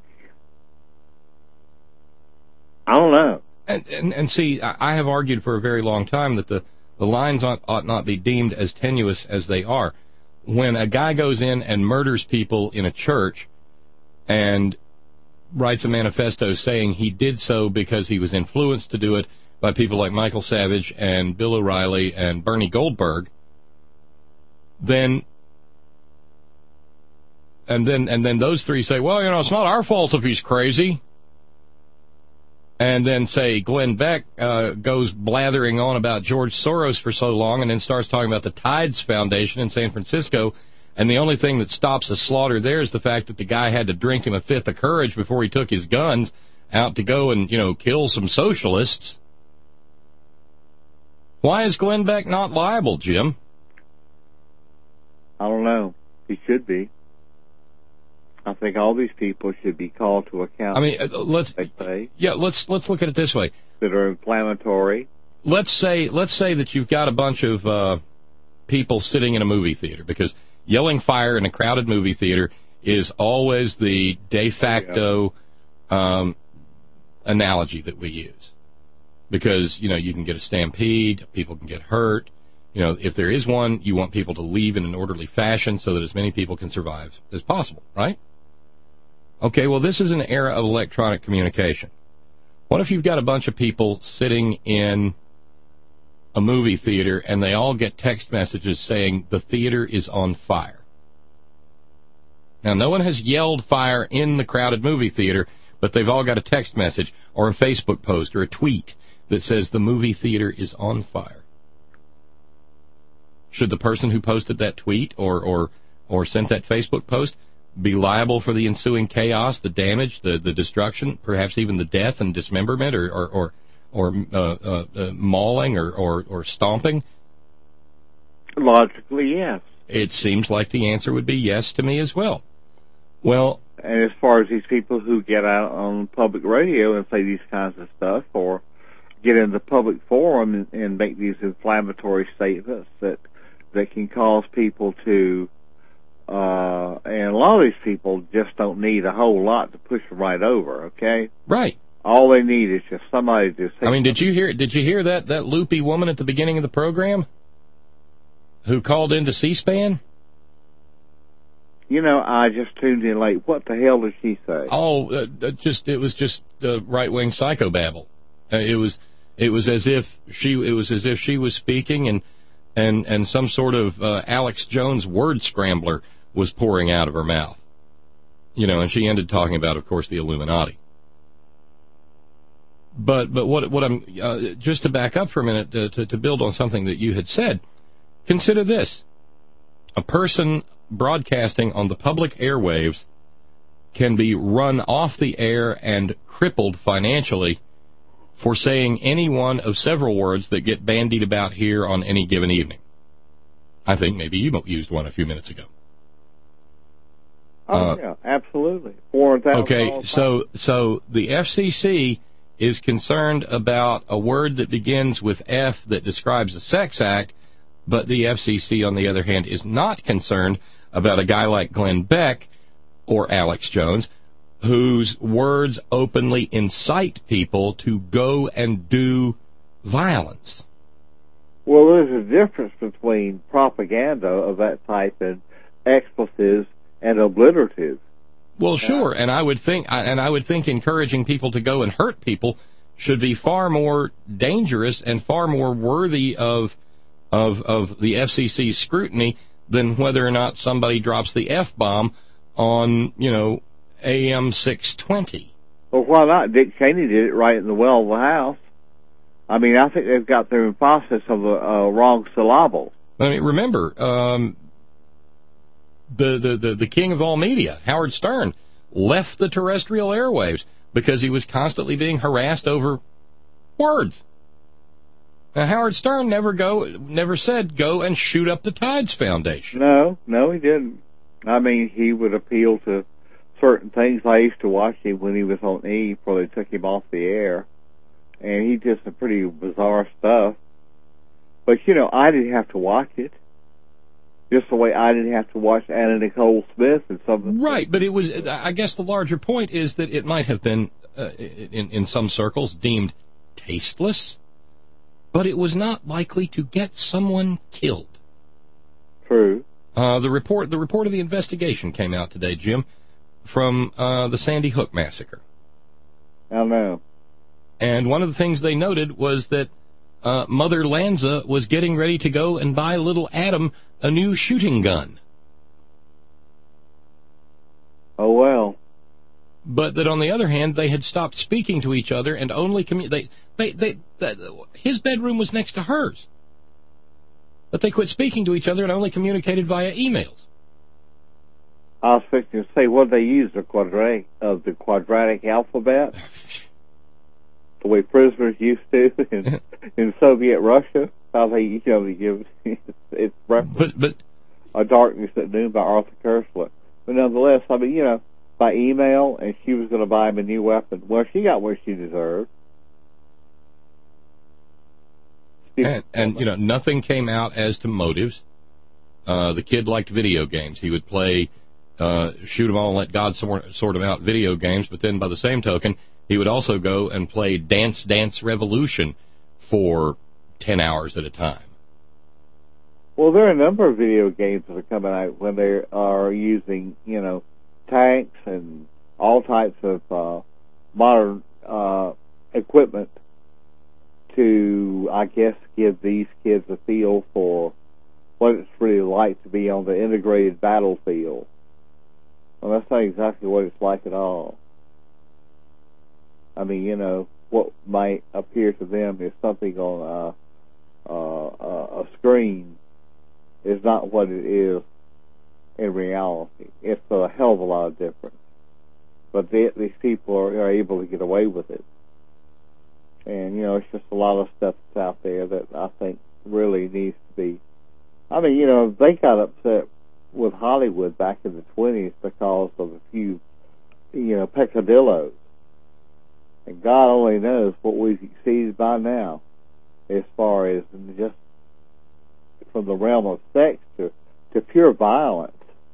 I don't know. And see, I have argued for a very long time that the lines ought not be deemed as tenuous as they are. When a guy goes in and murders people in a church and writes a manifesto saying he did so because he was influenced to do it by people like Michael Savage and Bill O'Reilly and Bernie Goldberg, then those three say, well, you know, it's not our fault if he's crazy. And then, say, Glenn Beck goes blathering on about George Soros for so long and then starts talking about the Tides Foundation in San Francisco, and the only thing that stops a slaughter there is the fact that the guy had to drink him a fifth of courage before he took his guns out to go and, you know, kill some socialists. Why is Glenn Beck not liable, Jim? I don't know. He should be. I think all these people should be called to account. I mean, let's look at it this way. That are inflammatory. Let's say that you've got a bunch of people sitting in a movie theater, because yelling fire in a crowded movie theater is always the de facto analogy that we use. Because, you know, you can get a stampede, people can get hurt. You know, if there is one, you want people to leave in an orderly fashion so that as many people can survive as possible, right? Okay, well, this is an era of electronic communication. What if you've got a bunch of people sitting in a movie theater and they all get text messages saying the theater is on fire? Now, no one has yelled fire in the crowded movie theater, but they've all got a text message or a Facebook post or a tweet that says the movie theater is on fire. Should the person who posted that tweet or sent that Facebook post be liable for the ensuing chaos, the damage, the destruction, perhaps even the death and dismemberment or mauling or stomping? Logically, yes. It seems like the answer would be yes to me as well. Well, and as far as these people who get out on public radio and say these kinds of stuff, or get in the public forum and make these inflammatory statements that can cause people to, and a lot of these people just don't need a whole lot to push them right over, okay? Right. All they need is just somebody to say. I mean, did you hear that loopy woman at the beginning of the program who called into C-SPAN? You know, I just tuned in late. What the hell did she say? Oh, it was just right-wing psychobabble. It was as if she was speaking and some sort of Alex Jones word scrambler was pouring out of her mouth. You know, and she ended talking about, of course, the Illuminati. But what I'm just to back up for a minute to build on something that you had said. Consider this: a person broadcasting on the public airwaves can be run off the air and crippled financially for saying any one of several words that get bandied about here on any given evening. I think maybe you used one a few minutes ago. Yeah, absolutely. Okay, so the FCC is concerned about a word that begins with F that describes a sex act, but the FCC, on the other hand, is not concerned about a guy like Glenn Beck or Alex Jones, whose words openly incite people to go and do violence. Well, there's a difference between propaganda of that type and expletives and obliteratives. Well, sure, and I would think encouraging people to go and hurt people should be far more dangerous and far more worthy of the FCC's scrutiny than whether or not somebody drops the F-bomb on, you know, AM 620. Well, why not? Dick Cheney did it right in the well of the House. I mean, I think they've got their emphasis of a wrong syllable. I mean, remember, the king of all media, Howard Stern, left the terrestrial airwaves because he was constantly being harassed over words. Now, Howard Stern never said go and shoot up the Tides Foundation. No, he didn't. I mean, he would appeal to certain things. I used to watch him when he was on E before they took him off the air, and he did some pretty bizarre stuff. But, you know, I didn't have to watch it. Just the way I didn't have to watch Anna Nicole Smith and something. Right, but it was, I guess the larger point is that it might have been, in some circles, deemed tasteless, but it was not likely to get someone killed. True. The report of the investigation came out today, Jim, from the Sandy Hook massacre. I know. And one of the things they noted was that Mother Lanza was getting ready to go and buy little Adam a new shooting gun. Oh, well. But that on the other hand, they had stopped speaking to each other and only his bedroom was next to hers. But they quit speaking to each other and only communicated via emails. I was fixing to say, what they use the quadratic alphabet, the way prisoners used to in Soviet Russia. How they give it's reference. But A Darkness at Noon by Arthur Koestler. But nonetheless, I mean, by email, and she was going to buy him a new weapon. Well, she got what she deserved. And nothing came out as to motives. The kid liked video games. He would play shoot 'em all and let God sort 'em out video games, but then by the same token, he would also go and play Dance Dance Revolution for 10 hours at a time. Well, there are a number of video games that are coming out when they are using, tanks and all types of modern equipment to, I guess, give these kids a feel for what it's really like to be on the integrated battlefield. Well, that's not exactly what it's like at all. I mean, what might appear to them is something on a screen is not what it is in reality. It's a hell of a lot of difference. But these people are able to get away with it. And, it's just a lot of stuff that's out there that I think really needs to be. I mean, they got upset with Hollywood back in the 20s because of a few, peccadillos. And God only knows what we've exceeded by now as far as just from the realm of sex to pure violence.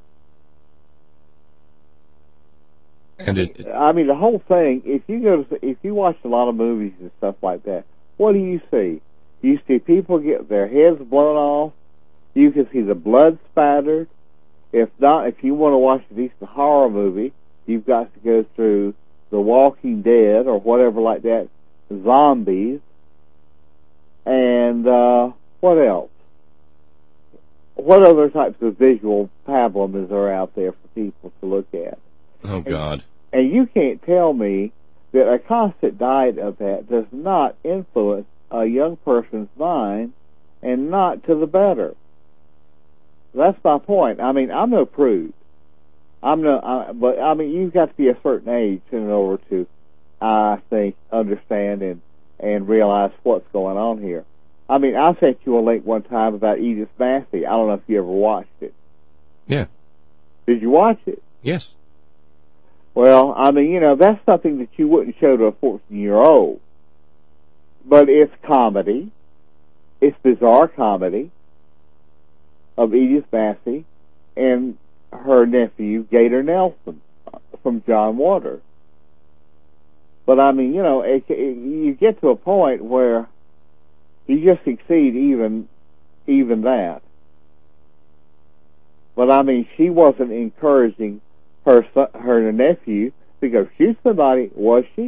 And I mean, the whole thing, if you watch a lot of movies and stuff like that, what do you see? You see people get their heads blown off. You can see the blood spattered. If you want to watch a decent horror movie, you've got to go through The Walking Dead or whatever like that, zombies, and what else? What other types of visual pablum is there out there for people to look at? Oh, God. And you can't tell me that a constant diet of that does not influence a young person's mind and not to the better. That's my point. I mean, I'm no prude. But I mean, you've got to be a certain age in order to, I think, understand and realize what's going on here. I mean, I sent you a link one time about Edith Massey. I don't know if you ever watched it. Yeah. Did you watch it? Yes. Well, I mean, that's something that you wouldn't show to a 14-year-old. But it's comedy. It's bizarre comedy of Edith Massey and her nephew, Gator Nelson, from John Waters. But, I mean, you get to a point where you just exceed even that. But, I mean, she wasn't encouraging her nephew to go shoot somebody, was she?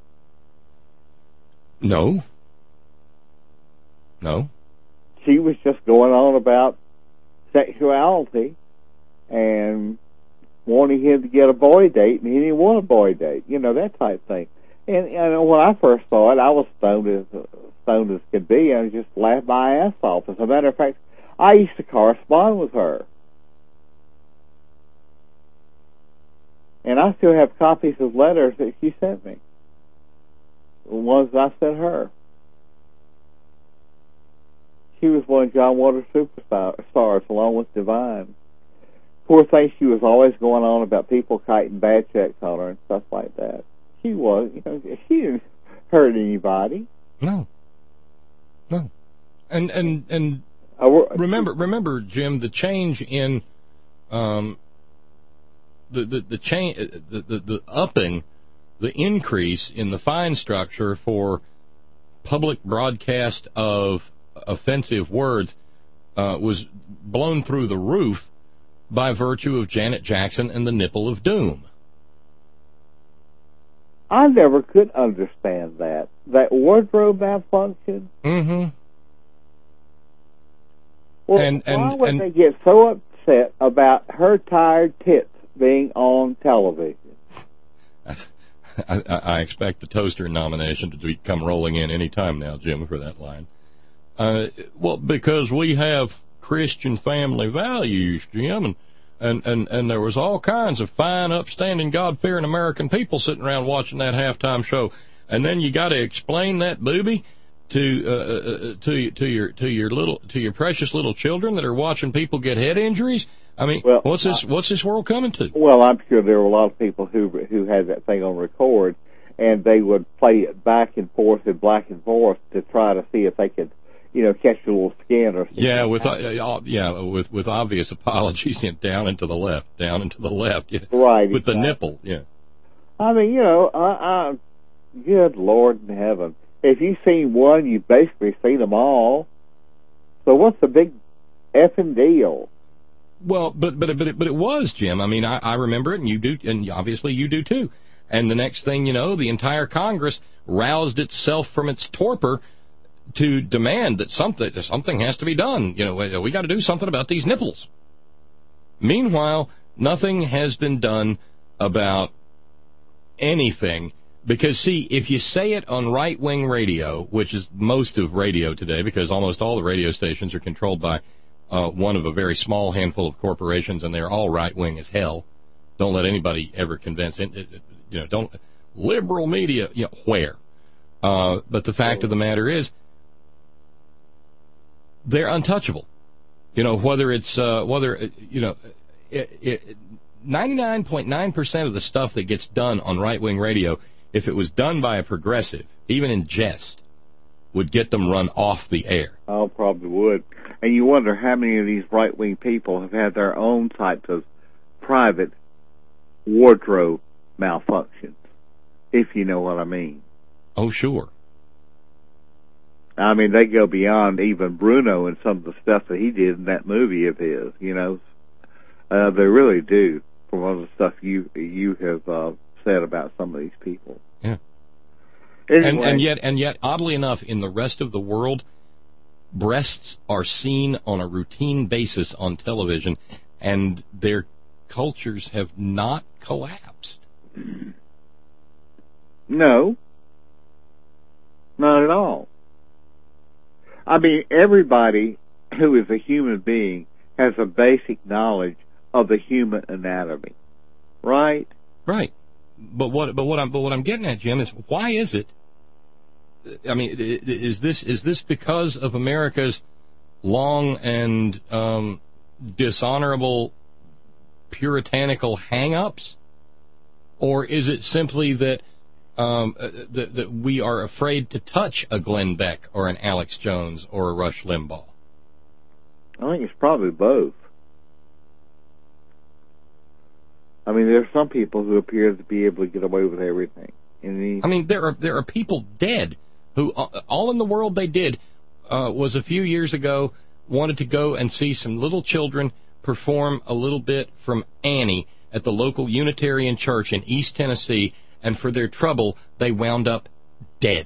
No. She was just going on about sexuality and wanting him to get a boy date, and he didn't want a boy date, that type thing. And when I first saw it, I was stoned as could be, and I just laughed my ass off. As a matter of fact, I used to correspond with her. And I still have copies of letters that she sent me. The ones I sent her. She was one of John Waters' superstars, along with Divine. Poor thing, she was always going on about people kiting bad checks on her and stuff like that. She she didn't hurt anybody. No. And remember, Jim, the change in the upping, the increase in the fine structure for public broadcast of offensive words was blown through the roof by virtue of Janet Jackson and the Nipple of Doom. I never could understand that wardrobe malfunction. Mm-hmm. Well, why would they get so upset about her tired tits being on television? I expect the toaster nomination to come rolling in any time now, Jim, for that line. Well, because we have Christian family values, Jim, and there was all kinds of fine, upstanding, God-fearing American people sitting around watching that halftime show, and then you got to explain that booby to your precious little children that are watching people get head injuries. I mean, what's this world coming to? Well, I'm sure there were a lot of people who had that thing on record, and they would play it back and forth and back and forth to try to see if they could, catch a little skin or something. Yeah, with obvious apologies, down and to the left, yeah. Right. With the nipple, yeah. I mean, good Lord in heaven. If you've seen one, you've basically seen them all. So what's the big effing deal? Well, but it was, Jim. I mean, I remember it, and you do, and obviously you do too. And the next thing you know, the entire Congress roused itself from its torpor to demand that something has to be done. We got to do something about these nipples. Meanwhile, nothing has been done about anything. Because, see, if you say it on right-wing radio, which is most of radio today, because almost all the radio stations are controlled by one of a very small handful of corporations, and they're all right-wing as hell. Don't let anybody ever convince don't liberal media, where? But the fact of the matter is, they're untouchable. Whether it's 99.9% of the stuff that gets done on right-wing radio, if it was done by a progressive, even in jest, would get them run off the air. Oh, probably would. And you wonder how many of these right-wing people have had their own types of private wardrobe malfunctions, if you know what I mean. Oh, sure. I mean, they go beyond even Bruno and some of the stuff that he did in that movie of his, They really do, from all the stuff you have said about some of these people. Yeah. Anyway. And yet, oddly enough, in the rest of the world, breasts are seen on a routine basis on television, and their cultures have not collapsed. No. Not at all. I mean, everybody who is a human being has a basic knowledge of the human anatomy, right? Right. But what I'm getting at, Jim, is why is it? I mean, is this because of America's long and dishonorable puritanical hang-ups, or is it simply that that we are afraid to touch a Glenn Beck or an Alex Jones or a Rush Limbaugh? I think it's probably both. I mean, there are some people who appear to be able to get away with everything. I mean, there are people dead who all in the world they did was a few years ago wanted to go and see some little children perform a little bit from Annie at the local Unitarian Church in East Tennessee, and for their trouble, they wound up dead.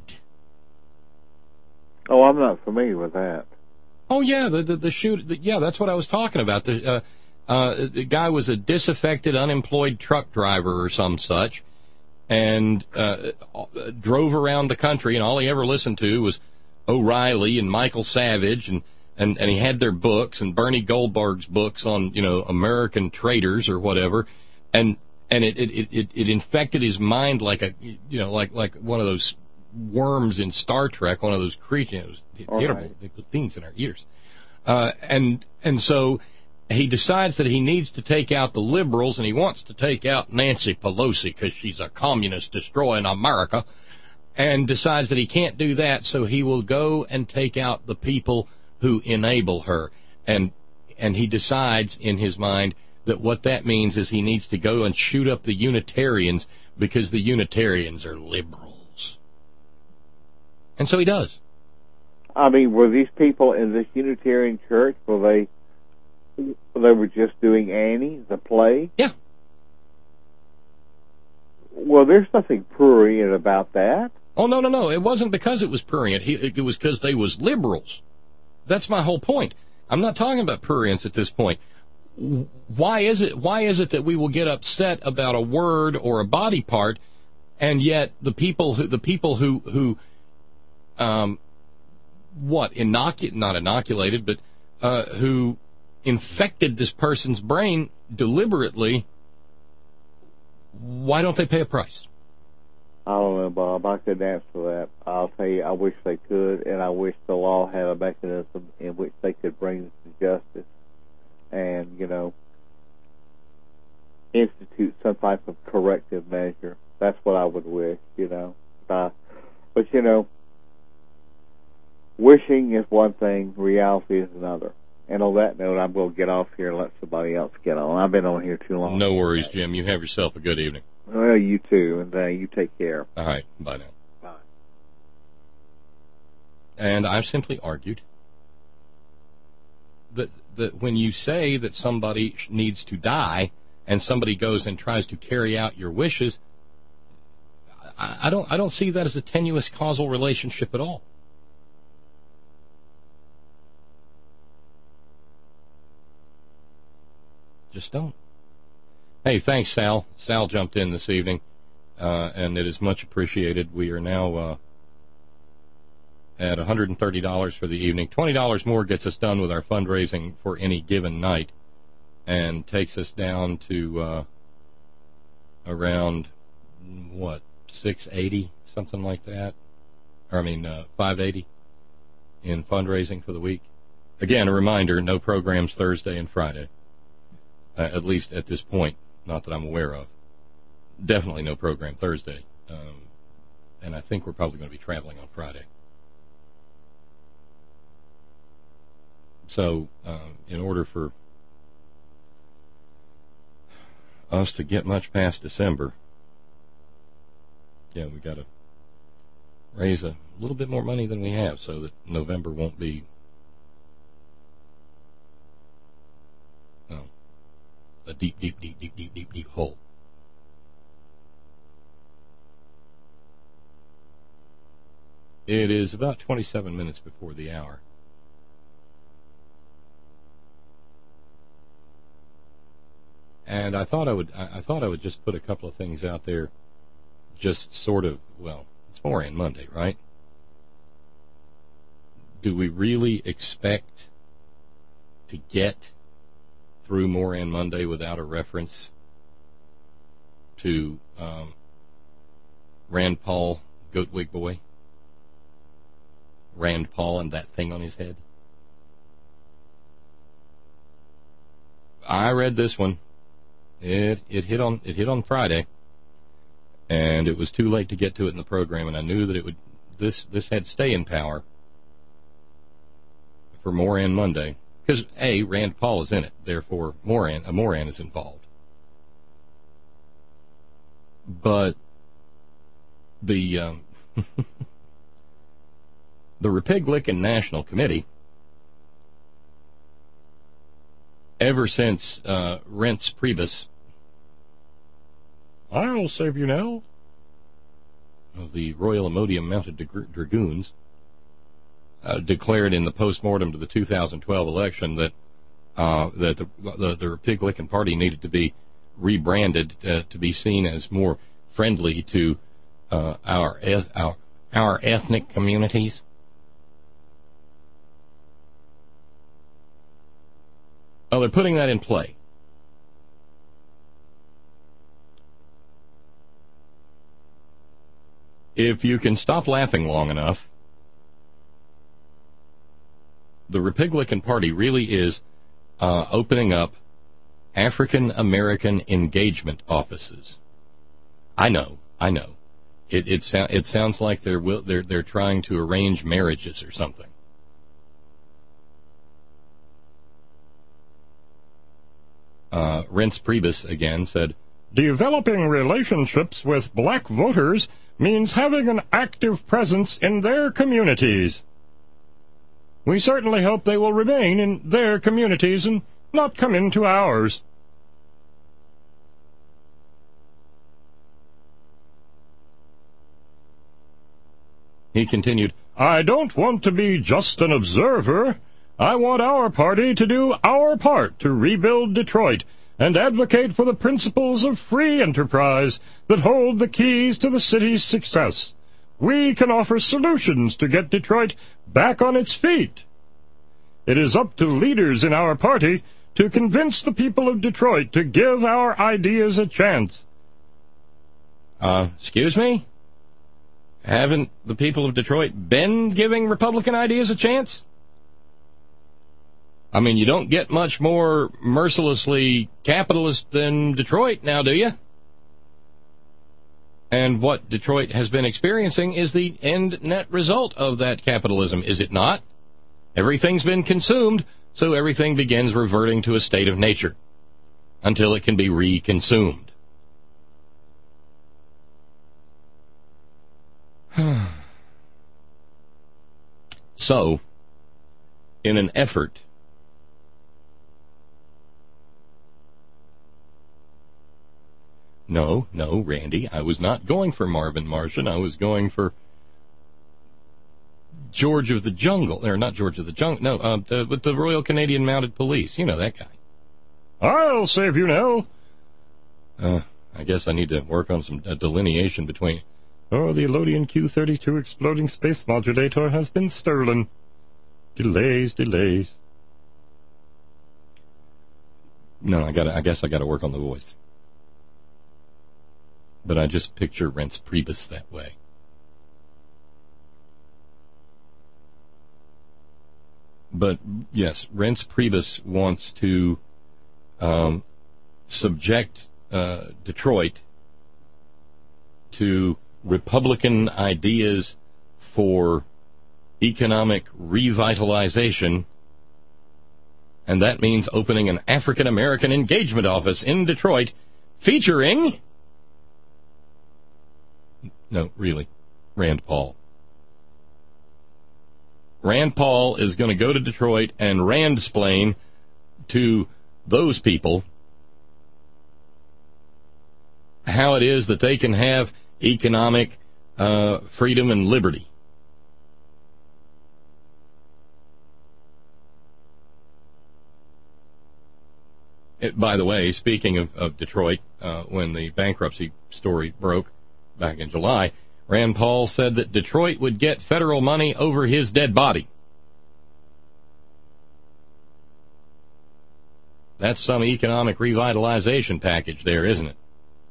Oh, I'm not familiar with that. Oh yeah, the shoot. Yeah, that's what I was talking about. The guy was a disaffected, unemployed truck driver or some such, and drove around the country, and all he ever listened to was O'Reilly and Michael Savage, and he had their books and Bernie Goldberg's books on, American traitors or whatever, and it infected his mind like like one of those worms in Star Trek, one of those creatures. Terrible. They put things in our ears, and so he decides that he needs to take out the liberals, and he wants to take out Nancy Pelosi because she's a communist destroying America, and decides that he can't do that, so he will go and take out the people who enable her. And he decides in his mind that what that means is he needs to go and shoot up the Unitarians because the Unitarians are liberals. And so he does. I mean, were these people in this Unitarian church, they were just doing Annie, the play? Yeah. Well, there's nothing prurient about that. Oh, no. It wasn't because it was prurient. It was because they was liberals. That's my whole point. I'm not talking about prurience at this point. Why is it that we will get upset about a word or a body part, and yet the people who not inoculated, but who infected this person's brain deliberately, why don't they pay a price? I don't know, Bob. I couldn't answer that. I'll tell you, I wish they could, and I wish the law had a mechanism in which they could bring this to justice and, institute some type of corrective measure. That's what I would wish, But, wishing is one thing, reality is another. And on that note, I'm going to get off here and let somebody else get on. I've been on here too long. No worries, Jim. You have yourself a good evening. Well, you too, and you take care. All right. Bye now. Bye. And I've simply argued that when you say that somebody needs to die and somebody goes and tries to carry out your wishes, I don't see that as a tenuous causal relationship at all. Just don't. Hey, thanks, Sal. Sal jumped in this evening, and it is much appreciated. We are now at $130 for the evening. $20 more gets us done with our fundraising for any given night and takes us down to around, $680, something like that. $580 in fundraising for the week. Again, a reminder, no programs Thursday and Friday. At least at this point, not that I'm aware of. Definitely no program Thursday. And I think we're probably going to be traveling on Friday. So, in order for us to get much past December, we got to raise a little bit more money than we have so that November won't be a deep hole. It is about 27 minutes before the hour. And I thought I would just put a couple of things out there, just sort of, it's Moran Monday, right? Do we really expect to get through Moran Monday without a reference to Rand Paul, Goatwig Boy? Rand Paul and that thing on his head? I read this one. It hit on Friday, and it was too late to get to it in the program, and I knew that it would. This had staying power for Moran Monday. Because, A, Rand Paul is in it, therefore Moran is involved. But the the Republican National Committee, ever since Reince Priebus, I'll save you now, of the Royal Imodium Mounted Dragoons, declared in the postmortem to the 2012 election that the Republican Party needed to be rebranded to be seen as more friendly to our ethnic communities. Well, they're putting that in play. If you can stop laughing long enough, the Republican Party really is opening up African American engagement offices. I know. It sounds like they're trying to arrange marriages or something. Reince Priebus again said, "Developing relationships with black voters means having an active presence in their communities. We certainly hope they will remain in their communities and not come into ours." He continued, "I don't want to be just an observer. I want our party to do our part to rebuild Detroit and advocate for the principles of free enterprise that hold the keys to the city's success. We can offer solutions to get Detroit back on its feet. It is up to leaders in our party to convince the people of Detroit to give our ideas a chance." Excuse me? Haven't the people of Detroit been giving Republican ideas a chance? I mean, you don't get much more mercilessly capitalist than Detroit now, do you? And what Detroit has been experiencing is the end net result of that capitalism, is it not? Everything's been consumed, so everything begins reverting to a state of nature until it can be reconsumed. So, in an effort No, Randy, I was not going for Marvin Martian. I was going for George of the Jungle. Or not George of the Jungle. No, with the Royal Canadian Mounted Police. You know that guy. "I'll save you now." I guess I need to work on some delineation between... "Oh, the Elodian Q-32 exploding space modulator has been stolen. Delays. No, I guess I gotta work on the voice. But I just picture Reince Priebus that way. But, yes, Reince Priebus wants to subject Detroit to Republican ideas for economic revitalization, and that means opening an African American engagement office in Detroit featuring... No, really, Rand Paul. Rand Paul is going to go to Detroit and Randsplain to those people how it is that they can have economic freedom and liberty. By the way, speaking of Detroit, when the bankruptcy story broke back in July, Rand Paul said that Detroit would get federal money over his dead body. That's some economic revitalization package there, isn't it?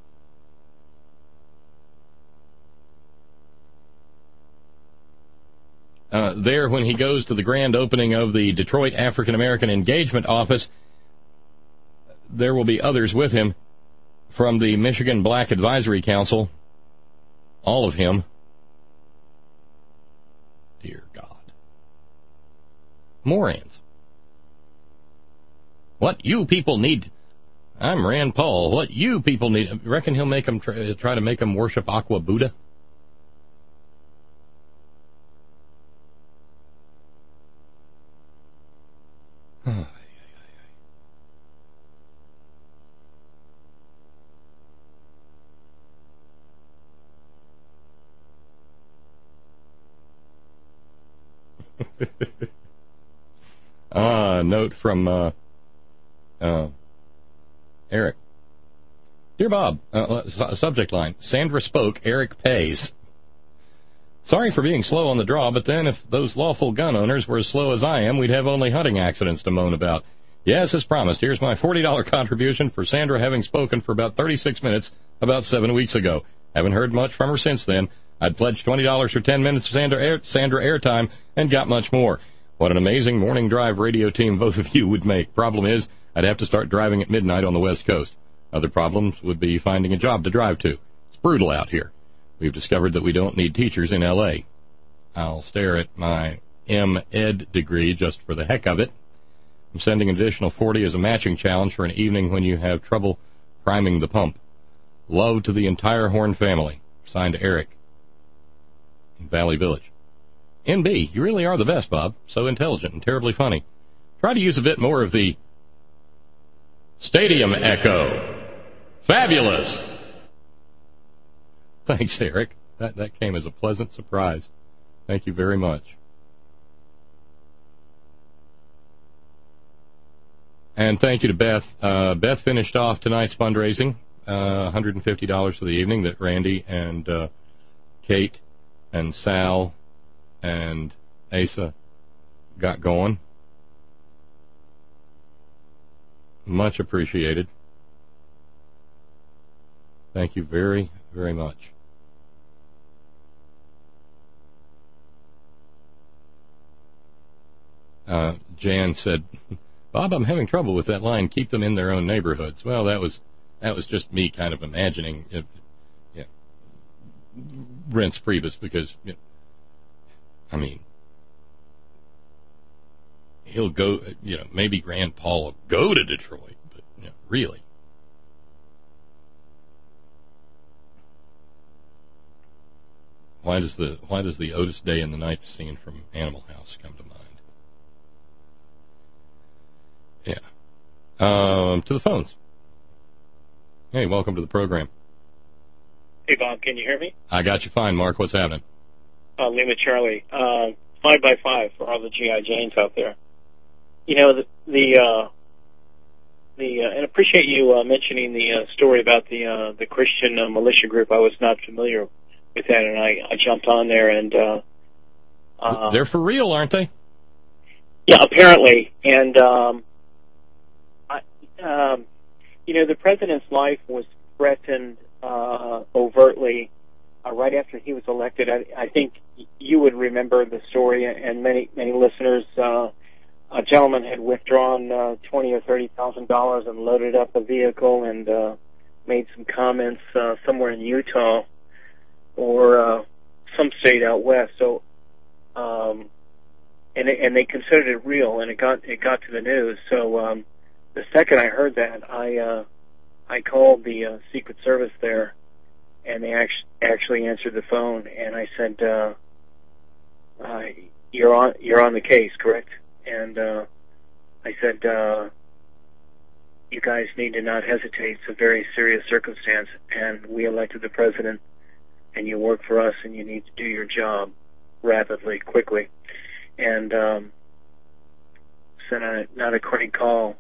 There, when he goes to the grand opening of the Detroit African American Engagement Office, there will be others with him from the Michigan Black Advisory Council. All of him. Dear God. Morons. What you people need... I'm Rand Paul. What you people need... Reckon he'll make them try to make them worship Aqua Buddha? Note from Eric. Dear Bob, subject line, Sandra spoke, Eric pays. Sorry for being slow on the draw, but then if those lawful gun owners were as slow as I am, we'd have only hunting accidents to moan about. Yes, as promised, here's my $40 contribution for Sandra having spoken for about 36 minutes about 7 weeks ago. Haven't heard much from her since then. I'd pledged $20 for 10 minutes of Sandra airtime and got much more. What an amazing morning drive radio team both of you would make. Problem is, I'd have to start driving at midnight on the West Coast. Other problems would be finding a job to drive to. It's brutal out here. We've discovered that we don't need teachers in L.A. I'll stare at my M.Ed degree just for the heck of it. I'm sending an additional 40 as a matching challenge for an evening when you have trouble priming the pump. Love to the entire Horn family. Signed, Eric. In Valley Village. NB, you really are the best, Bob. So intelligent and terribly funny. Try to use a bit more of the stadium echo. Fabulous. Thanks, Eric. That came as a pleasant surprise. Thank you very much. And thank you to Beth. Beth finished off tonight's fundraising, $150 for the evening that Randy and Kate and Sal and Asa got going. Much appreciated. Thank you very, very much. Jan said, Bob, I'm having trouble with that line, keep them in their own neighborhoods. Well, that was just me kind of imagining Reince Priebus, because, I mean, he'll go, maybe Rand Paul will go to Detroit, but really. Why does the Otis Day in the Night scene from Animal House come to mind? Yeah. To the phones. Hey, welcome to the program. Hey, Bob, can you hear me? I got you fine, Mark. What's happening? Lima Charlie. 5x5 for all the G.I. Janes out there. And appreciate you mentioning the story about the Christian militia group. I was not familiar with that, and I jumped on there, and they're for real, aren't they? Yeah, apparently. And the president's life was threatened overtly right after he was elected. I think you would remember the story, and many listeners. A gentleman had withdrawn $20,000 or $30,000 and loaded up a vehicle and made some comments somewhere in Utah or some state out west. So, and they considered it real, and it got to the news. So the second I heard that, I called the Secret Service there, and they actually answered the phone, and I said, "You're on the case, correct?" And I said, "You guys need to not hesitate. It's a very serious circumstance, and we elected the president, and you work for us, and you need to do your job rapidly, quickly." And sent not a crank call,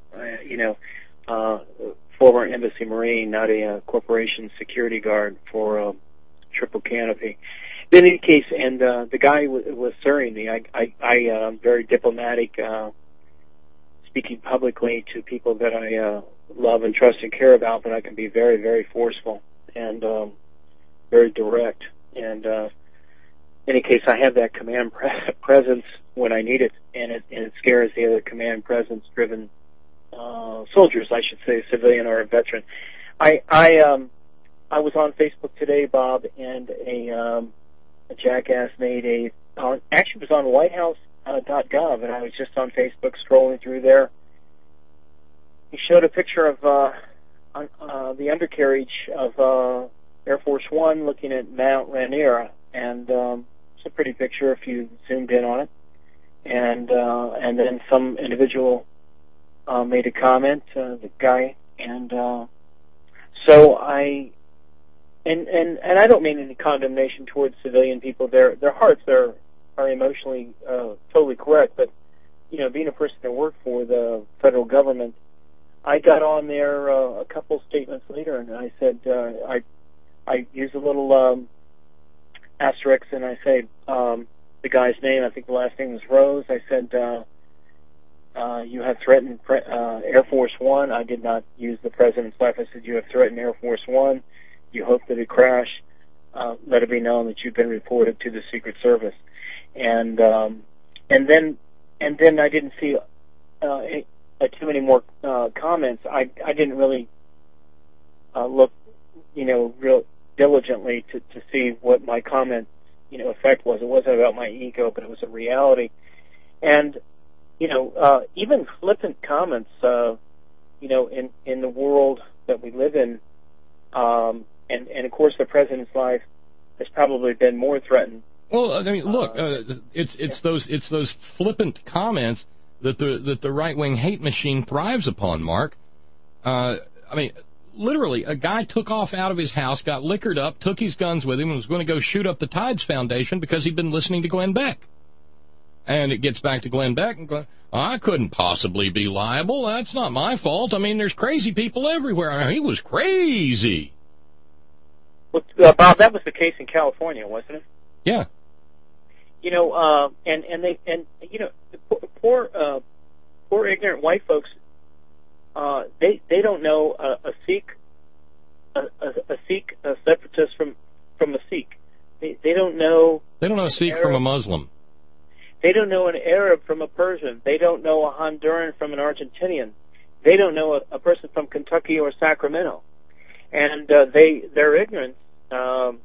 former embassy marine, not a corporation security guard for Triple Canopy. In any case, and the guy was serving me. I'm very diplomatic, speaking publicly to people that I love and trust and care about, but I can be very, very forceful and very direct. And in any case, I have that command presence when I need it, and it scares the other command presence-driven soldiers, I should say, civilian or a veteran. I was on Facebook today, Bob, and a jackass made actually it was on WhiteHouse.gov, and I was just on Facebook scrolling through there. He showed a picture of the undercarriage of Air Force One looking at Mount Rainier, and it's a pretty picture if you zoomed in on it. And then some individual made a comment, the guy, and so I. And I don't mean any condemnation towards civilian people. Their hearts are emotionally totally correct. But being a person that worked for the federal government, I got on there a couple statements later, and I said I use a little asterisk, and I say the guy's name. I think the last name was Rose. I said You have threatened Air Force One. I did not use the president's life. I said, you have threatened Air Force One. You hope that it crash. Let it be known that you've been reported to the Secret Service. And then I didn't see too many more comments. I didn't really look, real diligently to see what my comment, effect was. It wasn't about my ego, but it was a reality. And even flippant comments, in the world that we live in, and of course the president's life has probably been more threatened. Well, I mean, look, it's those flippant comments that the right-wing hate machine thrives upon, Mark. I mean, literally, a guy took off out of his house, got liquored up, took his guns with him, and was going to go shoot up the Tides Foundation because he'd been listening to Glenn Beck. And it gets back to Glenn Beck, and I couldn't possibly be liable. That's not my fault. I mean, there's crazy people everywhere. I mean, he was crazy. Well, Bob, that was the case in California, wasn't it? Yeah. Poor ignorant white folks. They don't know a Sikh separatist from a Sikh. They don't know. They don't know a Sikh from a Muslim. They don't know an Arab from a Persian. They don't know a Honduran from an Argentinian. They don't know a person from Kentucky or Sacramento. And their ignorance. No.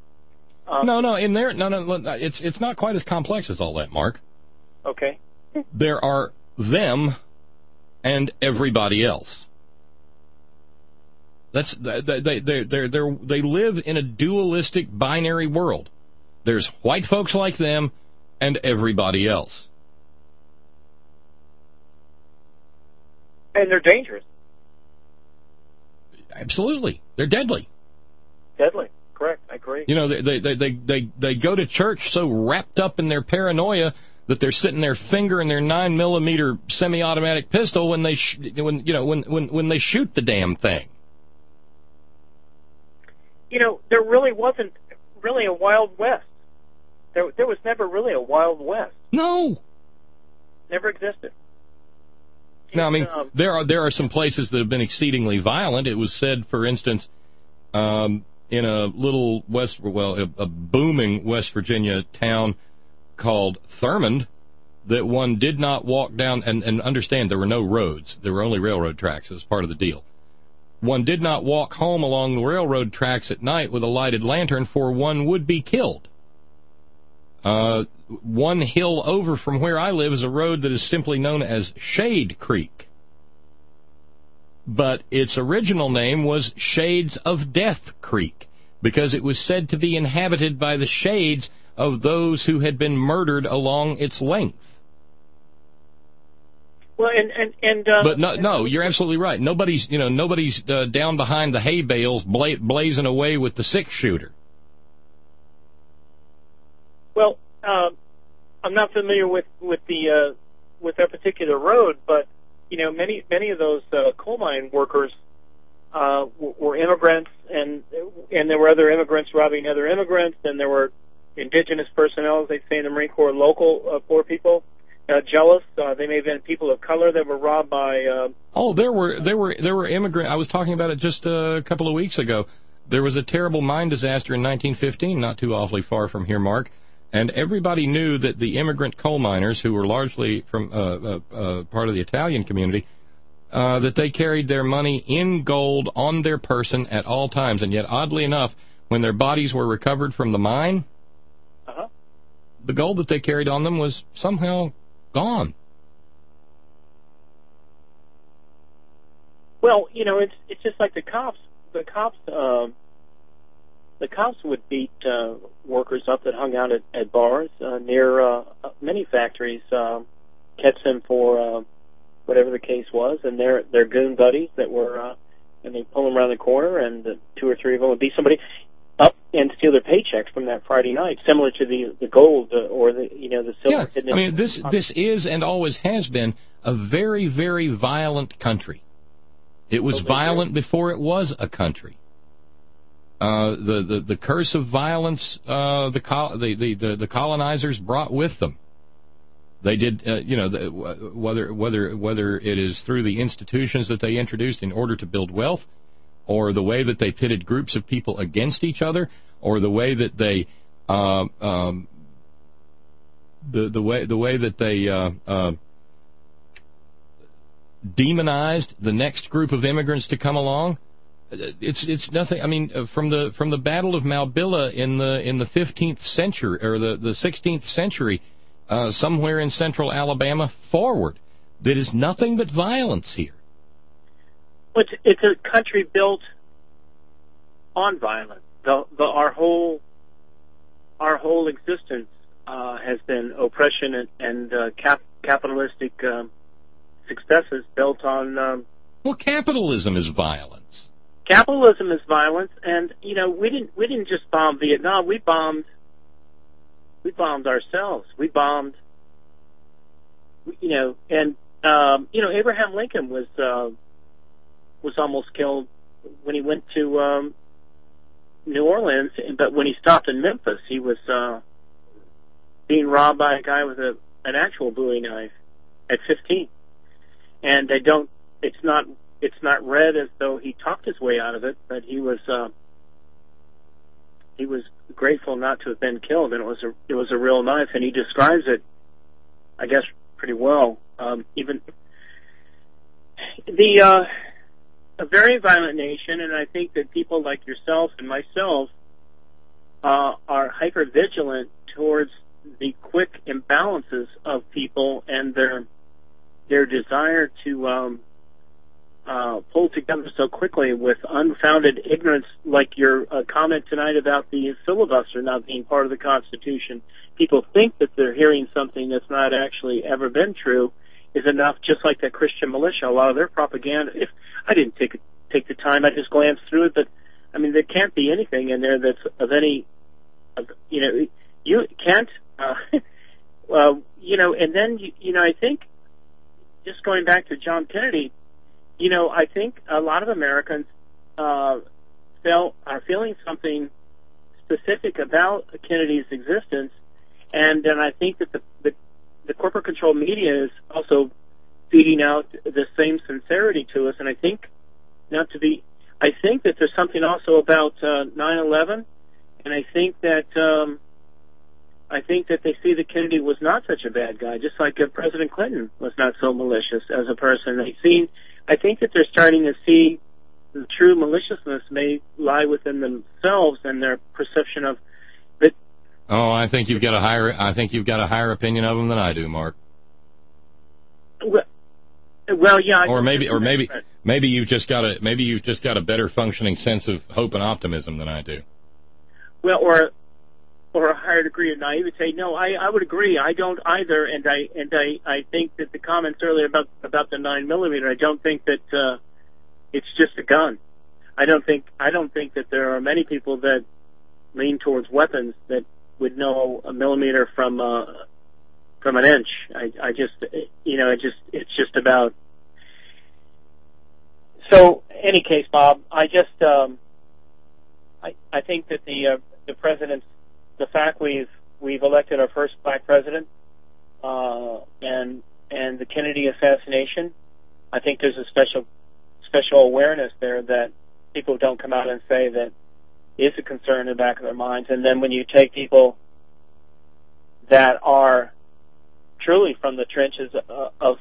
It's not quite as complex as all that, Mark. Okay. There are them and everybody else. They live in a dualistic binary world. There's white folks like them and everybody else. And they're dangerous. Absolutely. They're deadly. Deadly. Correct. I agree. They go to church so wrapped up in their paranoia that they're sitting there fingering their 9mm semi-automatic pistol when they shoot the damn thing. There really wasn't really a Wild West. There was never really a Wild West. No. Never existed. Now, I mean, there are some places that have been exceedingly violent. It was said, for instance, in a little a booming West Virginia town called Thurmond, that one did not walk down, and understand there were no roads. There were only railroad tracks. It was part of the deal. One did not walk home along the railroad tracks at night with a lighted lantern, for one would be killed. One hill over from where I live is a road that is simply known as Shade Creek. But its original name was Shades of Death Creek, because it was said to be inhabited by the shades of those who had been murdered along its length. Well, but no, you're absolutely right. Nobody's down behind the hay bales blazing away with the 6-shooter. Well, I'm not familiar with that particular road, but many of those coal mine workers were immigrants, and there were other immigrants robbing other immigrants, and there were indigenous personnel, as they say in the Marine Corps, local poor people. Jealous. They may have been people of color that were robbed by. There were immigrants. I was talking about it just a couple of weeks ago. There was a terrible mine disaster in 1915, not too awfully far from here, Mark, and everybody knew that the immigrant coal miners, who were largely from part of the Italian community, that they carried their money in gold on their person at all times, and yet, oddly enough, when their bodies were recovered from the mine, the gold that they carried on them was somehow gone. Well, it's just like the cops. The cops would beat workers up that hung out at bars near many factories, catch them for whatever the case was, and their goon buddies that were, and they pull them around the corner, and 2 or 3 of them would beat somebody up and steal their paychecks from that Friday night, similar to the gold or the silver. Yeah, I mean, this is and always has been a very, very violent country. It was violent before it was a country. The curse of violence the colonizers brought with them. They did, whether it is through the institutions that they introduced in order to build wealth, or the way that they pitted groups of people against each other, or the way that they demonized the next group of immigrants to come along. It's nothing. I mean, from the Battle of Malbilla in the 15th century or the 16th century, somewhere in central Alabama forward, there is nothing but violence here. But it's a country built on violence. Our whole existence has been oppression and capitalistic successes built on. Well, capitalism is violence. Capitalism is violence, and we didn't just bomb Vietnam. We bombed ourselves. We bombed. Abraham Lincoln was almost killed when he went to New Orleans, but when he stopped in Memphis, he was being robbed by a guy with an actual Bowie knife at 15. And it's not read as though he talked his way out of it, but he was grateful not to have been killed, and it was a real knife, and he describes it, I guess, pretty well. Even a very violent nation, and I think that people like yourself and myself are hyper vigilant towards the quick imbalances of people and their desire to pull together so quickly with unfounded ignorance, like your comment tonight about the filibuster not being part of the Constitution. People think that they're hearing something that's not actually ever been true is enough, just like that Christian militia. A lot of their propaganda, if I didn't take the time, I just glanced through it, but I mean, there can't be anything in there that's of any, you can't, and then, I think, just going back to John Kennedy, I think a lot of Americans are feeling something specific about Kennedy's existence, and then I think that the corporate controlled media is also feeding out the same sincerity to us, and I think that there's something also about 9/11, and I think that they see that Kennedy was not such a bad guy, just like President Clinton was not so malicious as a person. I think that they're starting to see the true maliciousness may lie within themselves and their perception of it. Oh, I think you've got a higher opinion of them than I do, Mark. Well, yeah. Maybe you've just got a better functioning sense of hope and optimism than I do. Well, or a higher degree of naivete. No, I would agree. I don't either, and I think that the comments earlier about the 9mm, I don't think that it's just a gun. I don't think that there are many people that lean towards weapons that would know a millimeter from an inch. It's just about. So, any case, Bob, I think that the president's, the fact we've elected our first black president, and the Kennedy assassination, I think there's a special awareness there that people don't come out and say that is a concern in the back of their minds. And then when you take people that are truly from the trenches of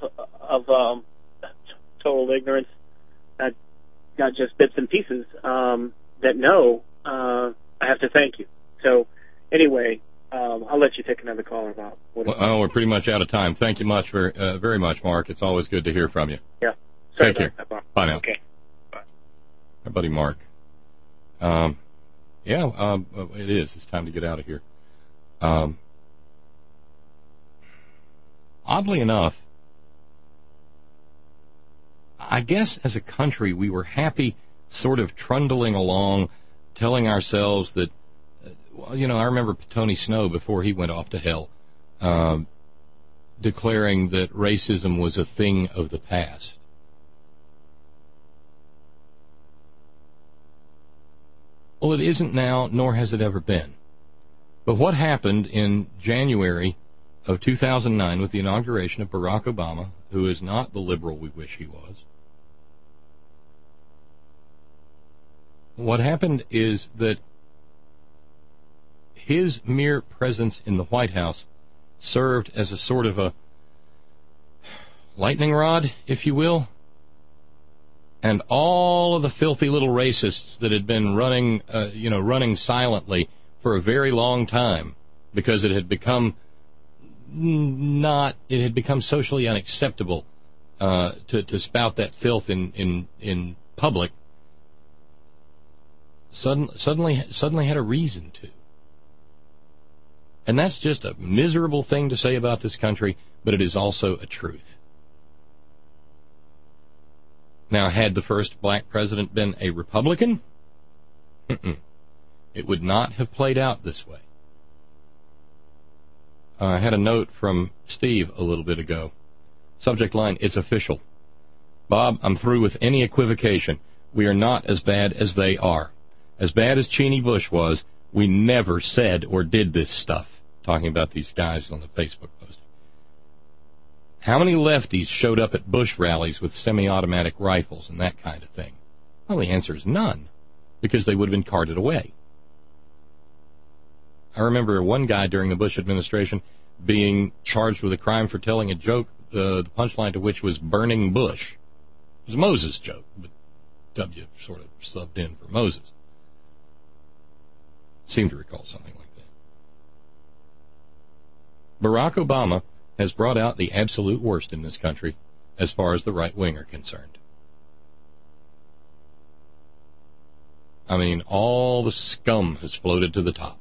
total ignorance, not just bits and pieces, that know, I have to thank you. So anyway, I'll let you take another call about what. Well, we're pretty much out of time. Thank you very much, Mark. It's always good to hear from you. Yeah. Sorry Take care. That, Bob. Bye now. Okay. Bye. Our buddy Mark. It is. It's time to get out of here. Oddly enough, I guess as a country we were happy sort of trundling along, telling ourselves that, I remember Tony Snow before he went off to hell, declaring that racism was a thing of the past. Well, it isn't now, nor has it ever been. But what happened in January of 2009 with the inauguration of Barack Obama, who is not the liberal we wish he was. What happened is that his mere presence in the White House served as a sort of a lightning rod, if you will, and all of the filthy little racists that had been running silently for a very long time because it had become socially unacceptable to spout that filth in public. Suddenly had a reason to. And that's just a miserable thing to say about this country, but it is also a truth. Now, had the first black president been a Republican, it would not have played out this way. I had a note from Steve a little bit ago. Subject line, it's official. Bob, I'm through with any equivocation. We are not as bad as they are. As bad as Cheney Bush was, we never said or did this stuff. Talking about these guys on the Facebook post. How many lefties showed up at Bush rallies with semi-automatic rifles and that kind of thing? Well, the answer is none, because they would have been carted away. I remember one guy during the Bush administration being charged with a crime for telling a joke, the punchline to which was burning Bush. It was a Moses joke, but W sort of subbed in for Moses. Seem to recall something like that. Barack Obama has brought out the absolute worst in this country as far as the right wing are concerned. I mean, all the scum has floated to the top.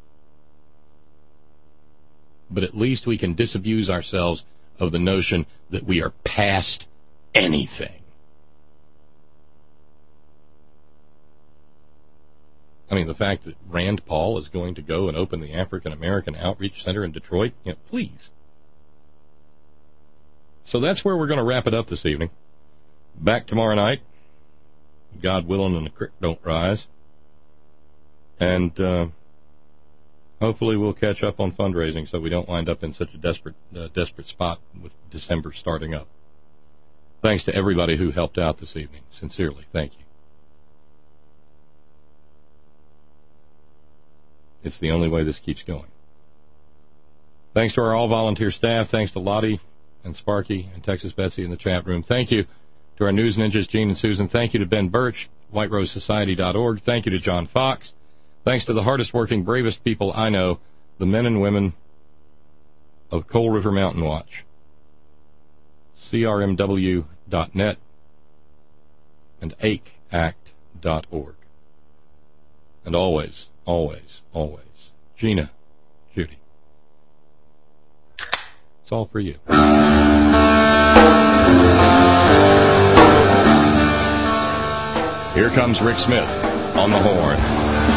But at least we can disabuse ourselves of the notion that we are past anything. I mean, the fact that Rand Paul is going to go and open the African American Outreach Center in Detroit, please. So that's where we're going to wrap it up this evening. Back tomorrow night, God willing and the creek don't rise. And hopefully we'll catch up on fundraising so we don't wind up in such a desperate spot with December starting up. Thanks to everybody who helped out this evening. Sincerely, thank you. It's the only way this keeps going. Thanks to our all-volunteer staff. Thanks to Lottie and Sparky and Texas Betsy in the chat room. Thank you to our news ninjas, Gene and Susan. Thank you to Ben Birch, WhiteRoseSociety.org. Thank you to John Fox. Thanks to the hardest-working, bravest people I know, the men and women of Coal River Mountain Watch, CRMW.net, and AcheAct.org. And always, Gina, Judy. It's all for you. Here comes Rick Smith on the horn.